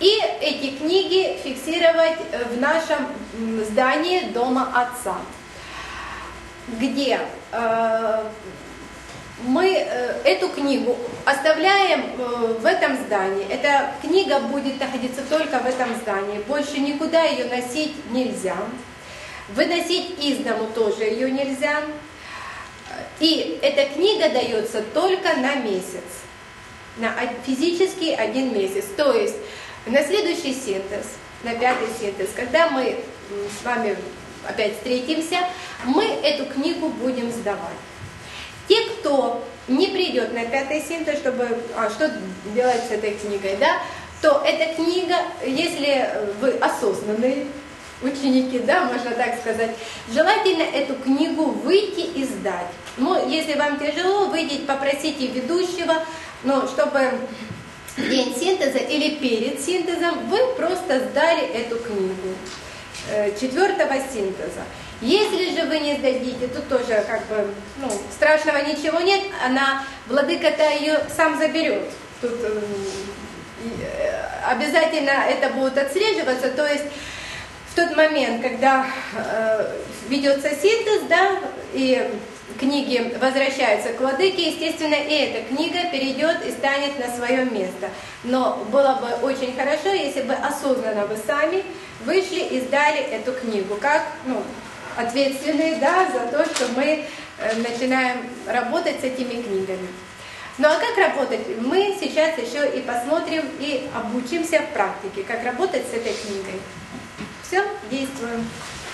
и эти книги фиксировать в нашем здании Дома Отца, где э, мы э, эту книгу оставляем э, в этом здании. Эта книга будет находиться только в этом здании, больше никуда ее носить нельзя. Выносить из дому тоже ее нельзя. И эта книга дается только на месяц, на физически один месяц. То есть на следующий синтез, на пятый синтез, когда мы с вами опять встретимся, мы эту книгу будем сдавать. Те, кто не придет на пятый синтез, чтобы а, что делать с этой книгой, да, то эта книга, если вы осознанные ученики, да, можно так сказать, желательно эту книгу выйти и сдать. Но если вам тяжело, выйдите, попросите ведущего, но чтобы в день синтеза или перед синтезом вы просто сдали эту книгу четвертого синтеза. Если же вы не сдадите, тут тоже как бы ну, страшного ничего нет, она, владыка-то ее сам заберет. Тут э, обязательно это будет отслеживаться, то есть в тот момент, когда э, ведется синтез, да, и книги возвращаются к владыке, естественно, и эта книга перейдет и станет на свое место. Но было бы очень хорошо, если бы осознанно вы сами вышли и сдали эту книгу, как ну, ответственные, да, за то, что мы э, начинаем работать с этими книгами. Ну а как работать? Мы сейчас еще и посмотрим и обучимся в практике, как работать с этой книгой. Все, действуем.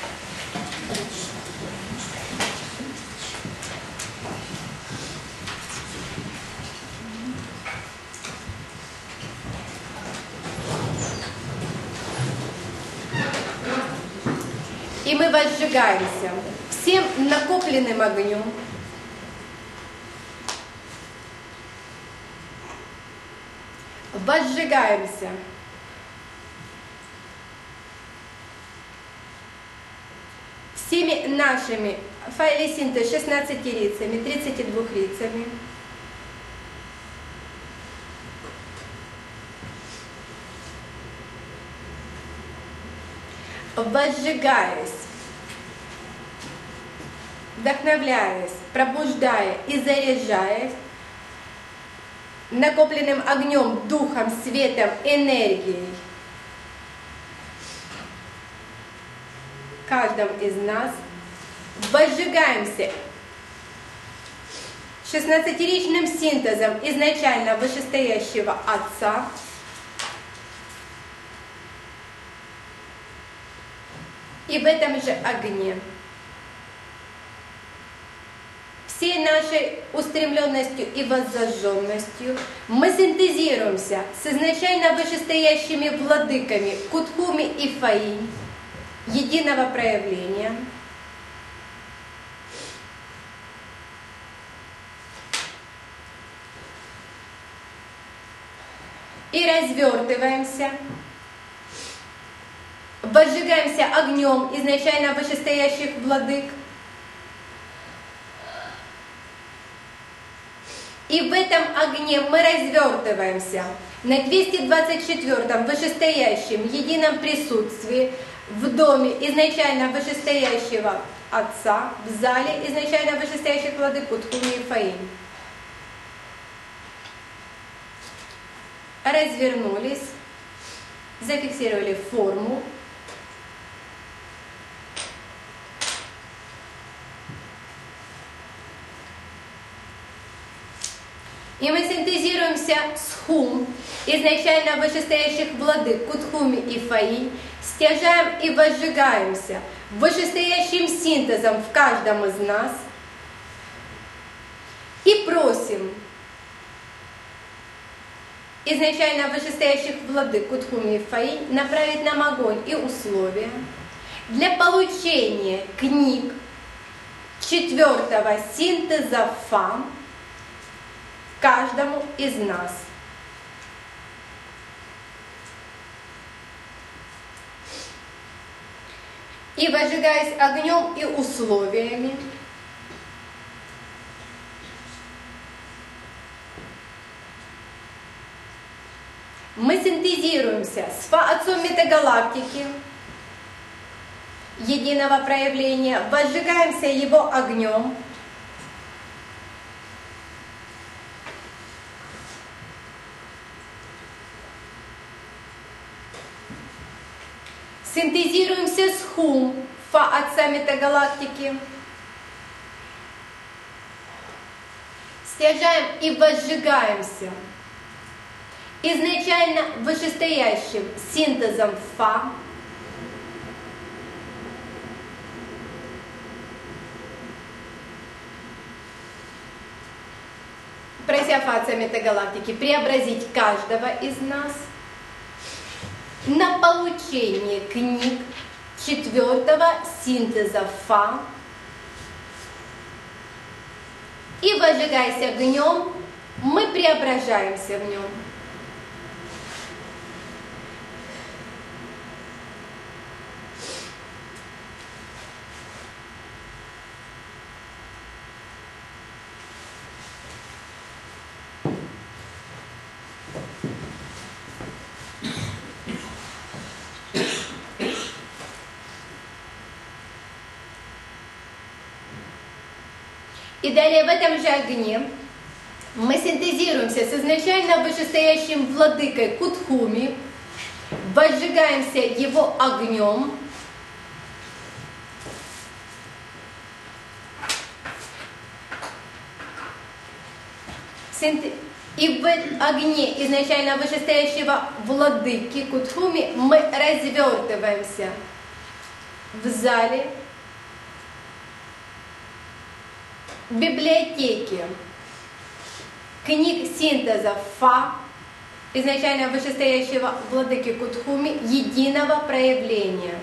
И мы возжигаемся всем накопленным огнем. Возжигаемся всеми нашими файлесинтез шестнадцатирицами, тридцатидвухрицами. Возжигаясь, вдохновляясь, пробуждая и заряжаясь накопленным огнем, духом, светом, энергией каждом из нас, возжигаемся шестнадцатиричным синтезом изначально вышестоящего Отца, и в этом же огне всей нашей устремленностью и воззажженностью мы синтезируемся с изначально вышестоящими владыками Кутхуми и Фаи единого проявления, и развертываемся, возжигаемся огнем изначально вышестоящих владык, и в этом огне мы развертываемся на двести двадцать четвёртом вышестоящем едином присутствии в доме изначально вышестоящего Отца, в зале изначально вышестоящих владык Кутхуми и Фаи. Развернулись, зафиксировали форму. И мы синтезируемся с Хум, изначально вышестоящих владык Кутхуми и Фаи, стяжаем и возжигаемся вышестоящим синтезом в каждом из нас и просим изначально вышестоящих владык Кутхуми и Фаи направить нам огонь и условия для получения книг четвертого синтеза Фа каждому из нас. И возжигаясь огнем и условиями, мы синтезируемся с Фа-отцом метагалактики, единого проявления, возжигаемся его огнем, синтезируемся с Хум, Фа-отца метагалактики, стяжаем и возжигаемся изначально вышестоящим синтезом Фа, прося Фа-отца метагалактики преобразить каждого из нас на получение книг четвертого синтеза Фа, и, возжигаясь огнем, мы преображаемся в нем. И далее в этом же огне мы синтезируемся с изначально вышестоящим владыкой Кутхуми, возжигаемся его огнем, и в огне изначально вышестоящего владыки Кутхуми мы развертываемся в зале библиотеки книг синтеза Фа, изначально вышестоящего владыки Кутхуми, единого проявления.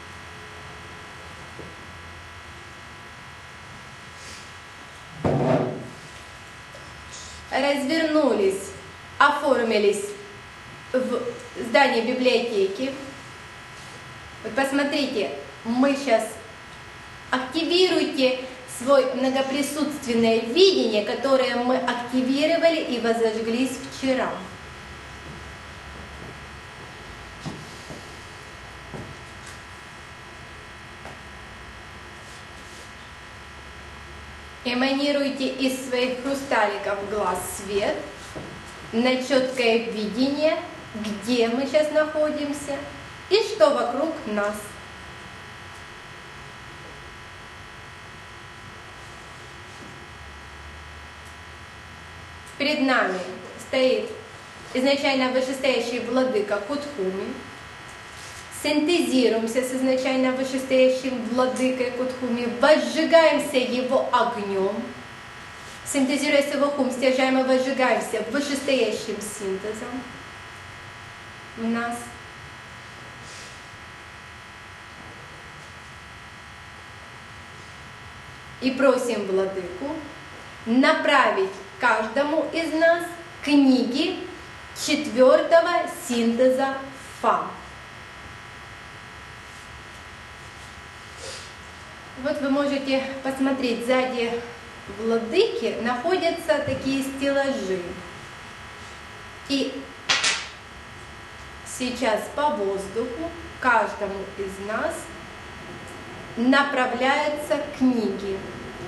Развернулись, оформились в здании библиотеки. Вот посмотрите, мы сейчас активируйте свое многоприсутственное видение, которое мы активировали и возожглись вчера. Эманируйте из своих хрусталиков глаз свет на четкое видение, где мы сейчас находимся и что вокруг нас. Перед нами стоит изначально вышестоящий владыка Кутхуми. Синтезируемся с изначально вышестоящим владыкой Кутхуми, возжигаемся его огнем. Синтезируясь его хум, стяжаем и возжигаемся вышестоящим синтезом в нас. И просим владыку направить каждому из нас книги четвертого синтеза Фа. Вот вы можете посмотреть, сзади владыки находятся такие стеллажи. И сейчас по воздуху каждому из нас направляются книги.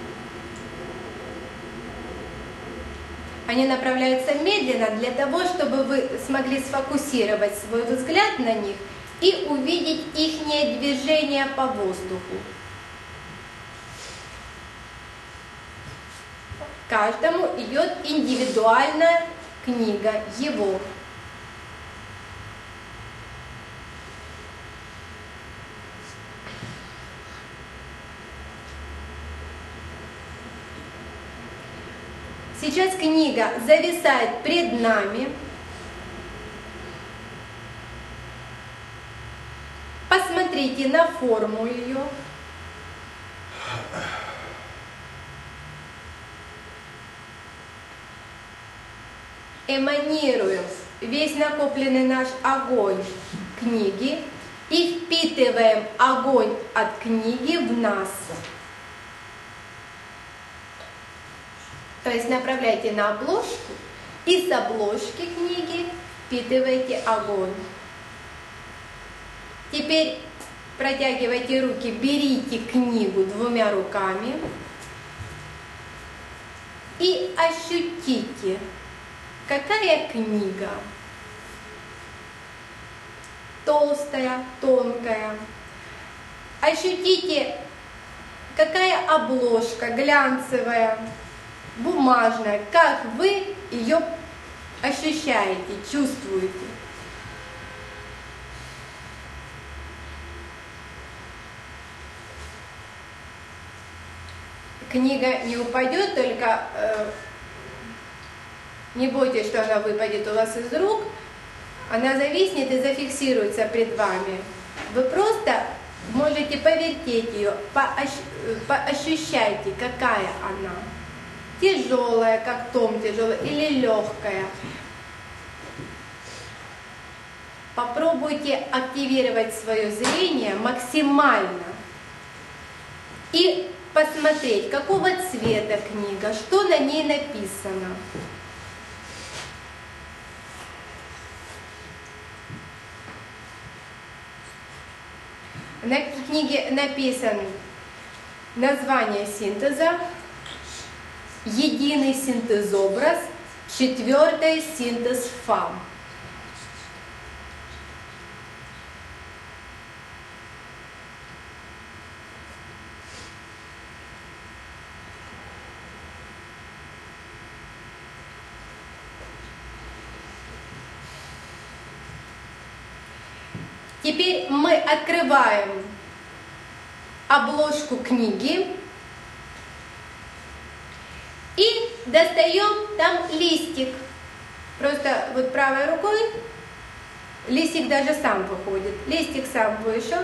Они направляются медленно для того, чтобы вы смогли сфокусировать свой взгляд на них и увидеть их движение по воздуху. Каждому идет индивидуальная книга его. Сейчас книга зависает пред нами. Посмотрите на форму ее. Эманируем весь накопленный наш огонь книги и впитываем огонь от книги в нас. То есть направляйте на обложку, и с обложки книги впитывайте огонь. Теперь протягивайте руки, берите книгу двумя руками и ощутите, какая книга. Толстая, тонкая. Ощутите, какая обложка, глянцевая, бумажная, как вы ее ощущаете, чувствуете. Книга не упадет, только э, не бойтесь, что она выпадет у вас из рук. Она зависнет и зафиксируется пред вами. Вы просто можете повертеть ее, поощущайте, какая она. Тяжелая, как том тяжелая, или легкая. Попробуйте активировать свое зрение максимально и посмотреть, какого цвета книга, что на ней написано. На книге написано название синтеза, единый синтезобраз, четвертый синтез ФАМ. Теперь мы открываем обложку книги и достаем там листик. Просто вот правой рукой листик даже сам выходит. Листик сам вышел.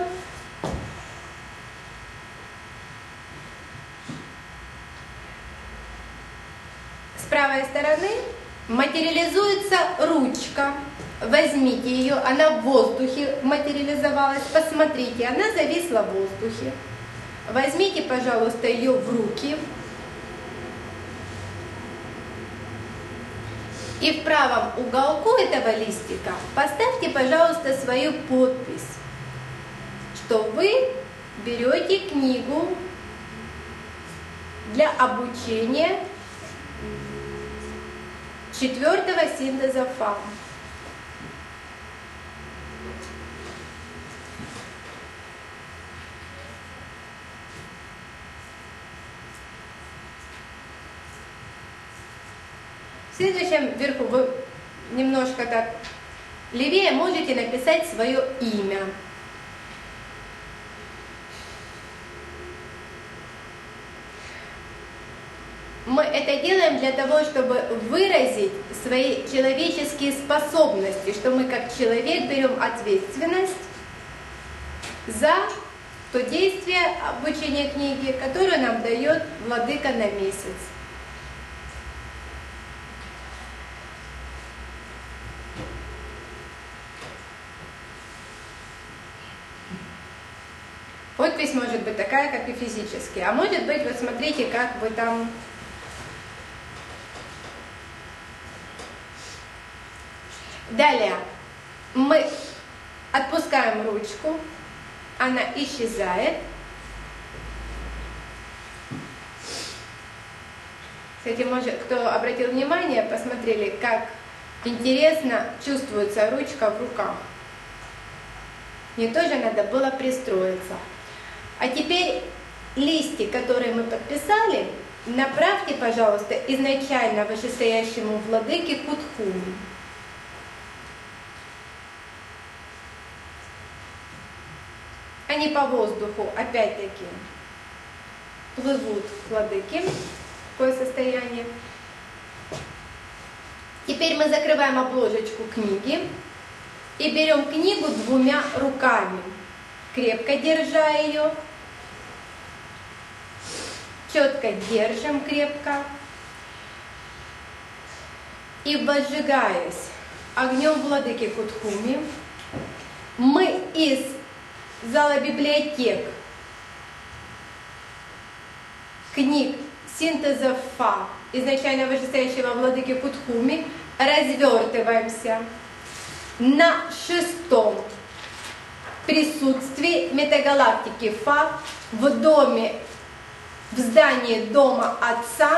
С правой стороны материализуется ручка. Возьмите ее, она в воздухе материализовалась. Посмотрите, она зависла в воздухе. Возьмите, пожалуйста, ее в руки. И в правом уголку этого листика поставьте, пожалуйста, свою подпись, что вы берете книгу для обучения четвертого синтеза ФАМ. В следующем вверху вы немножко так левее можете написать свое имя. Мы это делаем для того, чтобы выразить свои человеческие способности, что мы как человек берем ответственность за то действие обучения книги, которое нам дает Владыка на месяц. Подпись может быть такая, как и физически. А может быть, вот смотрите, как вы там... Далее мы отпускаем ручку, она исчезает. Кстати, может, кто обратил внимание, посмотрели, как интересно чувствуется ручка в руках. Мне тоже надо было пристроиться. А теперь листик, который мы подписали, направьте, пожалуйста, изначально вышестоящему владыке Кутхуми. Они по воздуху, опять-таки, плывут к владыке. Такое состояние. Теперь мы закрываем обложечку книги и берем книгу двумя руками, крепко держа ее. Четко держим крепко. И возжигаясь огнем владыки Кутхуми, мы из зала библиотек книг синтеза Фа, изначально вышестоящего владыки Кутхуми, развертываемся на шестом присутствии метагалактики Фа в доме, в здании дома Отца,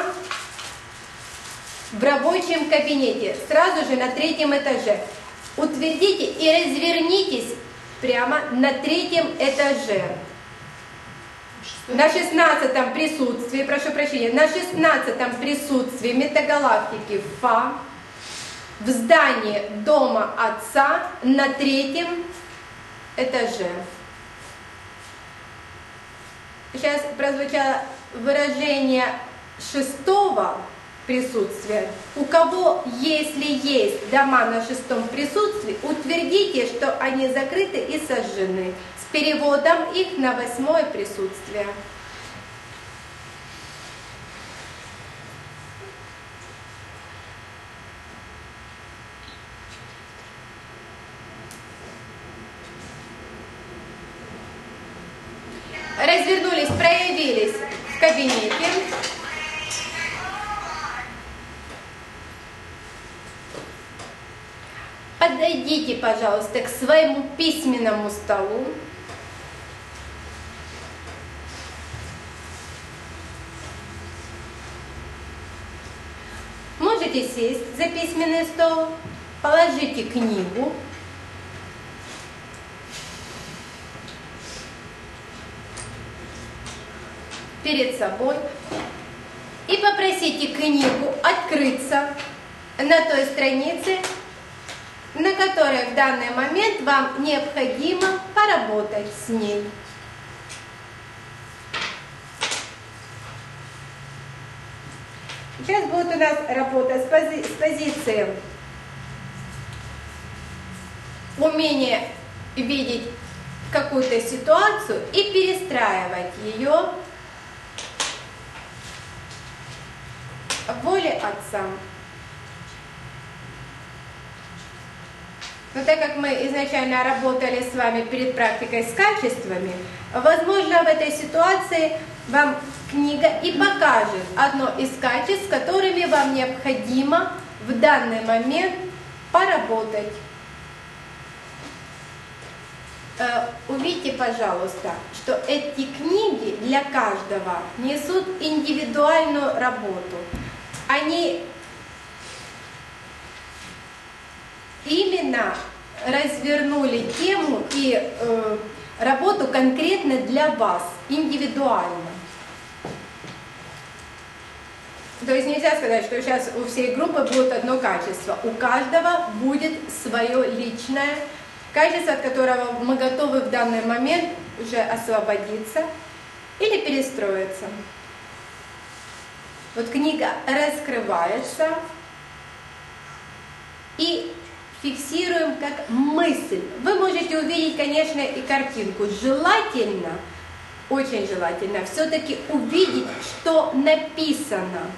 в рабочем кабинете, сразу же на третьем этаже. Утвердите и развернитесь прямо на третьем этаже. На шестнадцатом присутствии, прошу прощения, на шестнадцатом присутствии метагалактики Фа в здании дома Отца на третьем этаже. Сейчас прозвучало выражение шестого присутствия. У кого, если есть дома на шестом присутствии, утвердите, что они закрыты и сожжены, с переводом их на восьмое присутствие. Развернулись, проявились в кабинете. Подойдите, пожалуйста, к своему письменному столу. Можете сесть за письменный стол, положите книгу. Перед собой и попросите книгу открыться на той странице, на которой в данный момент вам необходимо поработать с ней. Сейчас будет у нас работа с, пози с позиции умения видеть какую-то ситуацию и перестраивать ее в воле Отца. Но так как мы изначально работали с вами перед практикой с качествами, возможно, в этой ситуации вам книга и покажет одно из качеств, с которыми вам необходимо в данный момент поработать. Увидите, пожалуйста, что эти книги для каждого несут индивидуальную работу. Они именно развернули тему и э, работу конкретно для вас, индивидуально. То есть нельзя сказать, что сейчас у всей группы будет одно качество. У каждого будет свое личное качество, от которого мы готовы в данный момент уже освободиться или перестроиться. Вот книга раскрывается и фиксируем как мысль. Вы можете увидеть, конечно, и картинку. Желательно, очень желательно, все-таки увидеть, что написано.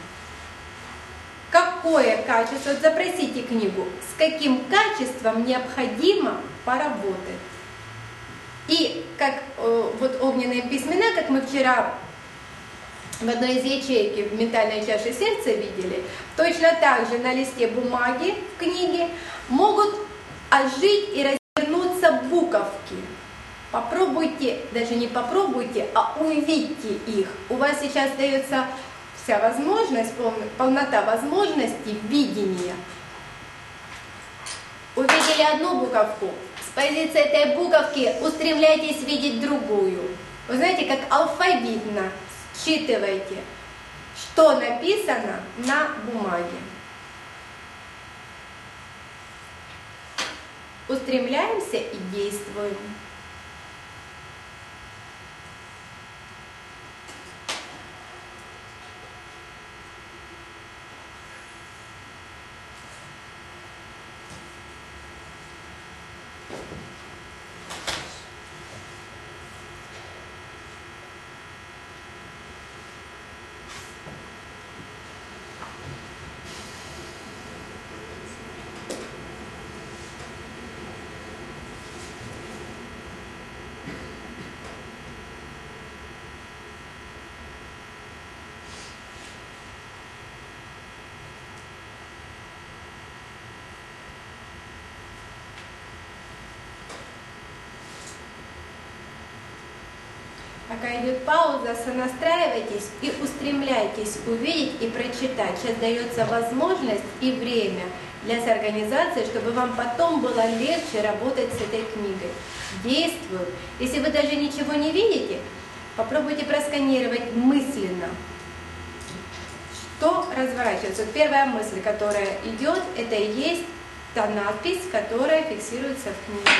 Какое качество? Вот запросите книгу, с каким качеством необходимо поработать. И как э, вот огненные письмена, как мы вчера в одной из ячеек в ментальной чаше сердца видели, точно так же на листе бумаги в книге могут ожить и развернуться буковки. Попробуйте, даже не попробуйте, а увидьте их. У вас сейчас дается вся возможность, полнота возможностей видения. Увидели одну буковку, с позиции этой буковки устремляйтесь видеть другую. Вы знаете, как алфавитно считывайте, что написано на бумаге. Устремляемся и действуем. Пока идет пауза, сонастраивайтесь и устремляйтесь увидеть и прочитать. Сейчас дается возможность и время для организации, чтобы вам потом было легче работать с этой книгой. Действую. Если вы даже ничего не видите, попробуйте просканировать мысленно, что разворачивается. Вот первая мысль, которая идет, это и есть та надпись, которая фиксируется в книге.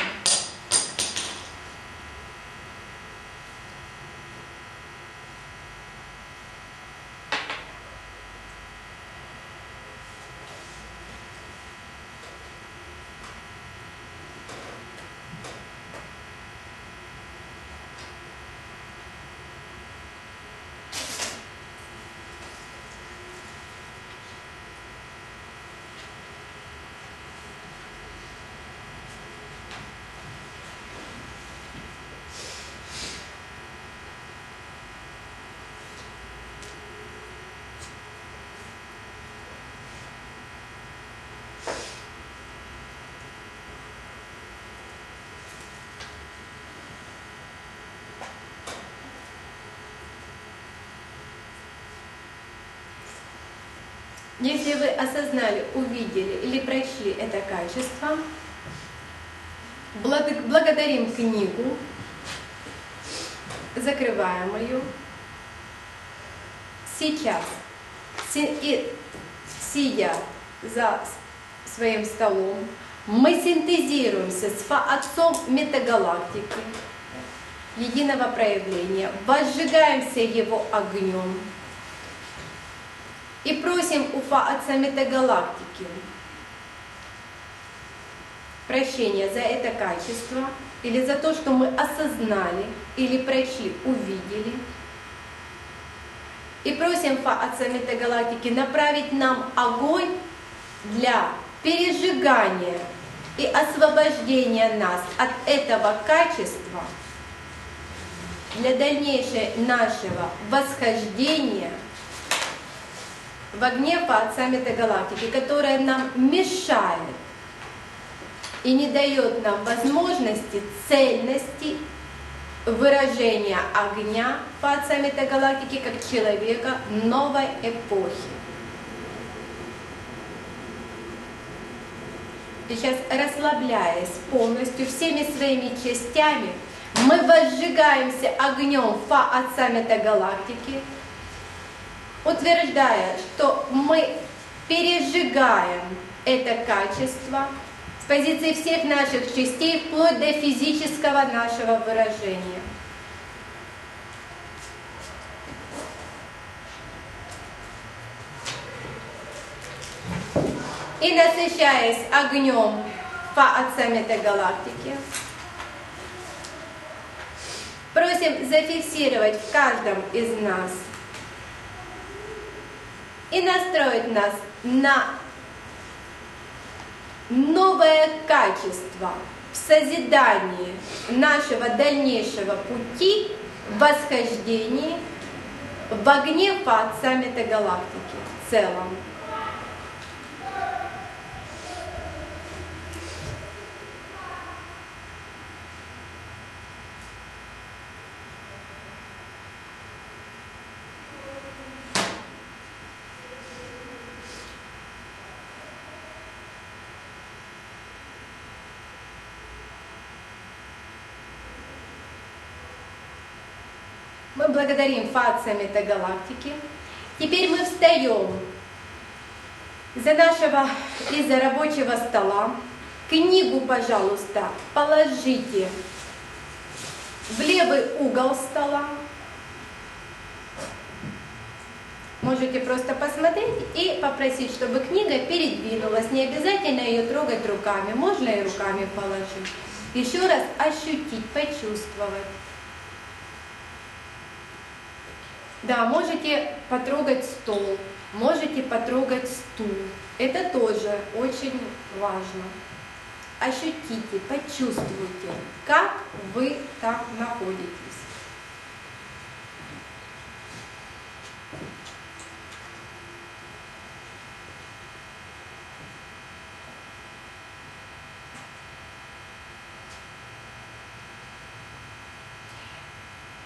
Если вы осознали, увидели или прочли это качество, благодарим книгу, закрываем ее. Сейчас, и сидя за своим столом, мы синтезируемся с Фа-Отцом метагалактики, единого проявления, возжигаемся его огнем. И просим у Фа-Отца метагалактики прощения за это качество, или за то, что мы осознали, или прочли, увидели. И просим Фа-Отца метагалактики направить нам огонь для пережигания и освобождения нас от этого качества, для дальнейшего нашего восхождения в огне Фа-Отца метагалактики, которая нам мешает и не дает нам возможности, цельности выражения огня Фа-Отца метагалактики как человека новой эпохи. И сейчас, расслабляясь полностью всеми своими частями, мы возжигаемся огнем Фа-Отца метагалактики, утверждая, что мы пережигаем это качество с позиции всех наших частей, вплоть до физического нашего выражения. И насыщаясь огнем Фа-Отца метагалактики, просим зафиксировать в каждом из нас и настроить нас на новое качество в созидании нашего дальнейшего пути, в восхождении в огне Фа-Отца метагалактики в целом. Мы благодарим Фа-Отца метагалактики. Теперь мы встаем из-за нашего, из-за рабочего стола. Книгу, пожалуйста, положите в левый угол стола. Можете просто посмотреть и попросить, чтобы книга передвинулась. Не обязательно ее трогать руками, можно и руками положить. Еще раз ощутить, почувствовать. Да, можете потрогать стол, можете потрогать стул. Это тоже очень важно. Ощутите, почувствуйте, как вы там находитесь.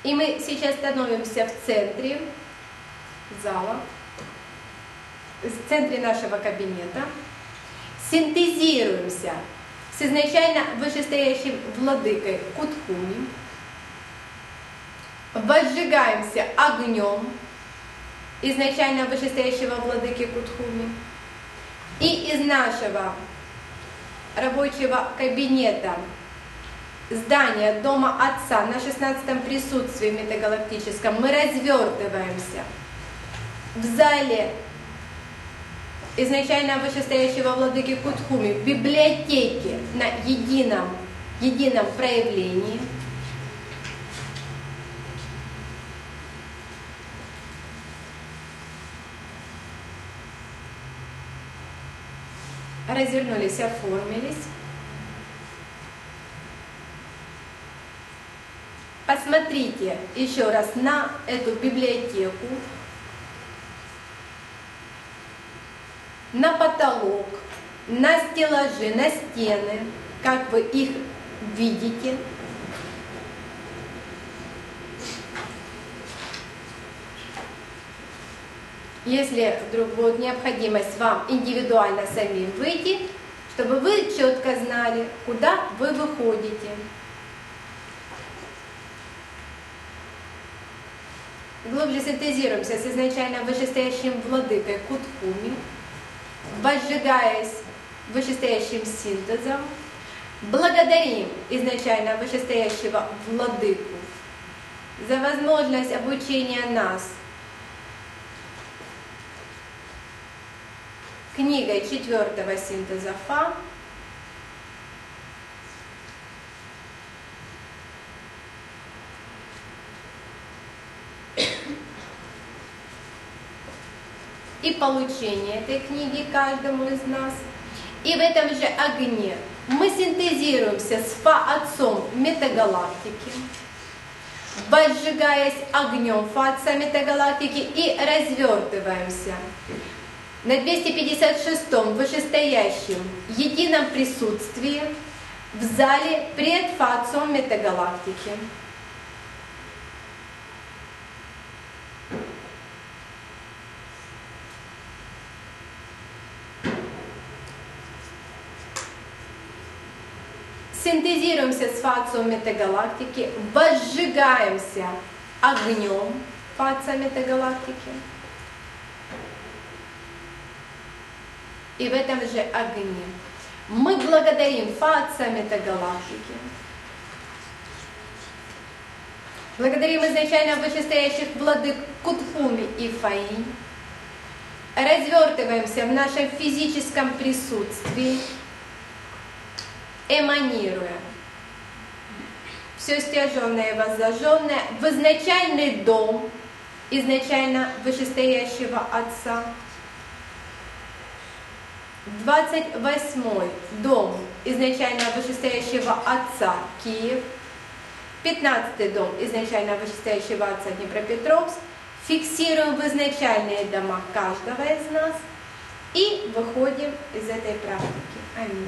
И мы сейчас становимся в центре зала, в центре нашего кабинета, синтезируемся с изначально вышестоящим владыкой Кутхуми, возжигаемся огнем изначально вышестоящего владыки Кутхуми, и из нашего рабочего кабинета здания Дома Отца на шестнадцатом присутствии метагалактическом мы развертываемся в зале изначально вышестоящего владыки Кутхуми, в библиотеке на едином, едином проявлении. Развернулись, оформились. Посмотрите еще раз на эту библиотеку, на потолок, на стеллажи, на стены, как вы их видите. Если вдруг будет необходимость вам индивидуально самим выйти, чтобы вы четко знали, куда вы выходите. Глубже синтезируемся с изначально вышестоящим владыкой Кутхуми, возжигаясь вышестоящим синтезом, благодарим изначально вышестоящего владыку за возможность обучения нас книгой четвертого синтеза Фа, и получение этой книги каждому из нас. И в этом же огне мы синтезируемся с Фа-Отцом метагалактики, возжигаясь огнем Фа-Отца метагалактики, и развертываемся на двести пятьдесят шестом вышестоящем едином присутствии в зале пред Фа-Отцом метагалактики. Синтезируемся с Фа-Отцом метагалактики, возжигаемся огнем Фа-Отца метагалактики. И в этом же огне мы благодарим Фа-Отца метагалактики, благодарим изначально вышестоящих владык Кутхуми и Фаинь, развертываемся в нашем физическом присутствии, эманируя все стяженное и воззаженное в изначальный дом изначально вышестоящего Отца, двадцать восьмой дом изначально вышестоящего Отца Киев, пятнадцатый дом изначально вышестоящего Отца Днепропетровск, фиксируем в изначальные дома каждого из нас и выходим из этой практики. Аминь.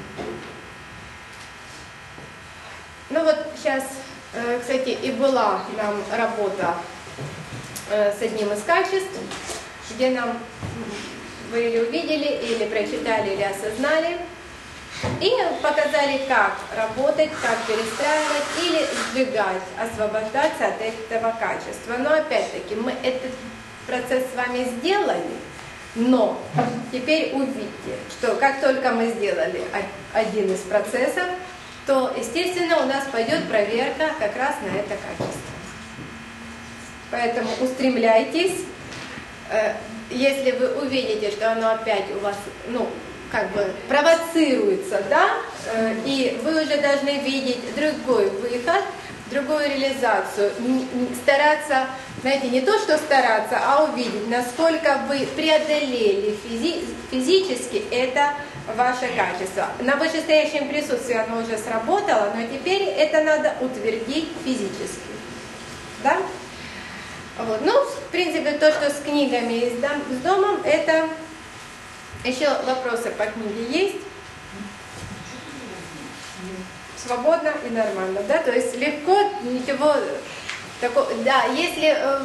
Ну вот сейчас, кстати, и была нам работа с одним из качеств, где нам вы или увидели, или прочитали, или осознали, и показали, как работать, как перестраивать или сжигать, освобождаться от этого качества. Но опять-таки мы этот процесс с вами сделали, но теперь увидите, что как только мы сделали один из процессов, то, естественно, у нас пойдет проверка как раз на это качество. Поэтому устремляйтесь. Если вы увидите, что оно опять у вас, ну, как бы провоцируется, да, и вы уже должны видеть другой выход, другую реализацию, стараться, знаете, не то, что стараться, а увидеть, насколько вы преодолели физи- физически это ваше качество. На вышестоящем присутствии оно уже сработало, но теперь это надо утвердить физически. Да? Вот. Ну, в принципе, то, что с книгами и с домом, это еще вопросы по книге есть. Свободно и нормально, да? То есть легко, ничего Тако, да, если э,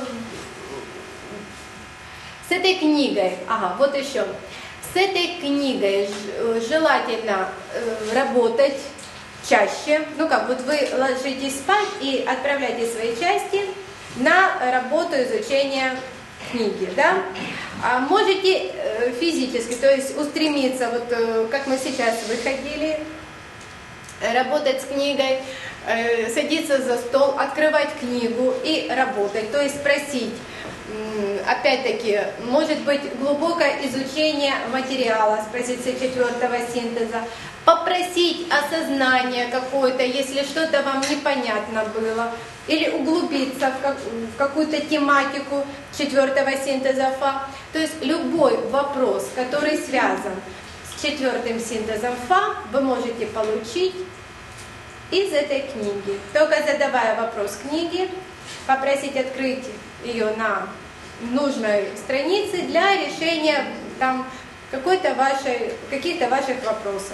с этой книгой, ага, вот еще, с этой книгой желательно э, работать чаще, ну как, вот вы ложитесь спать и отправляете свои части на работу изучения книги, да, а можете э, физически, то есть устремиться, вот э, как мы сейчас выходили, работать с книгой, э, садиться за стол, открывать книгу и работать, то есть спросить, опять-таки, может быть, глубокое изучение материала с позиции четвертого синтеза, попросить осознание какое-то, если что-то вам непонятно было, или углубиться в, как, в какую-то тематику четвертого синтеза Фа. То есть любой вопрос, который связан с четвертым синтезом Фа, вы можете получить из этой книги. Только задавая вопрос книги, попросить открыть ее на нужной странице для решения там какой-то вашей, каких-то ваших вопросов.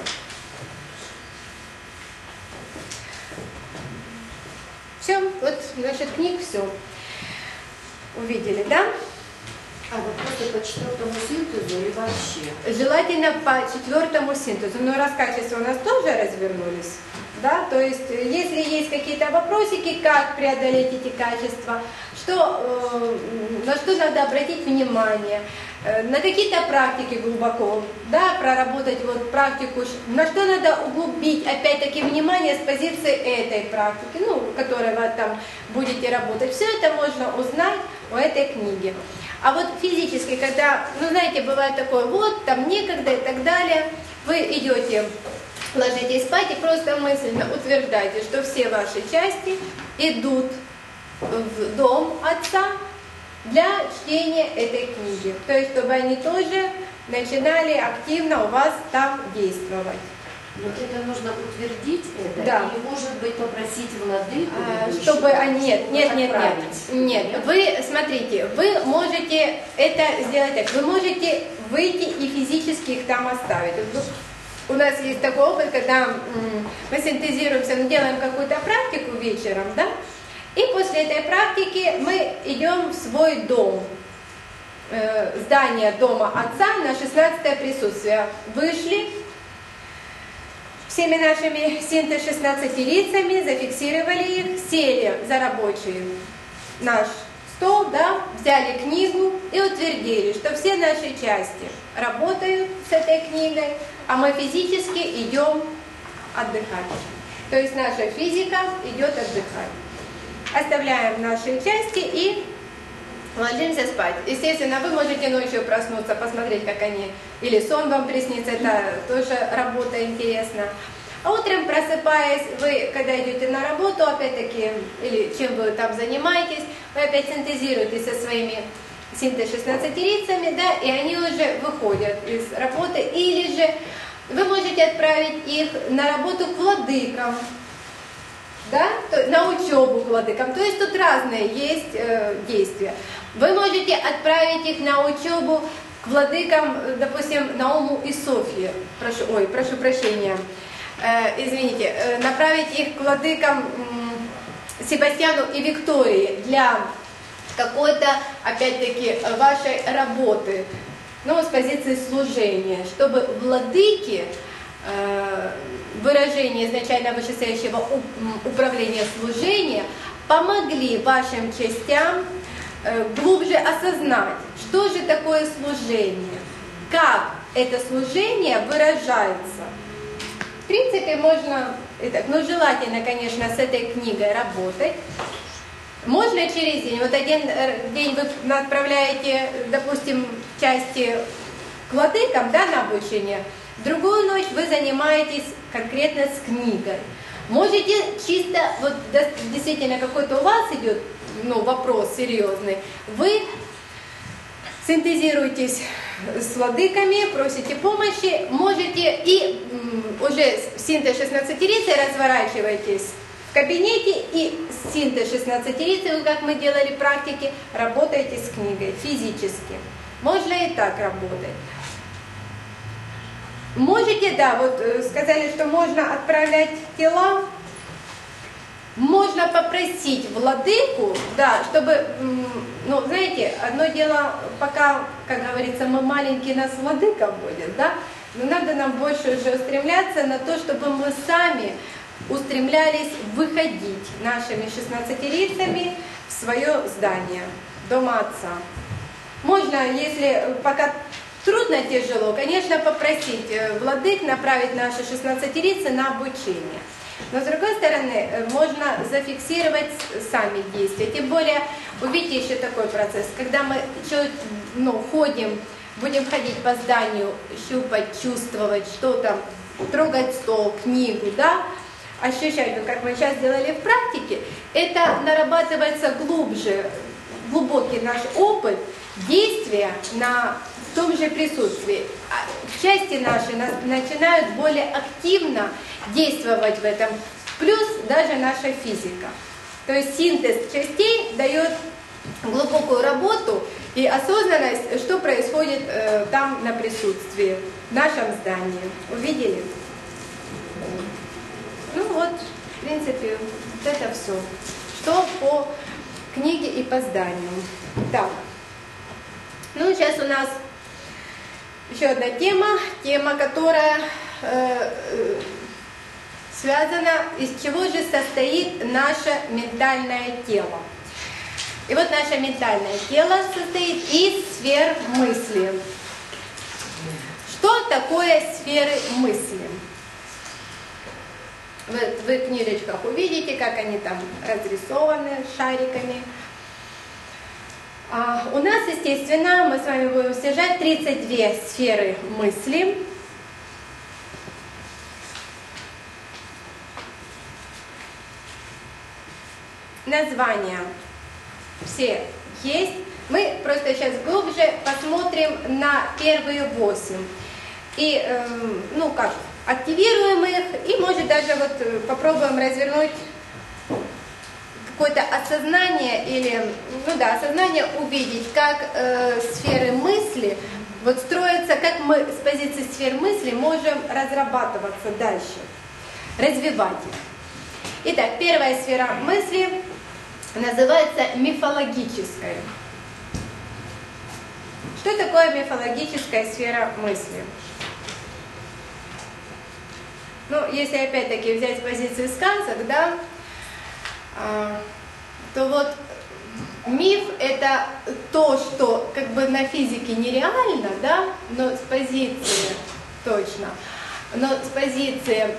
Все, вот насчет книг все увидели, да? А вот просто по четвертому синтезу или вообще? Желательно по четвертому синтезу, но раз качества у нас тоже развернулись, да, то есть если есть какие-то вопросики, как преодолеть эти качества, что, э, на что надо обратить внимание, э, на какие-то практики глубоко, да, проработать вот практику, на что надо углубить, опять-таки, внимание с позиции этой практики, ну, которой вы там будете работать. Все это можно узнать у этой книги. А вот физически, когда, ну, знаете, бывает такое, вот, там некогда и так далее, вы идете, ложитесь спать и просто мысленно утверждаете, что все ваши части идут в дом Отца для чтения этой книги. То есть, чтобы они тоже начинали активно у вас там действовать. Вот это нужно утвердить это, Да. или, может быть, попросить владыку, А, ведущего, чтобы они, нет, нет, нет, нет, отправить? нет, вы, смотрите, вы можете это сделать так, вы можете выйти и физически их там оставить. У нас есть такой опыт, когда мы синтезируемся, мы делаем какую-то практику вечером, да, и после этой практики мы идем в свой дом, э, здание дома Отца на шестнадцатое присутствие. Вышли всеми нашими синтез шестнадцати лицами, зафиксировали их, сели за рабочий наш стол, да, взяли книгу и утвердили, что все наши части работают с этой книгой, а мы физически идем отдыхать. То есть наша физика идет отдыхать. Оставляем наши части и ложимся спать. Естественно, вы можете ночью проснуться, посмотреть, как они, или сон вам приснится, это тоже работа интересна. А утром, просыпаясь, вы, когда идете на работу, опять-таки, или чем вы там занимаетесь, вы опять синтезируете со своими синтез шестнадцатирицами, да, и они уже выходят из работы, или же вы можете отправить их на работу к владыкам, да, на учебу к владыкам. То есть тут разные есть э, действия. Вы можете отправить их на учебу к владыкам, допустим, Науму и Софье, прошу, ой, прошу прощения, э, извините, э, направить их к владыкам э, Себастьяну и Виктории для какой-то, опять-таки, вашей работы, ну, с позиции служения, чтобы владыки, э, выражение изначально вышестоящего управления служения, помогли вашим частям э, глубже осознать, что же такое служение, как это служение выражается. В принципе, можно, итак, ну, желательно, конечно, с этой книгой работать. Можно через день. Вот один день вы отправляете, допустим, части к владыкам, да, на обучение. Другую ночь вы занимаетесь конкретно с книгой. Можете чисто, вот действительно какой-то у вас идет, ну, вопрос серьезный, вы синтезируетесь с владыками, просите помощи, можете и уже синтез шестнадцатирицы разворачиваетесь в кабинете и синтез шестнадцатирицы, вот как мы делали практики, работаете с книгой физически. Можно и так работать. Можете, да, вот сказали, что можно отправлять тела можно попросить владыку, да, чтобы, ну, знаете, одно дело, пока, как говорится, мы маленькие, нас владыка будет, да, но надо нам больше уже устремляться на то, чтобы мы сами устремлялись выходить нашими шестнадцатилицами в свое здание, дома Отца. Можно, если пока трудно, тяжело, конечно, попросить владык направить наши шестнадцатилицы на обучение. Но, с другой стороны, можно зафиксировать сами действия. Тем более, увидите еще такой процесс, когда мы ну, ходим, будем ходить по зданию, щупать, чувствовать, что там, трогать стол, книгу, да, ощущать, как мы сейчас делали в практике, это нарабатывается глубже, глубокий наш опыт действия на том же присутствии. Части наши начинают более активно действовать в этом, плюс даже наша физика. То есть синтез частей дает глубокую работу и осознанность, что происходит э, там на присутствии, в нашем здании. Увидели? Ну вот, в принципе, вот это все. Что по книге и по зданию. Так. Ну, сейчас у нас еще одна тема, тема, которая э, э, связана, из чего же состоит наше ментальное тело. И вот наше ментальное тело состоит из сфер мысли. Что такое сферы мысли? Вы, вы в книжечках увидите, как они там разрисованы шариками. А у нас, естественно, мы с вами будем содержать тридцать две сферы мысли. Названия все есть. Мы просто сейчас глубже посмотрим на первые восемь. И, э, ну как, активируем их, и, может, даже вот попробуем развернуть какое-то осознание или, ну да, осознание увидеть, как э, сферы мысли вот строятся, как мы с позиции сфер мысли можем разрабатываться дальше, развивать их. Итак, первая сфера мысли называется мифологической. Что такое мифологическая сфера мысли? Ну, если опять-таки взять с позиции сказок, да, то вот миф — это то, что как бы на физике нереально, да, но с позиции, точно, но с позиции,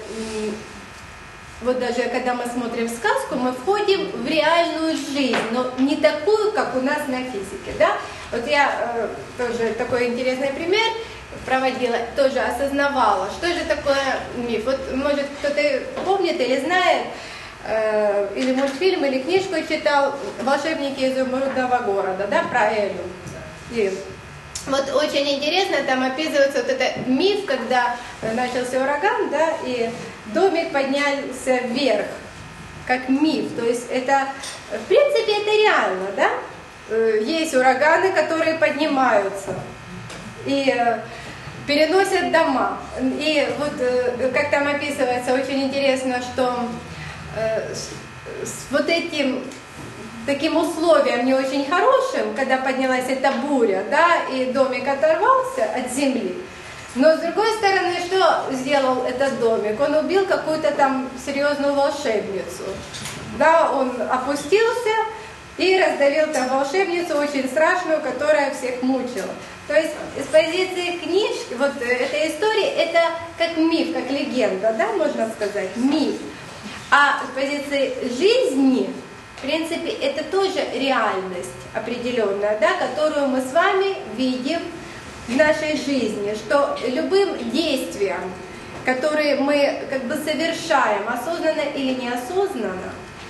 вот даже когда мы смотрим сказку, мы входим в реальную жизнь, но не такую, как у нас на физике, да. Вот я э, тоже такой интересный пример проводила, тоже осознавала, что же такое миф. Вот, может, кто-то помнит или знает, или мультфильм, или книжку читал «Волшебники изумрудного города», да, про Элю. И вот очень интересно, там описывается вот этот миф, когда начался ураган, да, и домик поднялся вверх, как миф. То есть это, в принципе, это реально, да. Есть ураганы, которые поднимаются и переносят дома. И вот, как там описывается, очень интересно, что с, с вот этим таким условием не очень хорошим, когда поднялась эта буря, да, и домик оторвался от земли. Но с другой стороны, что сделал этот домик? Он убил какую-то там серьезную волшебницу. Да, он опустился и раздавил там волшебницу очень страшную, которая всех мучила. То есть с позиции книжки, вот этой истории, это как миф, как легенда, да, можно сказать, миф. А с позиции жизни, в принципе, это тоже реальность определенная, да, которую мы с вами видим в нашей жизни, что любым действием, которые мы как бы совершаем, осознанно или неосознанно,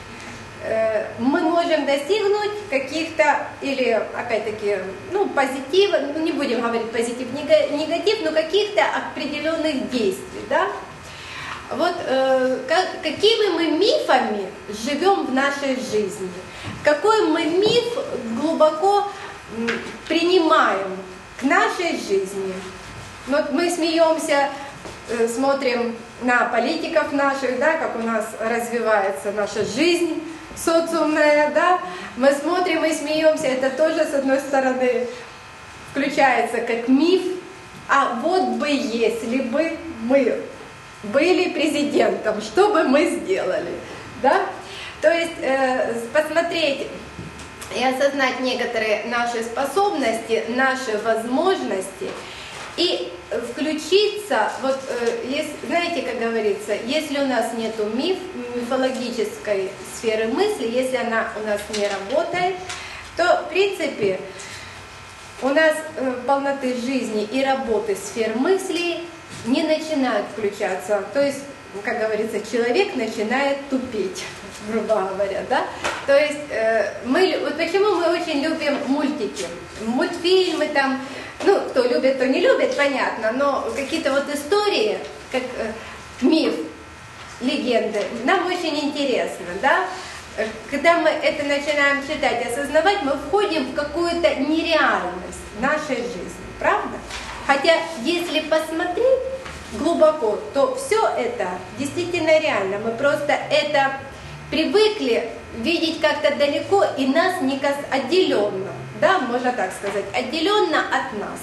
мы можем достигнуть каких-то, или, опять-таки, ну, позитива, ну, не будем говорить позитив, негатив, но каких-то определенных действий, да. Вот э, как, какими мы мифами живем в нашей жизни, какой мы миф глубоко м, принимаем к нашей жизни. Вот мы смеемся, э, смотрим на политиков наших, да, как у нас развивается наша жизнь социумная, да, мы смотрим и смеемся, это тоже, с одной стороны, включается как миф, а вот бы если бы мы были президентом, что бы мы сделали, да? То есть э, посмотреть и осознать некоторые наши способности, наши возможности и включиться, вот, э, есть, знаете, как говорится, если у нас нет миф, мифологической сферы мысли, если она у нас не работает, то, в принципе, у нас э, полноты жизни и работы сфер мысли не начинают включаться. То есть, как говорится, человек начинает тупеть, грубо говоря, да? То есть, э, мы, вот почему мы очень любим мультики, мультфильмы там, ну, кто любит, кто не любит, понятно, но какие-то вот истории, как э, миф, легенды, нам очень интересно, да? Когда мы это начинаем читать, осознавать, мы входим в какую-то нереальность нашей жизни, правда? Хотя, если посмотреть глубоко, то все это действительно реально. Мы просто это привыкли видеть как-то далеко и нас не кас... отделенно, да, можно так сказать, отделенно от нас.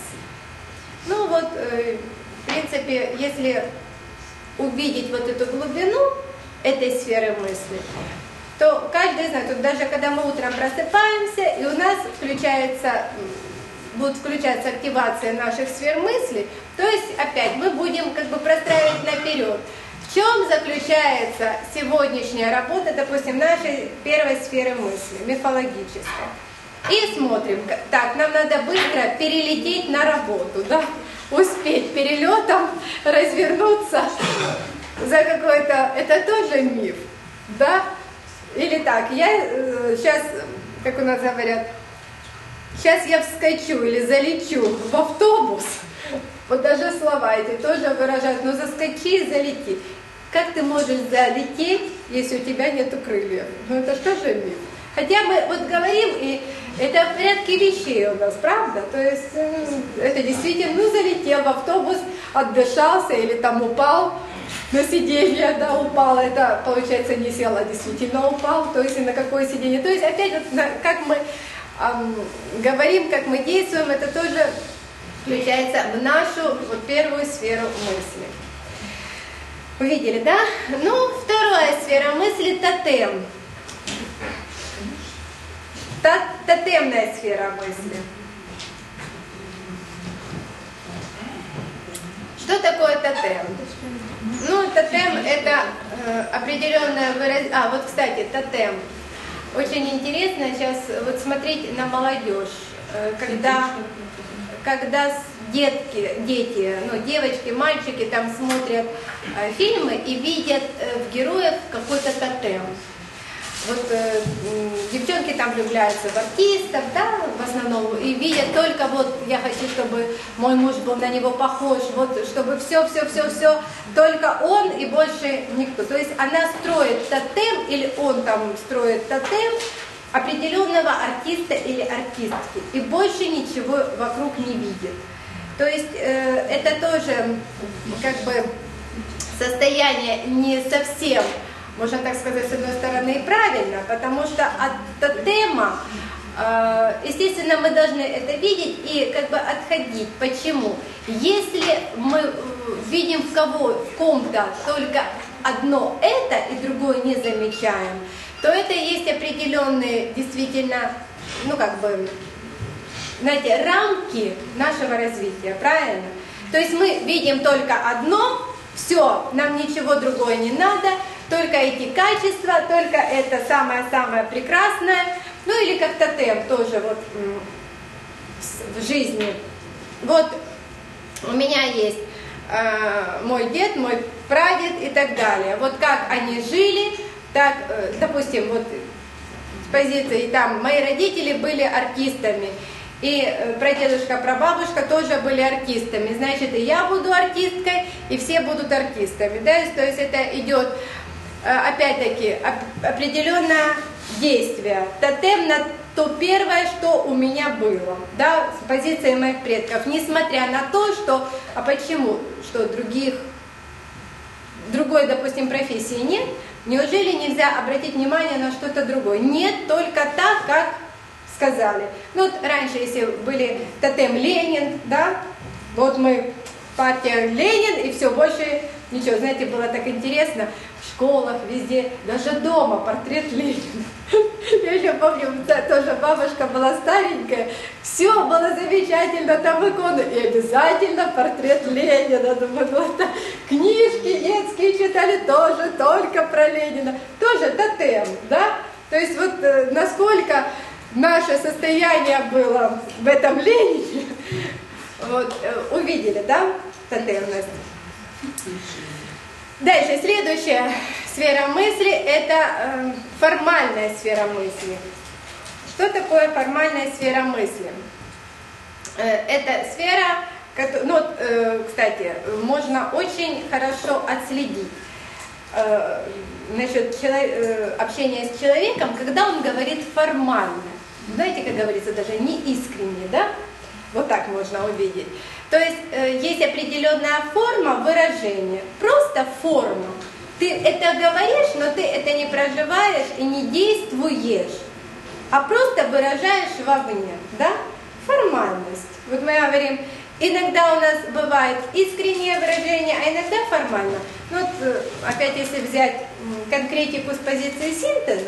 Ну вот, э, в принципе, если увидеть вот эту глубину этой сферы мысли, то каждый знает, вот даже когда мы утром просыпаемся, и у нас включается, будет включаться активация наших сфер мысли, то есть опять мы будем как бы простраивать наперед. В чем заключается сегодняшняя работа, допустим, нашей первой сферы мысли, мифологической? И смотрим, так, нам надо быстро перелететь на работу, да, успеть перелетом развернуться за какой-то, это тоже миф, да? Или так, я э, сейчас, как у нас говорят, сейчас я вскочу или залечу в автобус, вот даже слова эти тоже выражают, ну заскочи и залети. Как ты можешь залететь, если у тебя нету крыльев? Ну это что же миф? Хотя мы вот говорим, и это в порядке вещей у нас, правда? То есть э, это действительно, ну залетел в автобус, отдышался или там упал на сиденье, да, упал, это получается не сел, а действительно упал, то есть и на какое сиденье. То есть опять вот на, как мы эм, говорим, как мы действуем, это тоже включается в нашу вот, первую сферу мысли. Увидели, да? Ну, вторая сфера мысли — тотем. Тотемная сфера мысли. Что такое тотем? Ну, тотем — это э, определенное выражение. А, вот, кстати, тотем. Очень интересно сейчас вот смотреть на молодежь, э, когда, когда детки, дети, ну, девочки, мальчики там смотрят э, фильмы и видят э, в героев какой-то тотем. Вот э, девчонки там влюбляются в артистов, да, в основном, и видят только вот, я хочу, чтобы мой муж был на него похож, вот, чтобы все, все, все, все, только он и больше никто. То есть она строит тотем, или он там строит тотем определенного артиста или артистки, и больше ничего вокруг не видит. То есть э, это тоже как бы состояние не совсем, можно так сказать, с одной стороны и правильно, потому что от тотема, э, естественно, мы должны это видеть и как бы отходить. Почему? Если мы видим в кого, в ком-то только одно это и другое не замечаем, то это есть определенные действительно, ну как бы, знаете, рамки нашего развития, правильно? То есть мы видим только одно, все, нам ничего другое не надо, только эти качества, только это самое-самое прекрасное, ну или как тотем тоже вот в жизни. Вот у меня есть э, мой дед, мой прадед и так далее. Вот как они жили, так, э, допустим, вот с позиции там мои родители были артистами, и прадедушка, прабабушка тоже были артистами. Значит, и я буду артисткой, и все будут артистами. Да? То есть это идет, опять-таки, определенное действие. Тотем на то первое, что у меня было. Да? С позиции моих предков. Несмотря на то, что... А почему? Что других другой, допустим, профессии нет, неужели нельзя обратить внимание на что-то другое? Нет, только так, как сказали. Ну, вот раньше, если были тотем Ленин, да, вот мы партия Ленин, и все, больше ничего. Знаете, было так интересно, в школах, везде, даже дома портрет Ленина. Я еще помню, тоже бабушка была старенькая, все было замечательно, там иконы, и обязательно портрет Ленина. Думаю, вот так. Книжки детские читали тоже, только про Ленина. Тоже тотем, да? То есть вот э, насколько наше состояние было в этом Ленине, вот, э, увидели, да, тотемность. Дальше, следующая сфера мысли – это э, формальная сфера мысли. Что такое формальная сфера мысли? Э, это сфера, ну, вот, э, кстати, можно очень хорошо отследить э, насчет человек, э, общения с человеком, когда он говорит формально. Знаете, как говорится, даже не искренне, да? Вот так можно увидеть. То есть э, есть определенная форма выражения, просто форма. Ты это говоришь, но ты это не проживаешь и не действуешь, а просто выражаешь вовне, да? Формальность. Вот мы говорим, иногда у нас бывает искреннее выражение, а иногда формально. Ну вот, опять, если взять конкретику с позиции синтеза,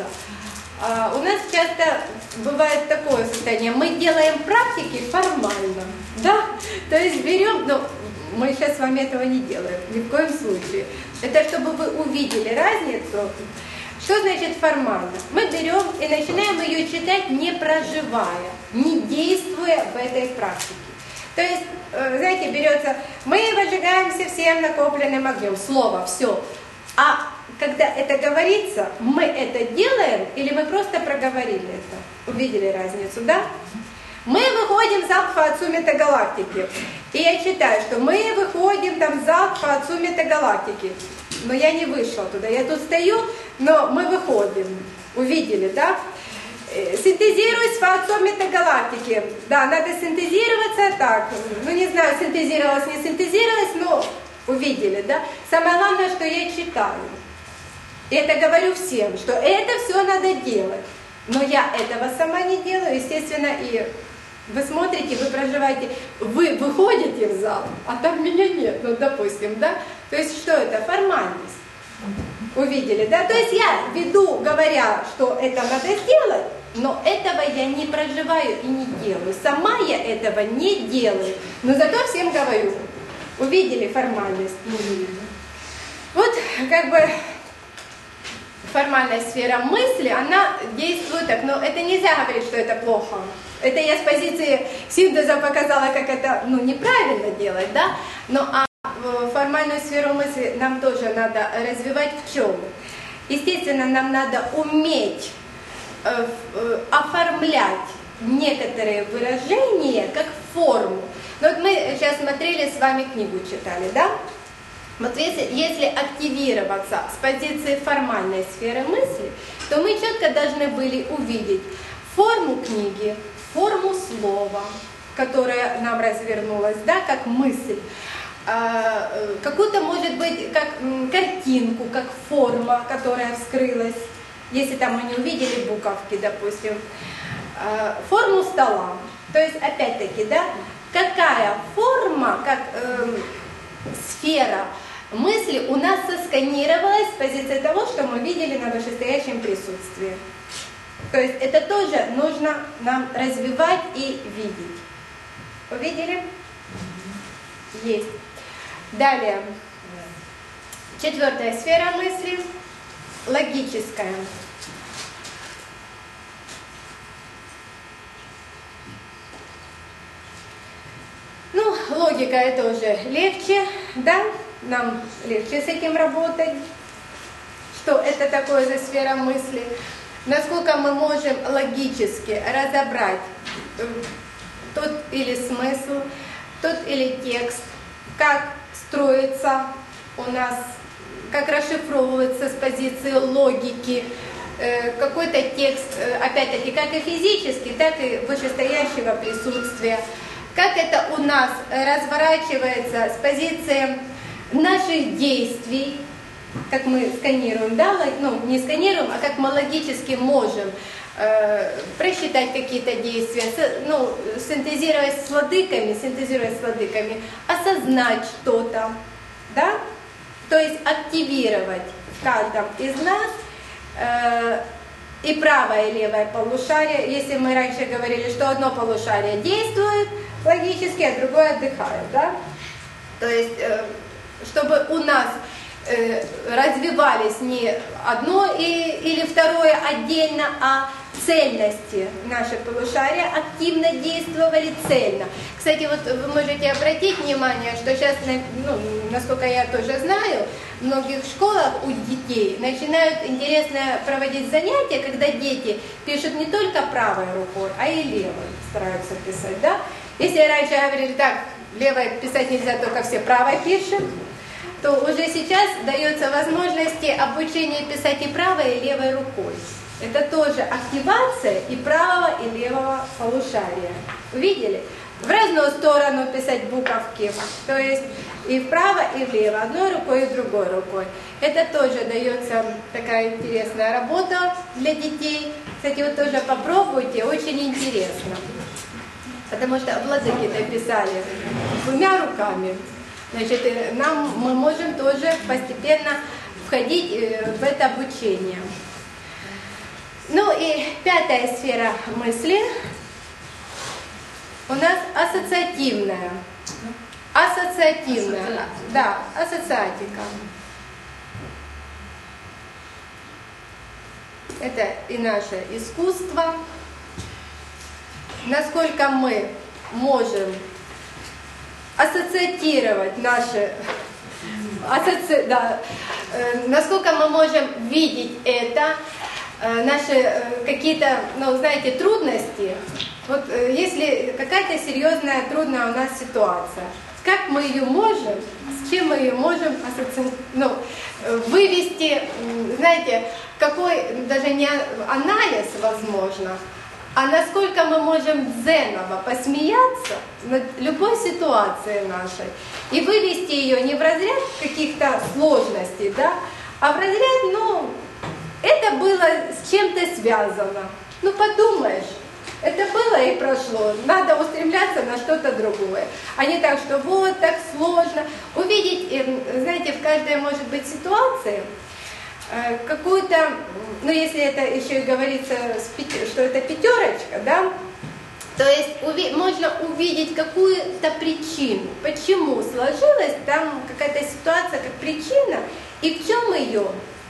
у нас часто бывает такое состояние, мы делаем практики формально, да, то есть берем, ну, мы сейчас с вами этого не делаем, ни в коем случае. Это чтобы вы увидели разницу, что значит формально. Мы берем и начинаем ее читать, не проживая, не действуя в этой практике. То есть, знаете, берется, мы возжигаемся всем накопленным огнем, слово, все, а когда это говорится, мы это делаем или мы просто проговорили это? Увидели разницу, да? Мы выходим залп по отцу метагалактики. И я читаю, что мы выходим там залп по отцу метагалактики. Но я не вышла туда. Я тут стою, но мы выходим. Увидели, да? Синтезируюсь по отцу метагалактики. Да, надо синтезироваться так. Ну, не знаю, синтезировалась, не синтезировалась, но увидели, да? Самое главное, что я читаю. И это говорю всем, что это все надо делать. Но я этого сама не делаю, естественно, и вы смотрите, вы проживаете, вы выходите в зал, а там меня нет, ну, допустим, да? То есть что это? Формальность. Увидели, да? То есть я веду, говоря, что это надо сделать, но этого я не проживаю и не делаю. Сама я этого не делаю, но зато всем говорю. Увидели формальность? Вот, как бы... Формальная сфера мысли, она действует так, но это нельзя говорить, что это плохо. Это я с позиции синтеза показала, как это, ну, неправильно делать, да? Но а формальную сферу мысли нам тоже надо развивать в чем? Естественно, нам надо уметь э, э, оформлять некоторые выражения как форму. Ну, вот мы сейчас смотрели, с вами книгу читали, да? Вот если, если активироваться с позиции формальной сферы мысли, то мы четко должны были увидеть форму книги, форму слова, которая нам развернулась, да, как мысль, какую-то, может быть, как картинку, как форма, которая вскрылась, если там мы не увидели буковки, допустим, форму стола. То есть, опять-таки, да, какая форма, как э, сфера мысли у нас сосканировалась с позиции того, что мы видели на вышестоящем присутствии. То есть это тоже нужно нам развивать и видеть. Увидели? Есть. Далее. Четвертая сфера мысли. Логическая. Ну, логика это уже легче, да? Нам легче с этим работать. Что это такое за сфера мысли? Насколько мы можем логически разобрать тот или смысл, тот или текст, как строится у нас, как расшифровывается с позиции логики какой-то текст, опять-таки, как и физически, так и вышестоящего присутствия. Как это у нас разворачивается с позиции наших действий, как мы сканируем, да, ну не сканируем, а как мы логически можем э, просчитать какие-то действия, ну, синтезировать с владыками, синтезировать с владыками, осознать что-то, да, то есть активировать в каждом из нас э, и правое, и левое полушарие. Если мы раньше говорили, что одно полушарие действует логически, а другое отдыхает, да, то есть э, чтобы у нас э, развивались не одно и, или второе отдельно, а цельности наши полушария активно действовали цельно. Кстати, вот вы можете обратить внимание, что сейчас, ну, насколько я тоже знаю, в многих школах у детей начинают интересно проводить занятия, когда дети пишут не только правой рукой, а и левой стараются писать, да? Если раньше говорили так, левой писать нельзя, только все правой пишут, то уже сейчас дается возможность обучения писать и правой, и левой рукой. Это тоже активация и правого, и левого полушария. Увидели? В разную сторону писать буковки, то есть и вправо, и влево, одной рукой и другой рукой. Это тоже дается такая интересная работа для детей. Кстати, вот тоже попробуйте, очень интересно. Потому что владыки написали двумя руками. Значит, нам, мы можем тоже постепенно входить в это обучение. Ну и пятая сфера мысли у нас ассоциативная. Ассоциативная. Ассоциативная. Да, ассоциатика. Это и наше искусство. Насколько мы можем ассоциатировать наши, ассоци, да, э, насколько мы можем видеть это, э, наши э, какие-то, ну, знаете, трудности. Вот э, если какая-то серьезная, трудная у нас ситуация, как мы ее можем, с чем мы ее можем ассоци... ну, вывести, знаете, какой даже не анализ возможно, а насколько мы можем дзеново посмеяться над любой ситуацией нашей и вывести ее не в разряд каких-то сложностей, да, а в разряд, ну, это было с чем-то связано. Ну, подумаешь, это было и прошло, надо устремляться на что-то другое. А не так, что вот так сложно. Увидеть, знаете, в каждой, может быть, ситуации какую-то, ну если это еще и говорится, что это пятерочка, да, то есть уви- можно увидеть какую-то причину, почему сложилась там какая-то ситуация как причина, и в чем ее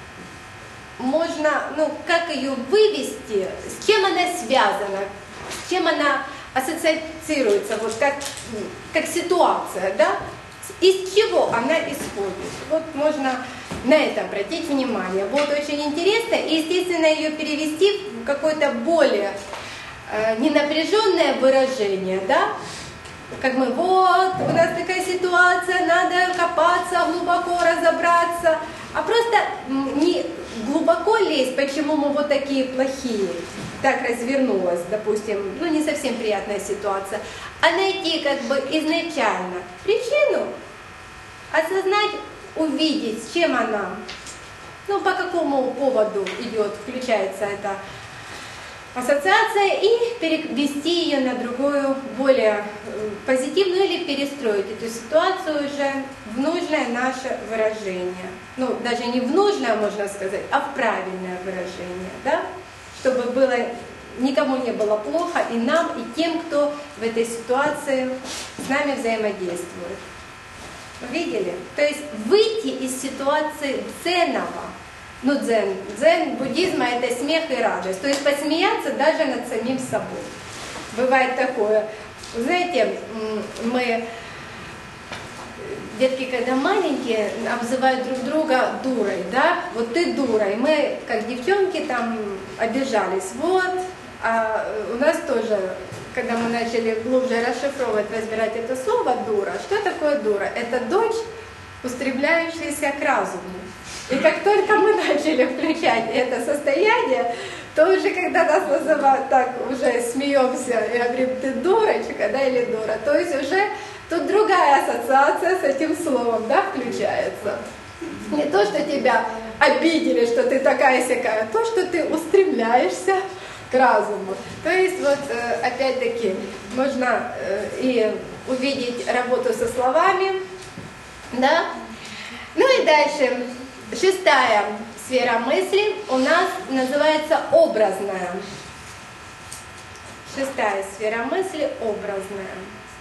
можно, ну как ее вывести, с чем она связана, с чем она ассоциируется, вот как, как ситуация, да, из чего она исходит. Вот можно на это обратить внимание. Будет очень интересно и, естественно, ее перевести в какое-то более э, ненапряженное выражение, да? Как мы, вот, у нас такая ситуация, надо копаться, глубоко разобраться, а просто не глубоко лезть, почему мы вот такие плохие, так развернулась, допустим, ну не совсем приятная ситуация, а найти как бы изначально причину, осознать, увидеть, с чем она, ну по какому поводу идет, включается эта ассоциация, и перевести ее на другую, более позитивную, или перестроить эту ситуацию уже в нужное наше выражение. Ну, даже не в нужное, можно сказать, а в правильное выражение, да? Чтобы было, никому не было плохо, и нам, и тем, кто в этой ситуации с нами взаимодействует. Видели? То есть выйти из ситуации дзеново. Ну, дзен, дзен буддизма — это смех и радость. То есть посмеяться даже над самим собой. Бывает такое. Знаете, мы, детки, когда маленькие, обзывают друг друга дурой, да? Вот ты дура. И мы, как девчонки, там обижались. Вот. А у нас тоже, когда мы начали глубже расшифровывать, разбирать это слово «дура», что такое дура? Это дочь, устремляющаяся к разуму. И как только мы начали включать это состояние, то уже когда нас называют так, уже смеемся и говорим, ты дурочка, да, или дура, то есть уже тут другая ассоциация с этим словом, да, включается. Не то, что тебя обидели, что ты такая-сякая, а то, что ты устремляешься к разуму. То есть вот опять-таки можно и увидеть работу со словами, да. Ну и дальше, шестая сфера мысли у нас называется образная. Шестая сфера мысли – образная.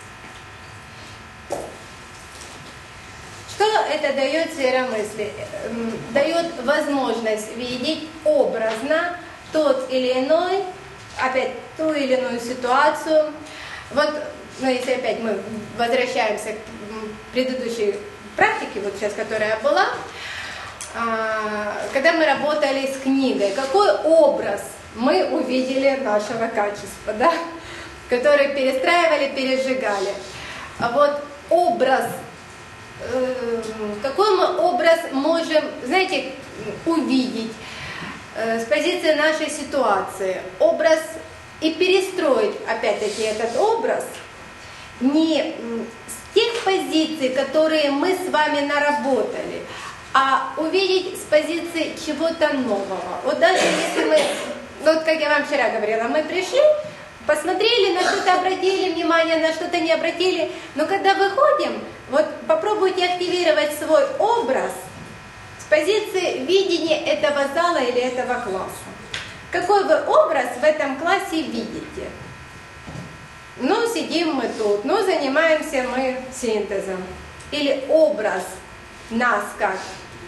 Что это дает сфера мысли? Дает возможность видеть образно тот или иной, опять ту или иную ситуацию. Вот, ну если опять мы возвращаемся к предыдущей практике, вот сейчас, которая была, когда мы работали с книгой, какой образ мы увидели нашего качества, да? Который перестраивали, пережигали. А вот образ, э, какой мы образ можем, знаете, увидеть э, с позиции нашей ситуации, образ и перестроить, опять-таки, этот образ не с тех позиций, которые мы с вами наработали, а увидеть с позиции чего-то нового. Вот даже если мы, вот как я вам вчера говорила, мы пришли, посмотрели, на что-то обратили внимание, на что-то не обратили, но когда выходим, вот попробуйте активировать свой образ с позиции видения этого зала или этого класса. Какой вы образ в этом классе видите? Ну, сидим мы тут, ну, занимаемся мы синтезом. Или образ нас как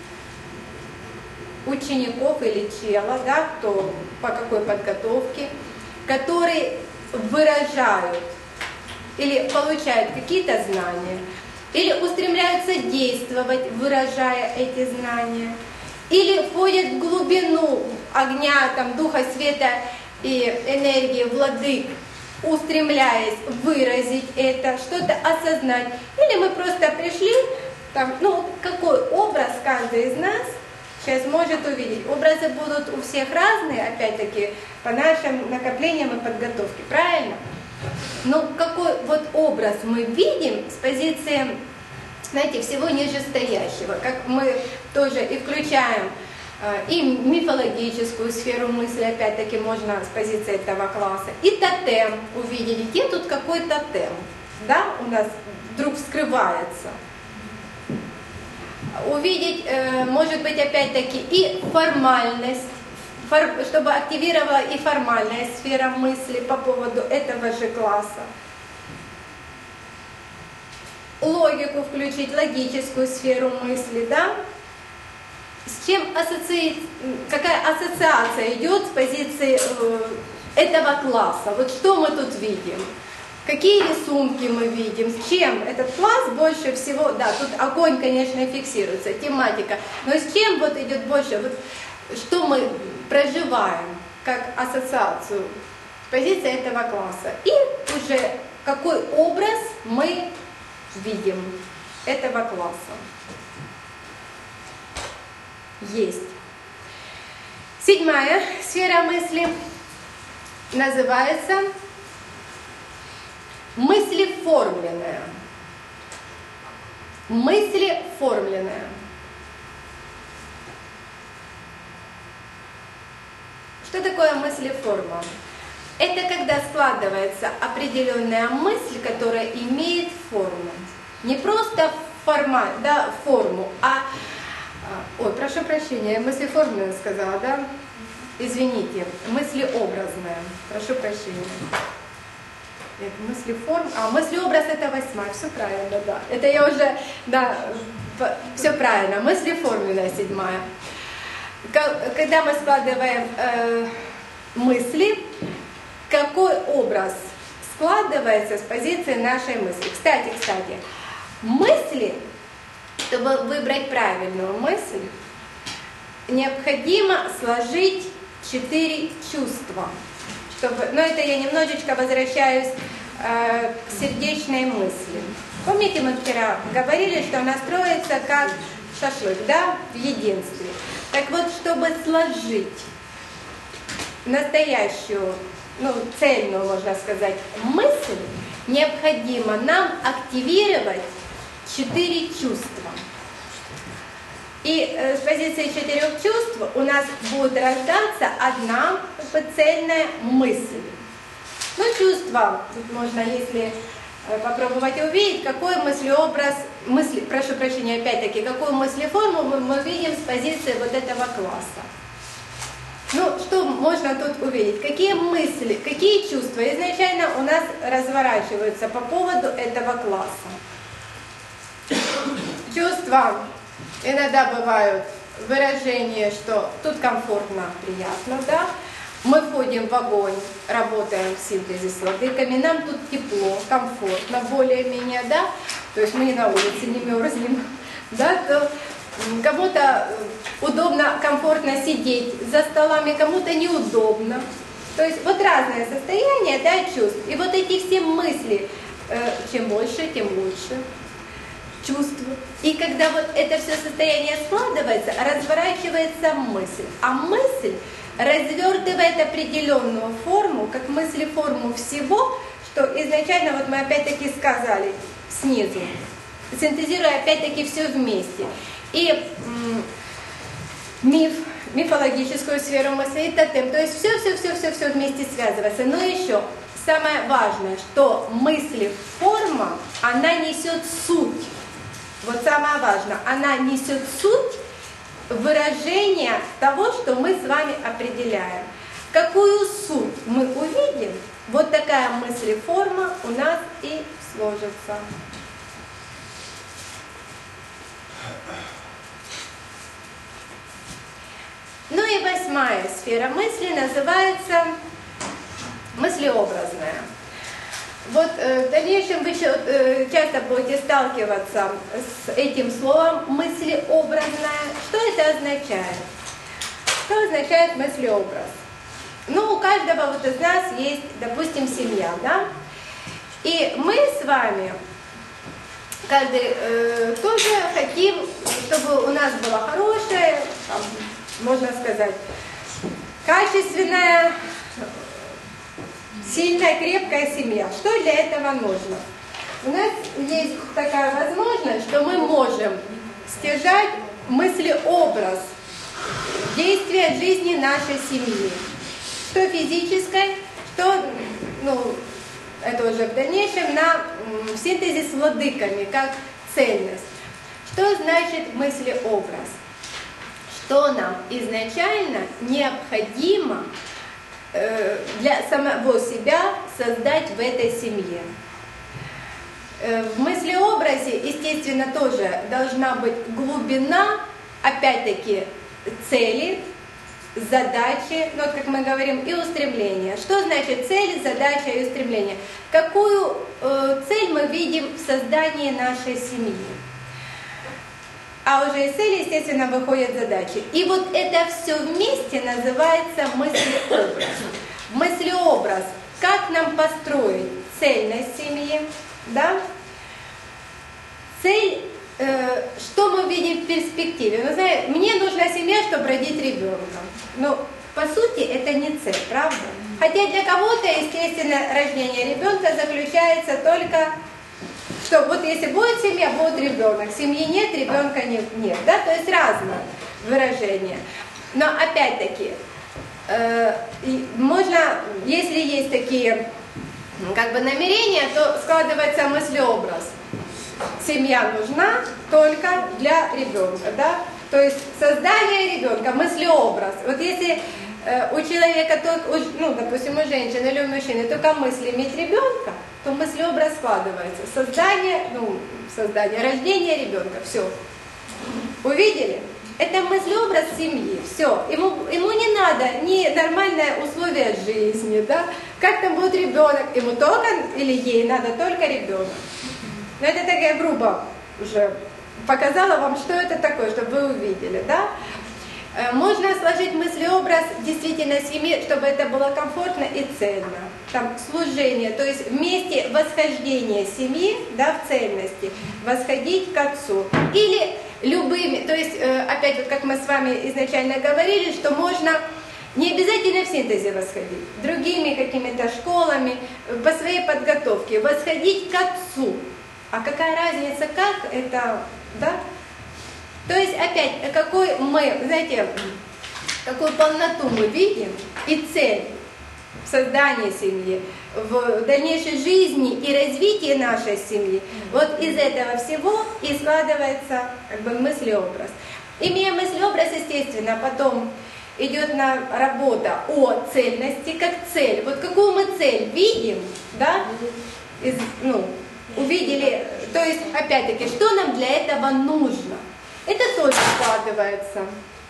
учеников или чела, да, кто по какой подготовке, которые выражают или получают какие-то знания, или устремляются действовать, выражая эти знания, или входят в глубину огня, там, духа света и энергии владык, устремляясь выразить это, что-то осознать. Или мы просто пришли, там, ну, какой образ каждый из нас сейчас может увидеть. Образы будут у всех разные, опять-таки, по нашим накоплениям и подготовке, правильно? Но какой вот образ мы видим с позиции, знаете, всего нижестоящего, как мы тоже и включаем и мифологическую сферу мысли, опять-таки, можно с позиции этого класса, и тотем увидеть, где тут какой тотем, да, у нас вдруг вскрывается. Увидеть, может быть, опять-таки, и формальность, чтобы активировала и формальная сфера мысли по поводу этого же класса. Логику включить, логическую сферу мысли, да? С чем ассоци... какая ассоциация идет с позиции этого класса? Вот что мы тут видим? Какие рисунки мы видим? С чем этот класс больше всего? Да, тут огонь, конечно, фиксируется, тематика. Но с чем вот идет больше? Вот что мы проживаем как ассоциацию с позиции этого класса? И уже какой образ мы видим этого класса? Есть. Седьмая сфера мысли называется мыслеформленная. Мыслеформленная. Что такое мыслеформа? Это когда складывается определенная мысль, которая имеет форму. Не просто форма, да, форму, а... Ой, прошу прощения, я мыслеформенная сказала, да? Извините, мыслеобразная. Прошу прощения. Это мыслеформ, а мыслеобраз это восьмая, все правильно, да. Это я уже, да, все правильно, мыслеформенная седьмая. Когда мы складываем э, мысли, какой образ складывается с позиции нашей мысли? Кстати, кстати, мысли, чтобы выбрать правильную мысль, необходимо сложить четыре чувства. Чтобы, но это я немножечко возвращаюсь э, к сердечной мысли. Помните, мы вчера говорили, что она строится как шашлык, да, в единстве. Так вот, чтобы сложить настоящую, ну, цельную, можно сказать, мысль, необходимо нам активировать четыре чувства. И э, с позиции четырех чувств у нас будет рождаться одна цельная мысль. Ну, чувство, тут можно, если э, попробовать увидеть, какой мыслеобраз, мысли, прошу прощения, опять-таки, какую мыслеформу мы, мы видим с позиции вот этого класса. Ну, что можно тут увидеть? Какие мысли, какие чувства изначально у нас разворачиваются по поводу этого класса? Чувства иногда бывают выражение, что тут комфортно, приятно, да? Мы входим в огонь, работаем в синтезе с владыками, нам тут тепло, комфортно, более-менее, да? То есть мы не на улице, не мерзнем, да? То кому-то удобно, комфортно сидеть за столами, кому-то неудобно. То есть вот разное состояние, да, чувств. И вот эти все мысли, э, чем больше, тем лучше. Чувства. И когда вот это все состояние складывается, разворачивается мысль. А мысль развертывает определенную форму, как мыслеформу всего, что изначально, вот мы опять-таки сказали снизу, синтезируя опять-таки все вместе. И м, миф, мифологическую сферу мысли и тотем. То есть все-все-все-все вместе связывается. Но еще самое важное, что мыслеформа, она несет суть. Вот самое важное, она несет суть выражения того, что мы с вами определяем. Какую суть мы увидим, вот такая мыслеформа у нас и сложится. Ну и восьмая сфера мысли называется мыслеобразная. Вот э, в дальнейшем вы э, часто будете сталкиваться с этим словом мыслеобразная. Что это означает? Что означает мыслеобраз? Ну, у каждого вот из нас есть, допустим, семья, да? И мы с вами, каждый э, тоже хотим, чтобы у нас была хорошая, там, можно сказать, качественная, сильная, крепкая семья. Что для этого нужно? У нас есть такая возможность, что мы можем стяжать мыслеобраз действия жизни нашей семьи. Что физической, что, ну, это уже в дальнейшем, на в синтезе с владыками, как цельность. Что значит мыслеобраз? Что нам изначально необходимо для самого себя создать в этой семье. В мыслеобразе, естественно, тоже должна быть глубина, опять-таки, цели, задачи, ну, как мы говорим, и устремления. Что значит цель, задача и устремление? Какую э, цель мы видим в создании нашей семьи? А уже из цели, естественно, выходят задачи. И вот это все вместе называется мыслеобраз. Мыслеобраз. Как нам построить цельность семьи? Да? Цель, э, что мы видим в перспективе? Ну, знаете, мне нужна семья, чтобы родить ребенка. Но, по сути, это не цель, правда? Хотя для кого-то, естественно, рождение ребенка заключается только... Что вот если будет семья, будет ребенок. Семьи нет, ребенка нет, нет. Да? То есть разное выражение. Но опять-таки, э, можно, если есть такие как бы намерения, то складывается мыслеобраз. Семья нужна только для ребенка. Да? То есть создание ребенка, мыслеобраз. Вот если э, у человека, только, ну, допустим, у женщины или у мужчины только мысль иметь ребенка, то мыслеобраз складывается. Создание, ну, создание, рождение ребенка. Все. Увидели? Это мыслеобраз семьи. Все. Ему, ему не надо ни нормальные условия жизни, да? Как там будет ребенок? Ему только или ей надо только ребенок. Но это такая грубо уже показала вам, что это такое, чтобы вы увидели, да? Можно сложить мыслеобраз действительно семьи, чтобы это было комфортно и цельно. Там служение, то есть вместе восхождение семьи, да, в цельности, восходить к Отцу. Или любыми, то есть опять вот как мы с вами изначально говорили, что можно не обязательно в синтезе восходить, другими какими-то школами, по своей подготовке, восходить к Отцу. А какая разница, как это, да? То есть опять, какой мы, знаете, какую полноту мы видим и цель в создании семьи, в дальнейшей жизни и развитии нашей семьи, вот из этого всего и складывается как бы мыслеобраз. Имея мыслеобраз, естественно, потом идет на работа о цельности как цель. Вот какую мы цель видим, да, из, ну, увидели, то есть, опять-таки, что нам для этого нужно? Это тоже складывается.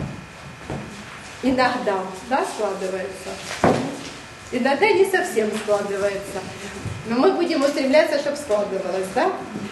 Иногда, да, складывается. Иногда не совсем складывается. Но мы будем устремляться, чтобы складывалось, да?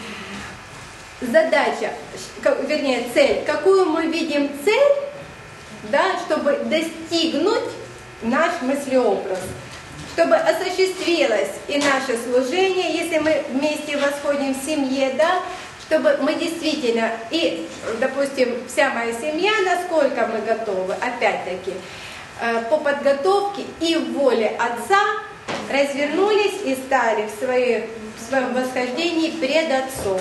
Задача, вернее, цель. Какую мы видим цель, да, чтобы достигнуть наш мыслеобраз, чтобы осуществилось и наше служение, если мы вместе восходим в семье, да, чтобы мы действительно, и, допустим, вся моя семья, насколько мы готовы, опять-таки, по подготовке и воле Отца развернулись и стали в, своей, в своем восхождении пред Отцом.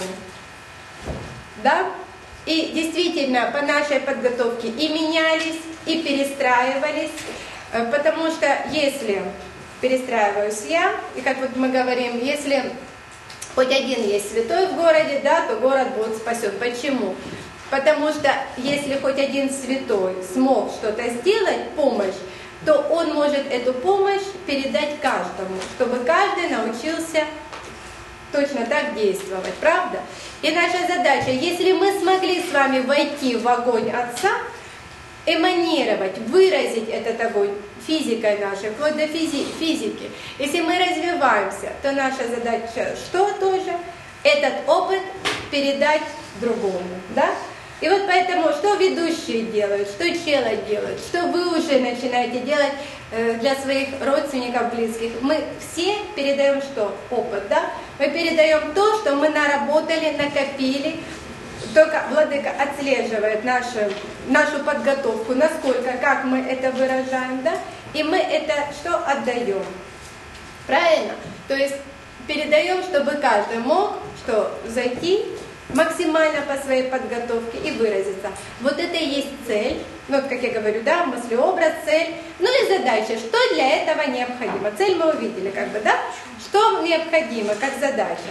Да? И действительно по нашей подготовке и менялись, и перестраивались, потому что если перестраиваюсь я, и как вот мы говорим, если хоть один есть святой в городе, да, то город будет спасен. Почему? Потому что если хоть один святой смог что-то сделать, помощь, то он может эту помощь передать каждому, чтобы каждый научился точно так действовать, правда? И наша задача, если мы смогли с вами войти в огонь Отца, эманировать, выразить этот огонь физикой нашей, вплоть до физи- физики. Если мы развиваемся, то наша задача что тоже? Этот опыт передать другому, да? И вот поэтому, что ведущие делают, что челы делают, что вы уже начинаете делать для своих родственников, близких, мы все передаем что? Опыт, да? Мы передаем то, что мы наработали, накопили. Только Владыка отслеживает нашу, нашу подготовку, насколько, как мы это выражаем, да? И мы это что отдаем? Правильно? То есть передаем, чтобы каждый мог что зайти максимально по своей подготовке и выразиться. Вот это и есть цель, ну, вот как я говорю, да, мыслеобраз, цель, ну и задача, что для этого необходимо. Цель мы увидели, как бы, да? Что необходимо, как задача?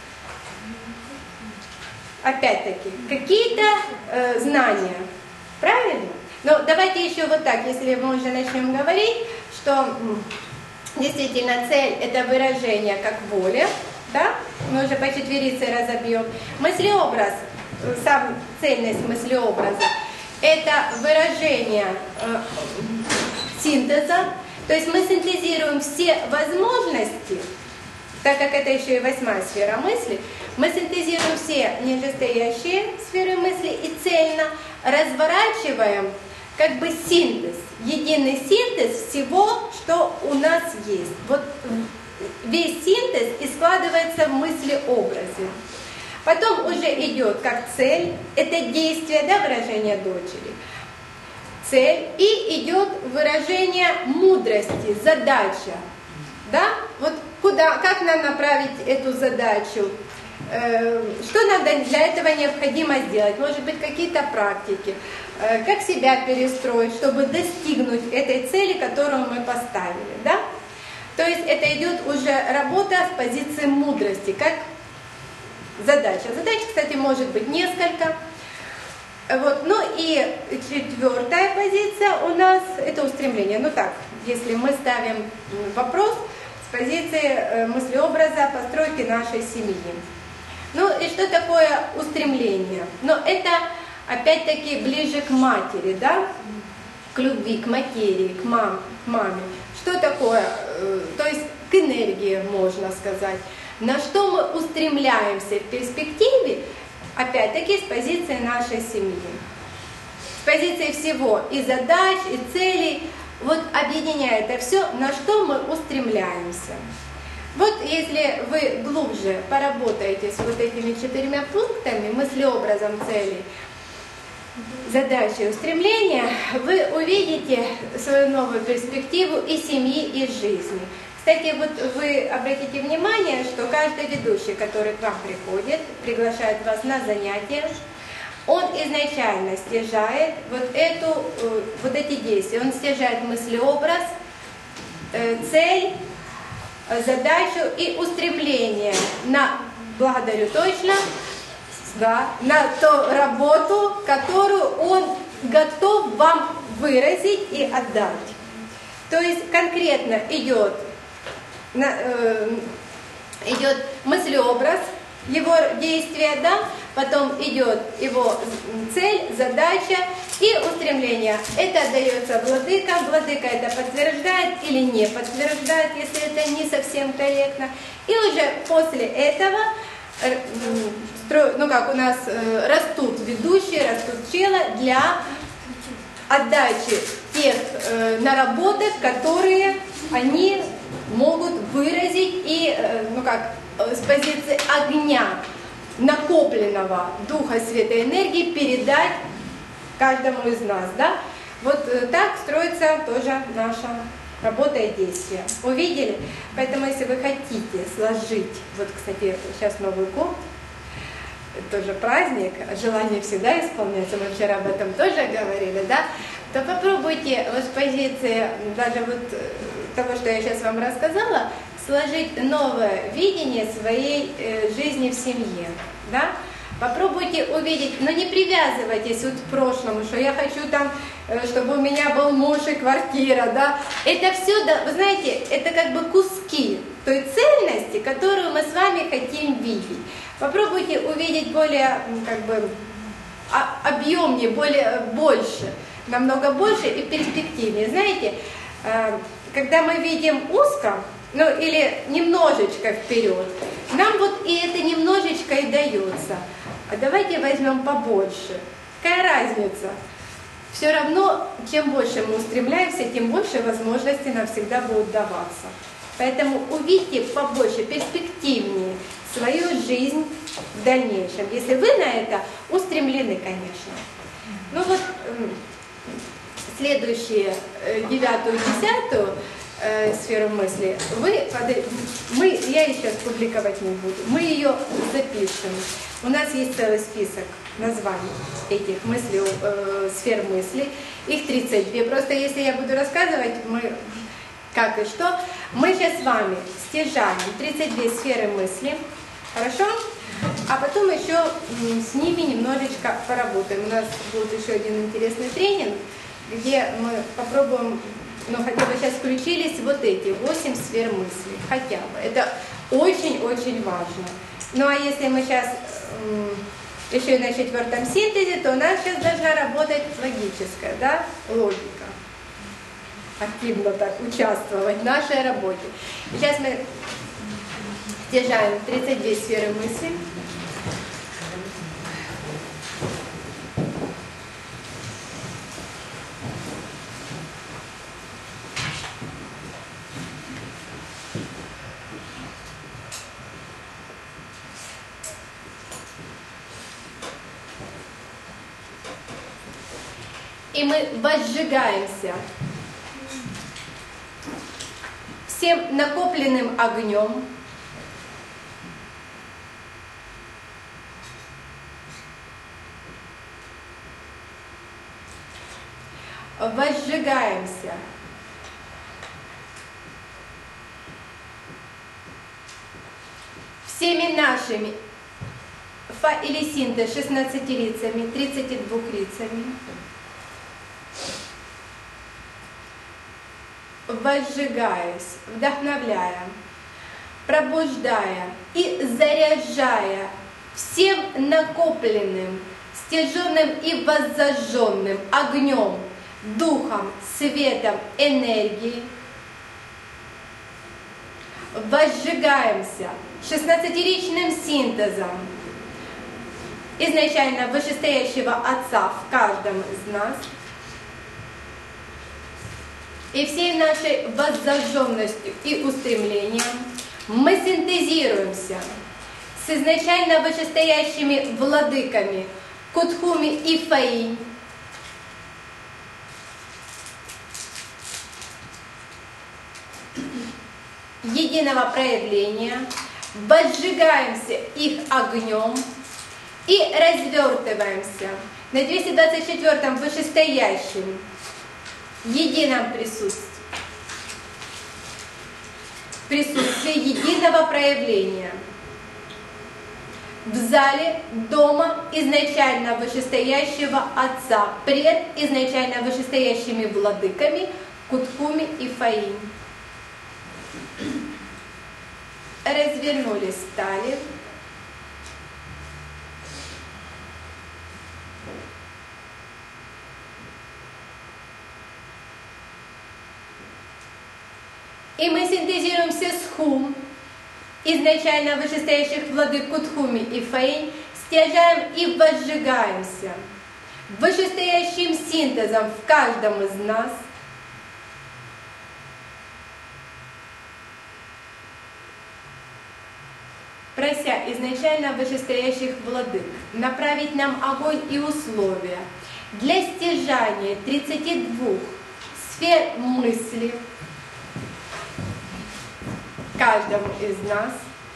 Опять-таки, какие-то э, знания, правильно? Но давайте еще вот так, если мы уже начнем говорить, что действительно цель – это выражение как воля, да? Мы уже по четверице разобьем. Мыслеобраз, сам цельность мыслеобраза – это выражение э, синтеза, то есть мы синтезируем все возможности, так как это еще и восьмая сфера мысли, мы синтезируем все нижестоящие сферы мысли и цельно разворачиваем как бы синтез, единый синтез всего, что у нас есть. Вот весь синтез и складывается в мысли-образе. Потом уже идет как цель, это действие, да, выражение дочери, цель, и идет выражение мудрости, задача, да, вот куда, как нам направить эту задачу, э, что нам для этого необходимо сделать, может быть, какие-то практики, э, как себя перестроить, чтобы достигнуть этой цели, которую мы поставили, да? То есть это идет уже работа с позиции мудрости, как задача. Задач, кстати, может быть несколько. Вот. Ну и четвертая позиция у нас – это устремление. Ну так, если мы ставим вопрос с позиции мыслеобраза постройки нашей семьи. Ну и что такое устремление? Ну это опять-таки ближе к матери, да? К любви, к материи, к, мам, к маме. Что такое? То есть к энергии, можно сказать. На что мы устремляемся в перспективе, опять-таки с позиции нашей семьи. С позиции всего и задач, и целей, вот объединяя это все, на что мы устремляемся. Вот если вы глубже поработаете с вот этими четырьмя пунктами, мыслеобразом целей, задачи и устремления, вы увидите свою новую перспективу и семьи, и жизни. Кстати, вот вы обратите внимание, что каждый ведущий, который к вам приходит, приглашает вас на занятия, он изначально стяжает вот, эту, вот эти действия. Он стяжает мыслеобраз, цель, задачу и устремление на, благодарю точно, да, на ту работу, которую он готов вам выразить и отдать. То есть конкретно идет, э, идет мыслеобраз, его действия, да, потом идет его цель, задача и устремление. Это отдается владыкам, владыка это подтверждает или не подтверждает, если это не совсем корректно. И уже после этого, ну как у нас растут ведущие, растут челы для отдачи тех наработок, которые они могут выразить и, ну как, с позиции огня, накопленного духа света энергии передать каждому из нас, да? Вот так строится тоже наша работа и действие. Увидели? Поэтому, если вы хотите сложить, вот, кстати, сейчас Новый год, тоже праздник, желание всегда исполняется, мы вчера об этом тоже говорили, да? То попробуйте вот с позиции даже вот того, что я сейчас вам рассказала, сложить новое видение своей э, жизни в семье, да? Попробуйте увидеть, но не привязывайтесь вот к прошлому, что я хочу там, э, чтобы у меня был муж и квартира, да? Это все, да, вы знаете, это как бы куски той цельности, которую мы с вами хотим видеть. Попробуйте увидеть более, как бы, объемнее, более, больше, намного больше и перспективнее. Знаете, э, когда мы видим узко, ну или немножечко вперед, нам вот и это немножечко и дается. А давайте возьмем побольше. Какая разница? Все равно, чем больше мы устремляемся, тем больше возможностей нам всегда будут даваться. Поэтому увидьте побольше, перспективнее свою жизнь в дальнейшем, если вы на это устремлены, конечно. Ну вот следующие, девятую, десятую, сферу мысли, вы, мы, я ее сейчас публиковать не буду, мы ее запишем. У нас есть целый список названий этих мыслей, э, сфер мысли, их тридцать две. Просто если я буду рассказывать, мы как и что, мы сейчас с вами стяжаем тридцать две сферы мысли, хорошо? А потом еще с ними немножечко поработаем. У нас будет еще один интересный тренинг, где мы попробуем. Но хотя бы сейчас включились вот эти восемь сфер мысли, хотя бы. Это очень-очень важно. Ну а если мы сейчас м, еще и на четвертом синтезе, то у нас сейчас должна работать логическая, да, логика. Активно так участвовать в нашей работе. Сейчас мы стяжаем тридцать две сферы мысли. И мы возжигаемся всем накопленным огнем, возжигаемся всеми нашими фа или синтез шестнадцатилицами, тридцатидвухлицами, возжигаясь, вдохновляя, пробуждая и заряжая всем накопленным, стяженным и воззажженным огнем, духом, светом, энергией, возжигаемся шестнадцатиличным синтезом изначально вышестоящего Отца в каждом из нас, и всей нашей воззажженностью и устремлением мы синтезируемся с изначально вышестоящими владыками Кутхуми и Фаи, единого проявления, возжигаемся их огнем и развертываемся на двести двадцать четвёртом вышестоящем едином присутствии, присутствии единого проявления в зале дома изначально вышестоящего Отца пред изначально вышестоящими владыками Куткуми и Фаинь. Развернулись, стали. И мы синтезируемся с Хум, изначально вышестоящих владык Кутхуми и Фаинь, стяжаем и возжигаемся вышестоящим синтезом в каждом из нас, прося изначально вышестоящих владык направить нам огонь и условия для стяжания тридцати двух сфер мысли каждому из нас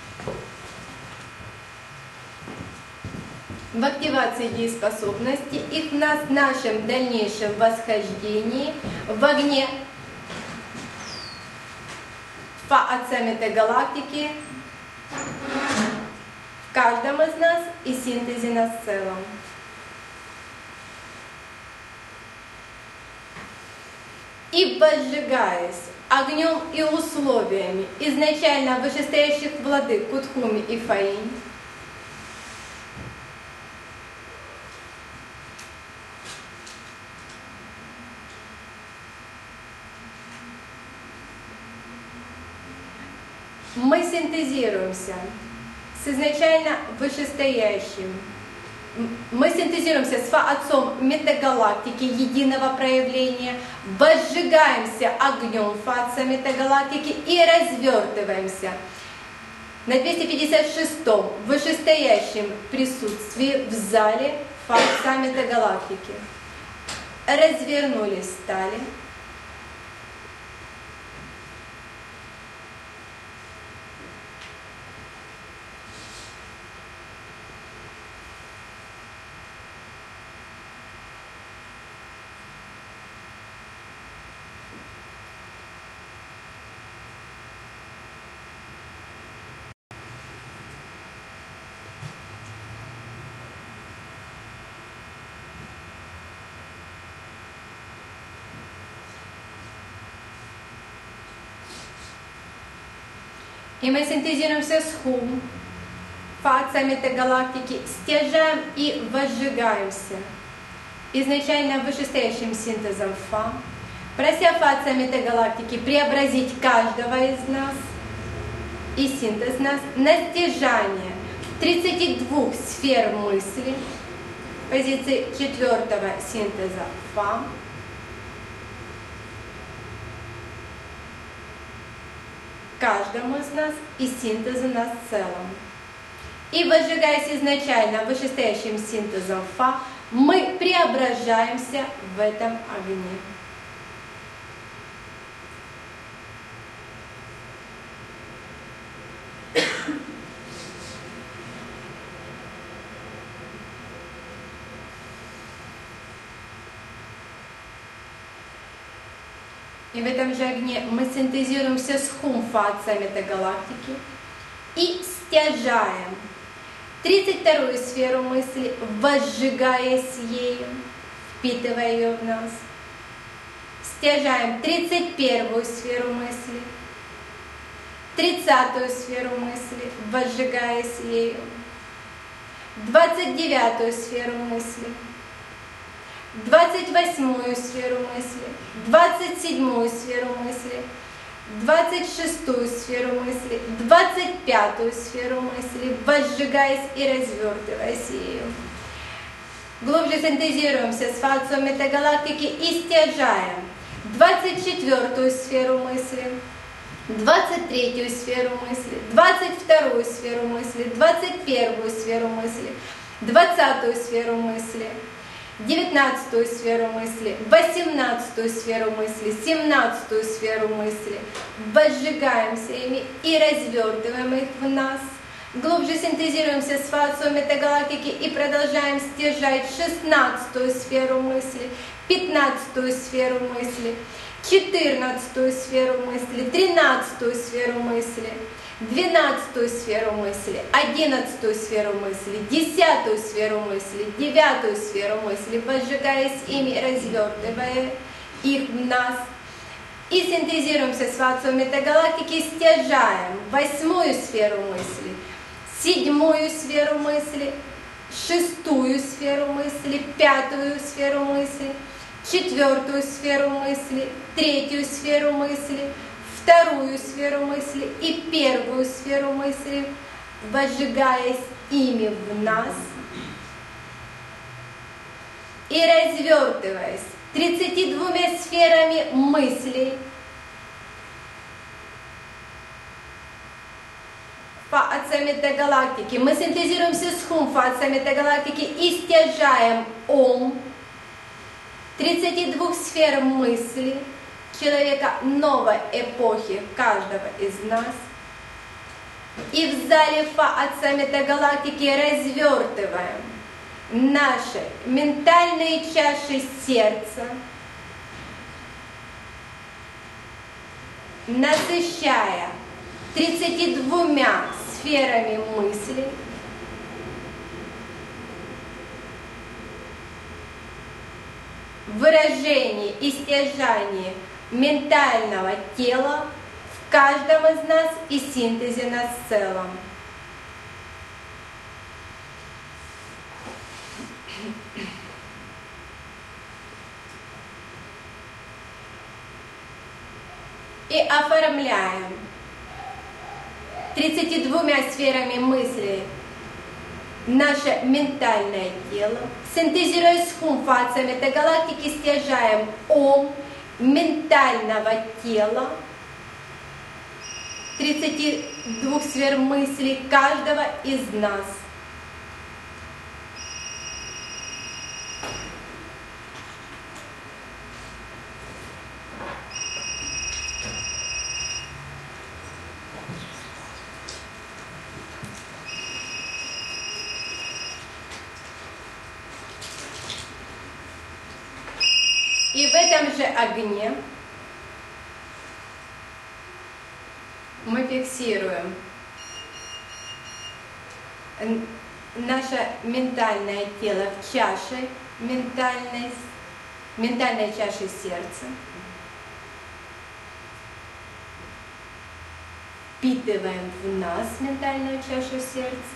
в активации дееспособности и в нас, нашем дальнейшем восхождении в огне по отцам этой галактики, в каждом из нас и синтезе нас в целом. И возжигаясь огнем и условиями изначально вышестоящих владык Кутхуми и Фаинь, мы синтезируемся с изначально вышестоящим. Мы синтезируемся с Фа-Отцом метагалактики единого проявления, возжигаемся огнем Фа-Отца метагалактики и развертываемся на двести пятьдесят шестом вышестоящем присутствии в зале Фа-Отца метагалактики. Развернулись, стали. И мы синтезируемся с Хум, Фа-Отца метагалактики, стяжаем и возжигаемся изначально вышестоящим синтезом Фа, прося Фа-Отца метагалактики преобразить каждого из нас и синтез нас на стяжание тридцати двух сфер мысли, позиции четвертого синтеза Фа, каждому из нас и синтеза нас в целом. И возжигаясь изначально вышестоящим синтезом Фа, мы преображаемся в этом огне. И в этом же огне мы синтезируемся с Хум Фа-Отца метагалактики и стяжаем тридцать вторую сферу мысли, возжигаясь ею, впитывая ее в нас. Стяжаем тридцать первую сферу мысли, тридцатую сферу мысли, возжигаясь ею, двадцать девятую сферу мысли, двадцать восьмую сферу мысли, двадцать седьмую сферу мысли, двадцать шестую сферу мысли, двадцать пятую сферу мысли, возжигаясь и развертываясь ею. Глубже синтезируемся с Фа-Отцом метагалактики и стяжаем двадцать четвёртую сферу мысли, двадцать третью сферу мысли, двадцать вторую сферу мысли, двадцать первую сферу мысли, двадцатую сферу мысли, девятнадцатую сферу мысли, восемнадцатую сферу мысли, семнадцатую сферу мысли, возжигаемся ими и развертываем их в нас Глубже синтезируемся с Фацио метагалактики и продолжаем стяжать шестнадцатую сферу мысли, пятнадцатую сферу мысли, четырнадцатую сферу мысли, тринадцатую сферу мысли, двенадцатую сферу мысли, одиннадцатую сферу мысли, десятую сферу мысли, девятую сферу мысли, возжигаясь ими, развертывая их в нас. И синтезируемся с Фацио метагалактики, стяжаем восьмую сферу мысли, седьмую сферу мысли, шестую сферу мысли, пятую сферу мысли, четвертую сферу мысли, третью сферу мысли, вторую сферу мысли и первую сферу мысли, возжигаясь ими в нас и развертываясь тридцатью двумя сферами мыслей, Фацио метагалактики. Мы синтезируемся с Хум Фацио метагалактики и стяжаем Ом тридцати двух сфер мысли человека новой эпохи, каждого из нас. И в зале Фацио метагалактики развертываем наши ментальные чаши сердца, насыщая тридцатью двумя сферами мысли, выражение и стяжание ментального тела в каждом из нас и синтезе нас в целом. И оформляем тридцатью двумя сферами мысли наше ментальное тело, синтезируя с Хум Фацио метагалактики, стяжаем Ом ментального тела, тридцати двух сфер мыслей каждого из нас. И в этом же огне мы фиксируем наше ментальное тело в чаше, ментальной, ментальной чаше сердца. Впитываем в нас ментальную чашу сердца.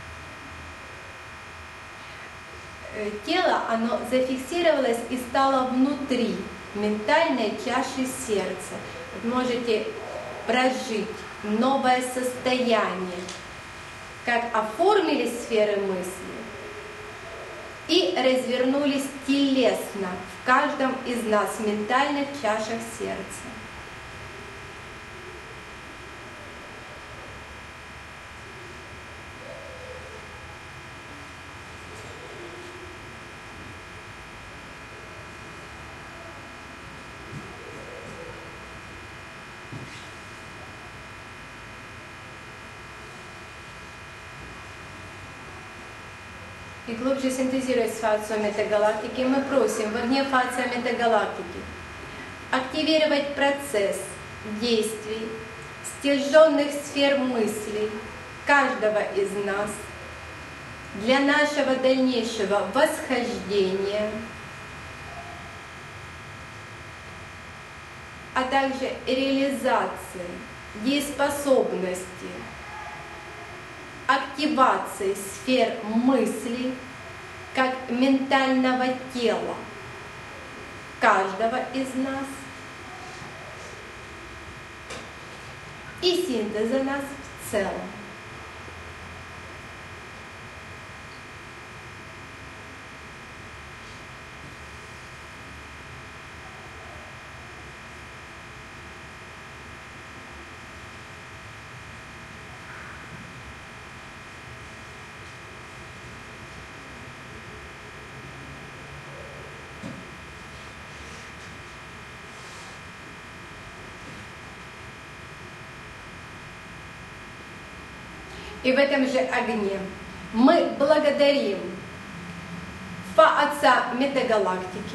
Тело, оно зафиксировалось и стало внутри ментальной чаши сердца. Вы можете прожить новое состояние, как оформились сферы мысли и развернулись телесно в каждом из нас ментальных чашах сердца. И глубже синтезируясь с Фацио метагалактики, мы просим в огне Фацио метагалактики активировать процесс действий стяженных сфер мыслей каждого из нас для нашего дальнейшего восхождения, а также реализации дееспособности, активации сфер мысли как ментального тела каждого из нас и синтеза нас в целом. и в этом же огне мы благодарим Фа-Отца Метагалактики,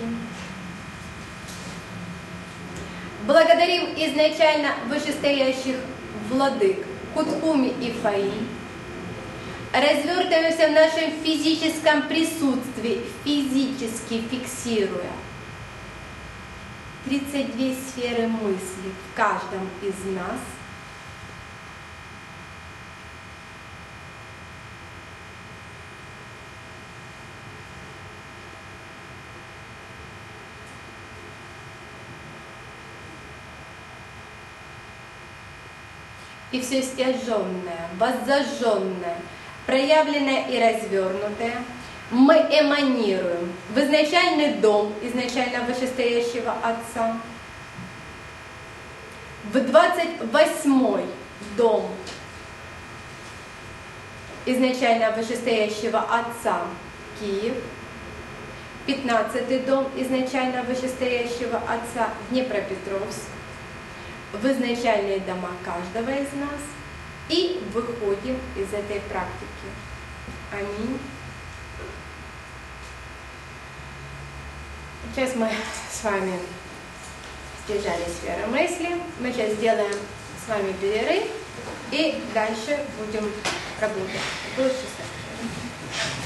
благодарим изначально вышестоящих владык Куткуми и Фаи, развертываемся в нашем физическом присутствии, физически фиксируя тридцать две сферы мысли в каждом из нас, и все стяженное, воззажженное, проявленное и развернутое мы эманируем в изначальный дом изначально вышестоящего Отца, в двадцать восьмой дом изначально вышестоящего Отца Киев, пятнадцатый дом изначально вышестоящего Отца Днепропетровск, в изначальные дома каждого из нас и выходим из этой практики. Аминь. Сейчас мы с вами сдержали сферу мысли. Мы сейчас сделаем с вами перерыв и дальше будем работать. Будет часа.